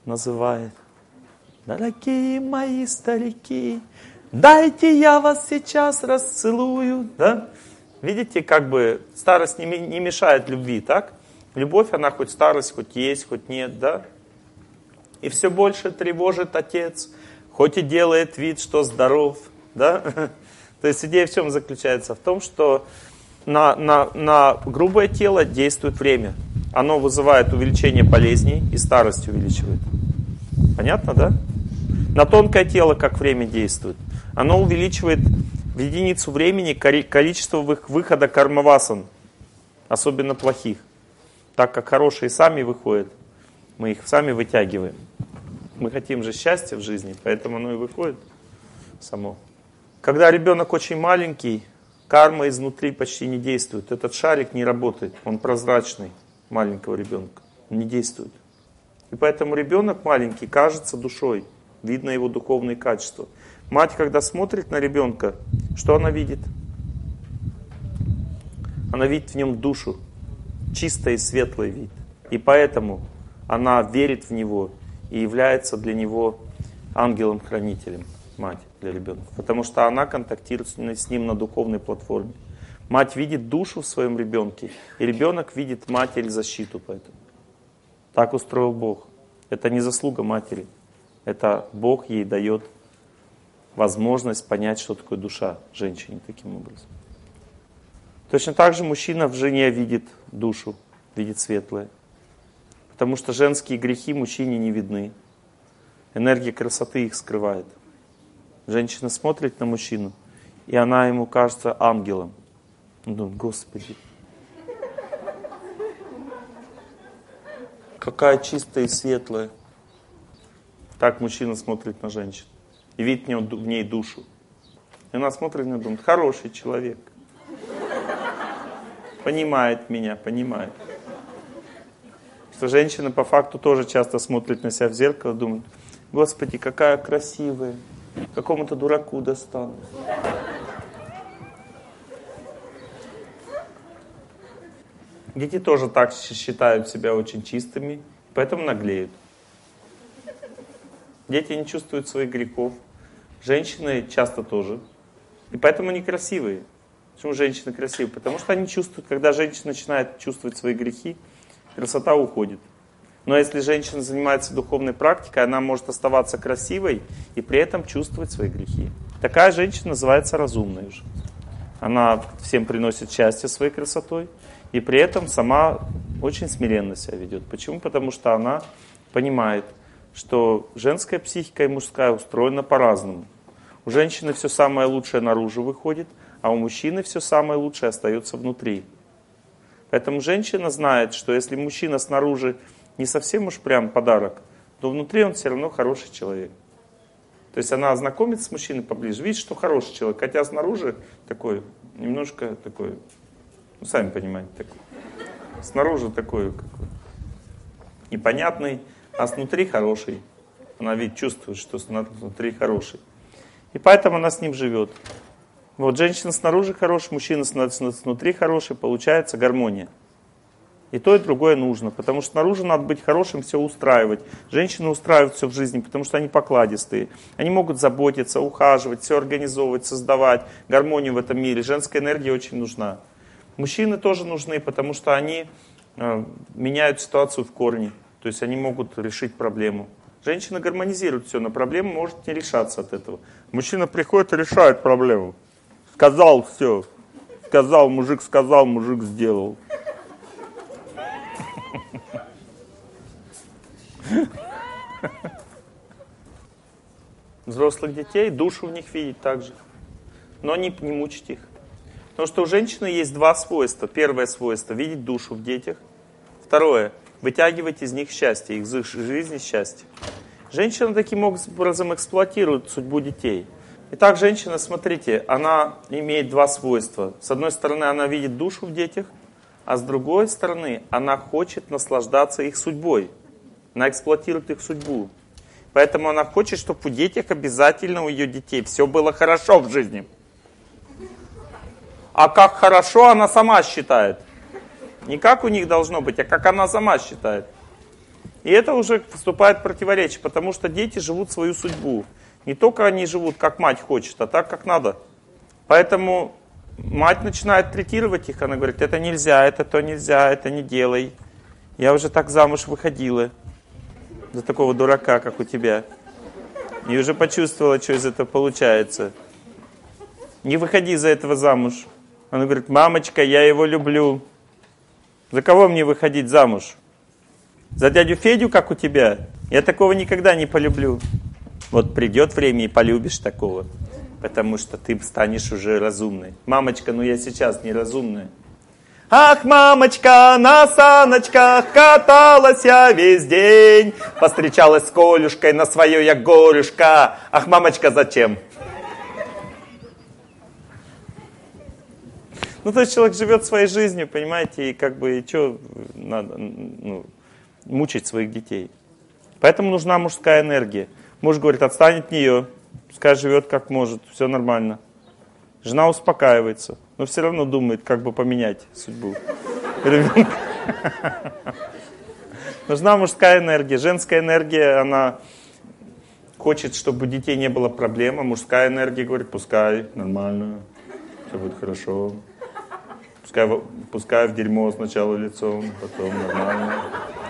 [SPEAKER 1] называет. Дорогие мои старики, дайте я вас сейчас расцелую. Да? Видите, как бы старость не мешает любви, так? Любовь, она хоть старость, хоть есть, хоть нет, да? И все больше тревожит отец, хоть и делает вид, что здоров, да? То есть идея в чем заключается? В том, что на грубое тело действует время. Оно вызывает увеличение болезней и старость увеличивает. Понятно, да? На тонкое тело как время действует? Оно увеличивает в единицу времени количество выхода кармавасан, особенно плохих. Так как хорошие сами выходят, мы их сами вытягиваем. Мы хотим же счастья в жизни, поэтому оно и выходит само. Когда ребенок очень маленький, карма изнутри почти не действует. Этот шарик не работает, он прозрачный, маленького ребенка, он не действует. И поэтому ребенок маленький кажется душой, видно его духовные качества. Мать, когда смотрит на ребенка, что она видит? Она видит в нем душу, чистое и светлое видит. И поэтому она верит в него и является для него ангелом-хранителем, мать для ребенка. Потому что она контактирует с ним на духовной платформе. Мать видит душу в своем ребенке, и ребенок видит матери защиту поэтому. Так устроил Бог. Это не заслуга матери. Это Бог ей дает возможность понять, что такое душа женщине таким образом. Точно так же мужчина в жене видит душу, видит светлое. Потому что женские грехи мужчине не видны. Энергия красоты их скрывает. Женщина смотрит на мужчину, и она ему кажется ангелом. Он думает, Господи, какая чистая и светлая. Так мужчина смотрит на женщину. И видит в ней душу. И она смотрит на нее и думает, хороший человек. Понимает меня, понимает. Что женщина по факту тоже часто смотрит на себя в зеркало и думает, Господи, какая красивая, какому-то дураку достану. Дети тоже так считают себя очень чистыми, поэтому наглеют. Дети не чувствуют своих грехов. Женщины часто тоже. И поэтому они красивые. Почему женщины красивые? Потому что они чувствуют, когда женщина начинает чувствовать свои грехи, красота уходит. Но если женщина занимается духовной практикой, она может оставаться красивой и при этом чувствовать свои грехи. Такая женщина называется разумной уже. Она всем приносит счастье своей красотой и при этом сама очень смиренно себя ведет. Почему? Потому что она понимает, что женская психика и мужская устроена по-разному. У женщины все самое лучшее наружу выходит, а у мужчины все самое лучшее остается внутри. Поэтому женщина знает, что если мужчина снаружи не совсем уж прям подарок, то внутри он все равно хороший человек. То есть она знакомится с мужчиной поближе, видит, что хороший человек, хотя снаружи такой, немножко такой, ну сами понимаете, такой. Снаружи такой непонятный, а снутри хороший. Она ведь чувствует, что снутри хороший. И поэтому она с ним живет. Вот женщина снаружи хорошая, мужчина снутри хороший, получается гармония. И то, и другое нужно, потому что снаружи надо быть хорошим, все устраивать. Женщины устраивают все в жизни, потому что они покладистые. Они могут заботиться, ухаживать, все организовывать, создавать гармонию в этом мире. Женская энергия очень нужна. Мужчины тоже нужны, потому что они меняют ситуацию в корне. То есть они могут решить проблему. Женщина гармонизирует все, но проблема может не решаться от этого. Мужчина приходит и решает проблему. Сказал все. Сказал, мужик сделал. Взрослых детей, душу в них видеть также. Но не мучить их. Потому что у женщины есть два свойства. Первое свойство – видеть душу в детях. Второе – вытягивать из них счастье, из их жизни счастье. Женщина таким образом эксплуатирует судьбу детей. Итак, женщина, смотрите, она имеет два свойства. С одной стороны, она видит душу в детях, а с другой стороны, она хочет наслаждаться их судьбой. Она эксплуатирует их судьбу. Поэтому она хочет, чтобы у детей обязательно, у ее детей, все было хорошо в жизни. А как хорошо она сама считает. Не как у них должно быть, а как она сама считает. И это уже вступает в противоречие, потому что дети живут свою судьбу. Не только они живут, как мать хочет, а так, как надо. Поэтому мать начинает третировать их, она говорит, это нельзя, это то нельзя, это не делай. Я уже так замуж выходила за такого дурака, как у тебя. И уже почувствовала, что из этого получается. Не выходи за этого замуж. Она говорит, мамочка, я его люблю. За кого мне выходить замуж? За дядю Федю, как у тебя? Я такого никогда не полюблю. Вот придет время и полюбишь такого. Потому что ты станешь уже разумной. Мамочка, ну я сейчас неразумная. Ах, мамочка, на саночках каталась я весь день. Повстречалась с Колюшкой, на свое я горюшка. Ах, мамочка, зачем? Ну, то есть человек живет своей жизнью, понимаете, и как бы, и что надо, мучить своих детей. Поэтому нужна мужская энергия. Муж говорит, отстань от нее, пускай живет как может, все нормально. Жена успокаивается, но все равно думает, как бы поменять судьбу ребенка. Нужна мужская энергия. Женская энергия, она хочет, чтобы у детей не было проблем, а мужская энергия говорит, пускай, нормально, все будет хорошо. Пускай в дерьмо сначала лицом, потом нормально.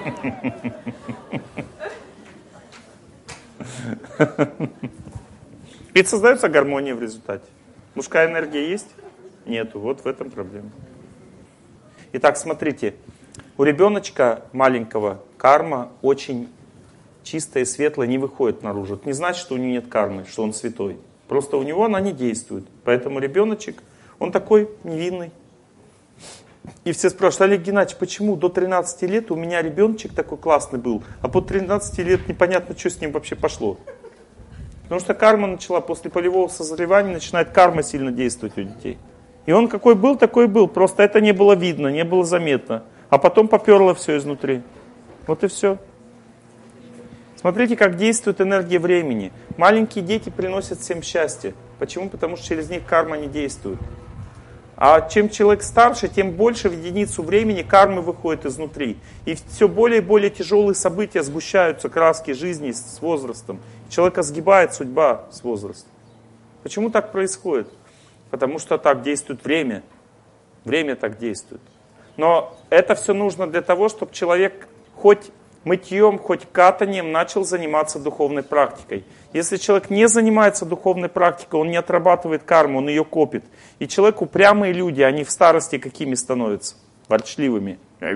[SPEAKER 1] И создается гармония в результате. Мужская энергия есть? Нету. Вот в этом проблема. Итак, смотрите. У ребеночка маленького карма очень чистая и светлая, не выходит наружу. Это не значит, что у него нет кармы, что он святой. Просто у него она не действует. Поэтому ребеночек, он такой невинный. И все спрашивают, Олег Геннадьевич, почему до 13 лет у меня ребеночек такой классный был, а по 13 лет непонятно, что с ним вообще пошло. Потому что карма начала, после полевого созревания начинает карма сильно действовать у детей. И он какой был, такой был, просто это не было видно, не было заметно. А потом поперло все изнутри. Вот и все. Смотрите, как действует энергия времени. Маленькие дети приносят всем счастье. Почему? Потому что через них карма не действует. А чем человек старше, тем больше в единицу времени кармы выходит изнутри. И все более и более тяжелые события сгущаются, краски жизни с возрастом. Человека сгибает судьба с возрастом. Почему так происходит? Потому что так действует время. Время так действует. Но это все нужно для того, чтобы человек хоть мытьем, хоть катанием начал заниматься духовной практикой. Если человек не занимается духовной практикой, он не отрабатывает карму, он ее копит. И человек, упрямые люди, они в старости какими становятся? Ворчливыми.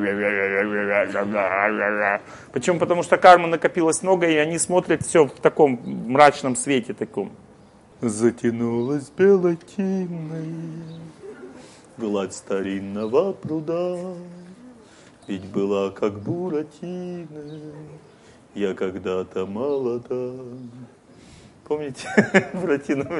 [SPEAKER 1] Почему? Потому что карма накопилась много, и они смотрят все в таком мрачном свете таком. Затянулась белотиной гладь старинного пруда. Ведь была как Буратино, я когда-то молода. Помните? Буратино,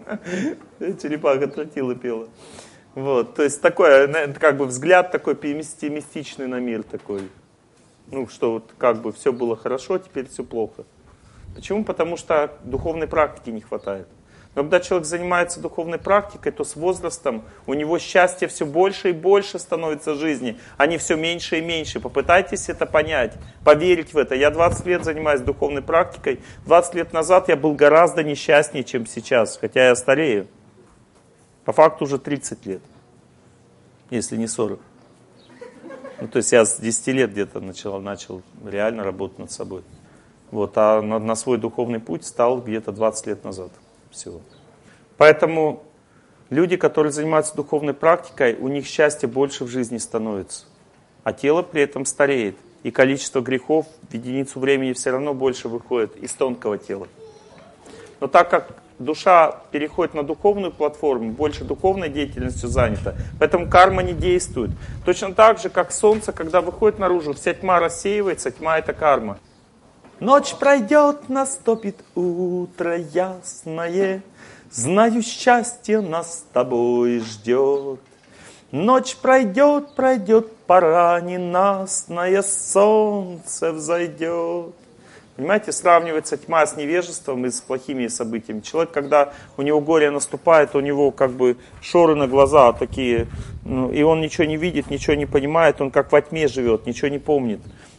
[SPEAKER 1] черепаха тротила пела. Вот, то есть такой, как бы взгляд такой пессимистичный на мир такой. Ну, что вот как бы все было хорошо, теперь все плохо. Почему? Потому что духовной практики не хватает. Но когда человек занимается духовной практикой, то с возрастом у него счастье все больше и больше становится в жизни, а не все меньше и меньше. Попытайтесь это понять, поверить в это. Я 20 лет занимаюсь духовной практикой. 20 лет назад я был гораздо несчастнее, чем сейчас, хотя я старею. По факту уже 30 лет, если не 40. Ну, то есть я с 10 лет где-то начал реально работать над собой. Вот, а на свой духовный путь стал где-то 20 лет назад. Всего. Поэтому люди, которые занимаются духовной практикой, у них счастье больше в жизни становится. А тело при этом стареет. И количество грехов в единицу времени все равно больше выходит из тонкого тела. Но так как душа переходит на духовную платформу, больше духовной деятельностью занята, поэтому карма не действует. Точно так же, как солнце, когда выходит наружу, вся тьма рассеивается, тьма — это карма. Ночь пройдет, наступит утро ясное, знаю, счастье нас с тобой ждет. Ночь пройдет, пора ненастная, солнце взойдет. Понимаете, сравнивается тьма с невежеством и с плохими событиями. Человек, когда у него горе наступает, у него как бы шоры на глаза такие, и он ничего не видит, ничего не понимает, он как во тьме живет, ничего не помнит.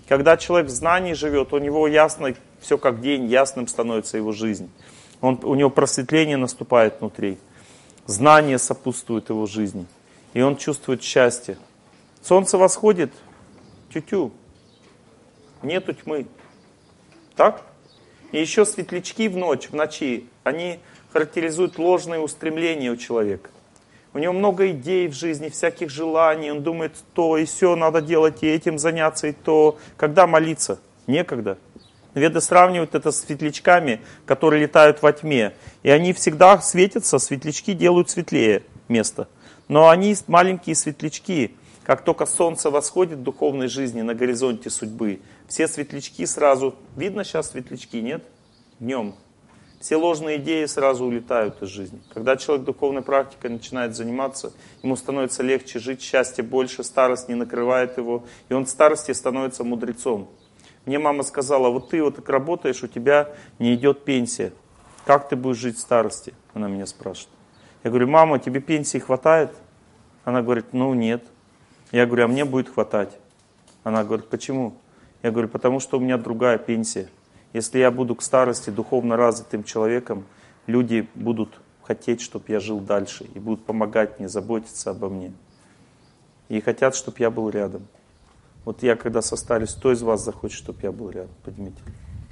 [SPEAKER 1] Когда человек в знании живет, у него ясно, все как день, ясным становится его жизнь. У него просветление наступает внутри. Знание сопутствует его жизни. И он чувствует счастье. Солнце восходит, тю-тю, нету тьмы. Так? И еще светлячки в ночи, они характеризуют ложные устремления у человека. У него много идей в жизни, всяких желаний, он думает, то и все надо делать, и этим заняться, и то. Когда молиться? Некогда. Веды сравнивают это с светлячками, которые летают во тьме. И они всегда светятся, светлячки делают светлее место. Но они маленькие светлячки. Как только солнце восходит в духовной жизни на горизонте судьбы, все светлячки сразу... Видно сейчас светлячки, нет? Днем. Все ложные идеи сразу улетают из жизни. Когда человек духовной практикой начинает заниматься, ему становится легче жить, счастья больше, старость не накрывает его, и он в старости становится мудрецом. Мне мама сказала, вот ты вот так работаешь, у тебя не идет пенсия. Как ты будешь жить в старости? Она меня спрашивает. Я говорю, мама, тебе пенсии хватает? Она говорит, ну нет. Я говорю, а мне будет хватать. Она говорит, почему? Я говорю, потому что у меня другая пенсия. Если я буду к старости духовно развитым человеком, люди будут хотеть, чтобы я жил дальше, и будут помогать мне, заботиться обо мне. И хотят, чтобы я был рядом. Вот я когда состарюсь, кто из вас захочет, чтобы я был рядом? Поднимите.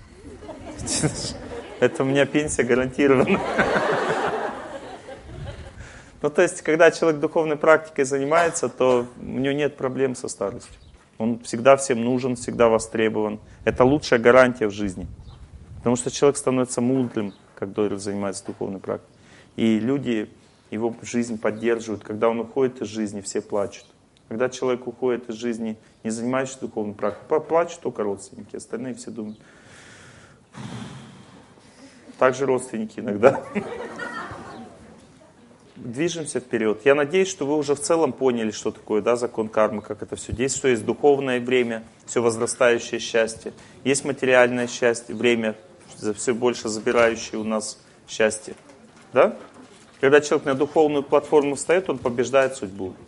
[SPEAKER 1] Это у меня пенсия гарантирована. Ну, то есть, когда человек духовной практикой занимается, то у него нет проблем со старостью. Он всегда всем нужен, всегда востребован. Это лучшая гарантия в жизни. Потому что человек становится мудрым, когда занимается духовной практикой. И люди его жизнь поддерживают. Когда он уходит из жизни, все плачут. Когда человек уходит из жизни, не занимающийся духовной практикой, плачут только родственники. Остальные все думают. Также родственники иногда. Движемся вперед. Я надеюсь, что вы уже в целом поняли, что такое закон кармы, как это все действует, что есть духовное время, все возрастающее счастье. Есть материальное счастье, время, все больше забирающее у нас счастье. Да? Когда человек на духовную платформу встает, он побеждает судьбу.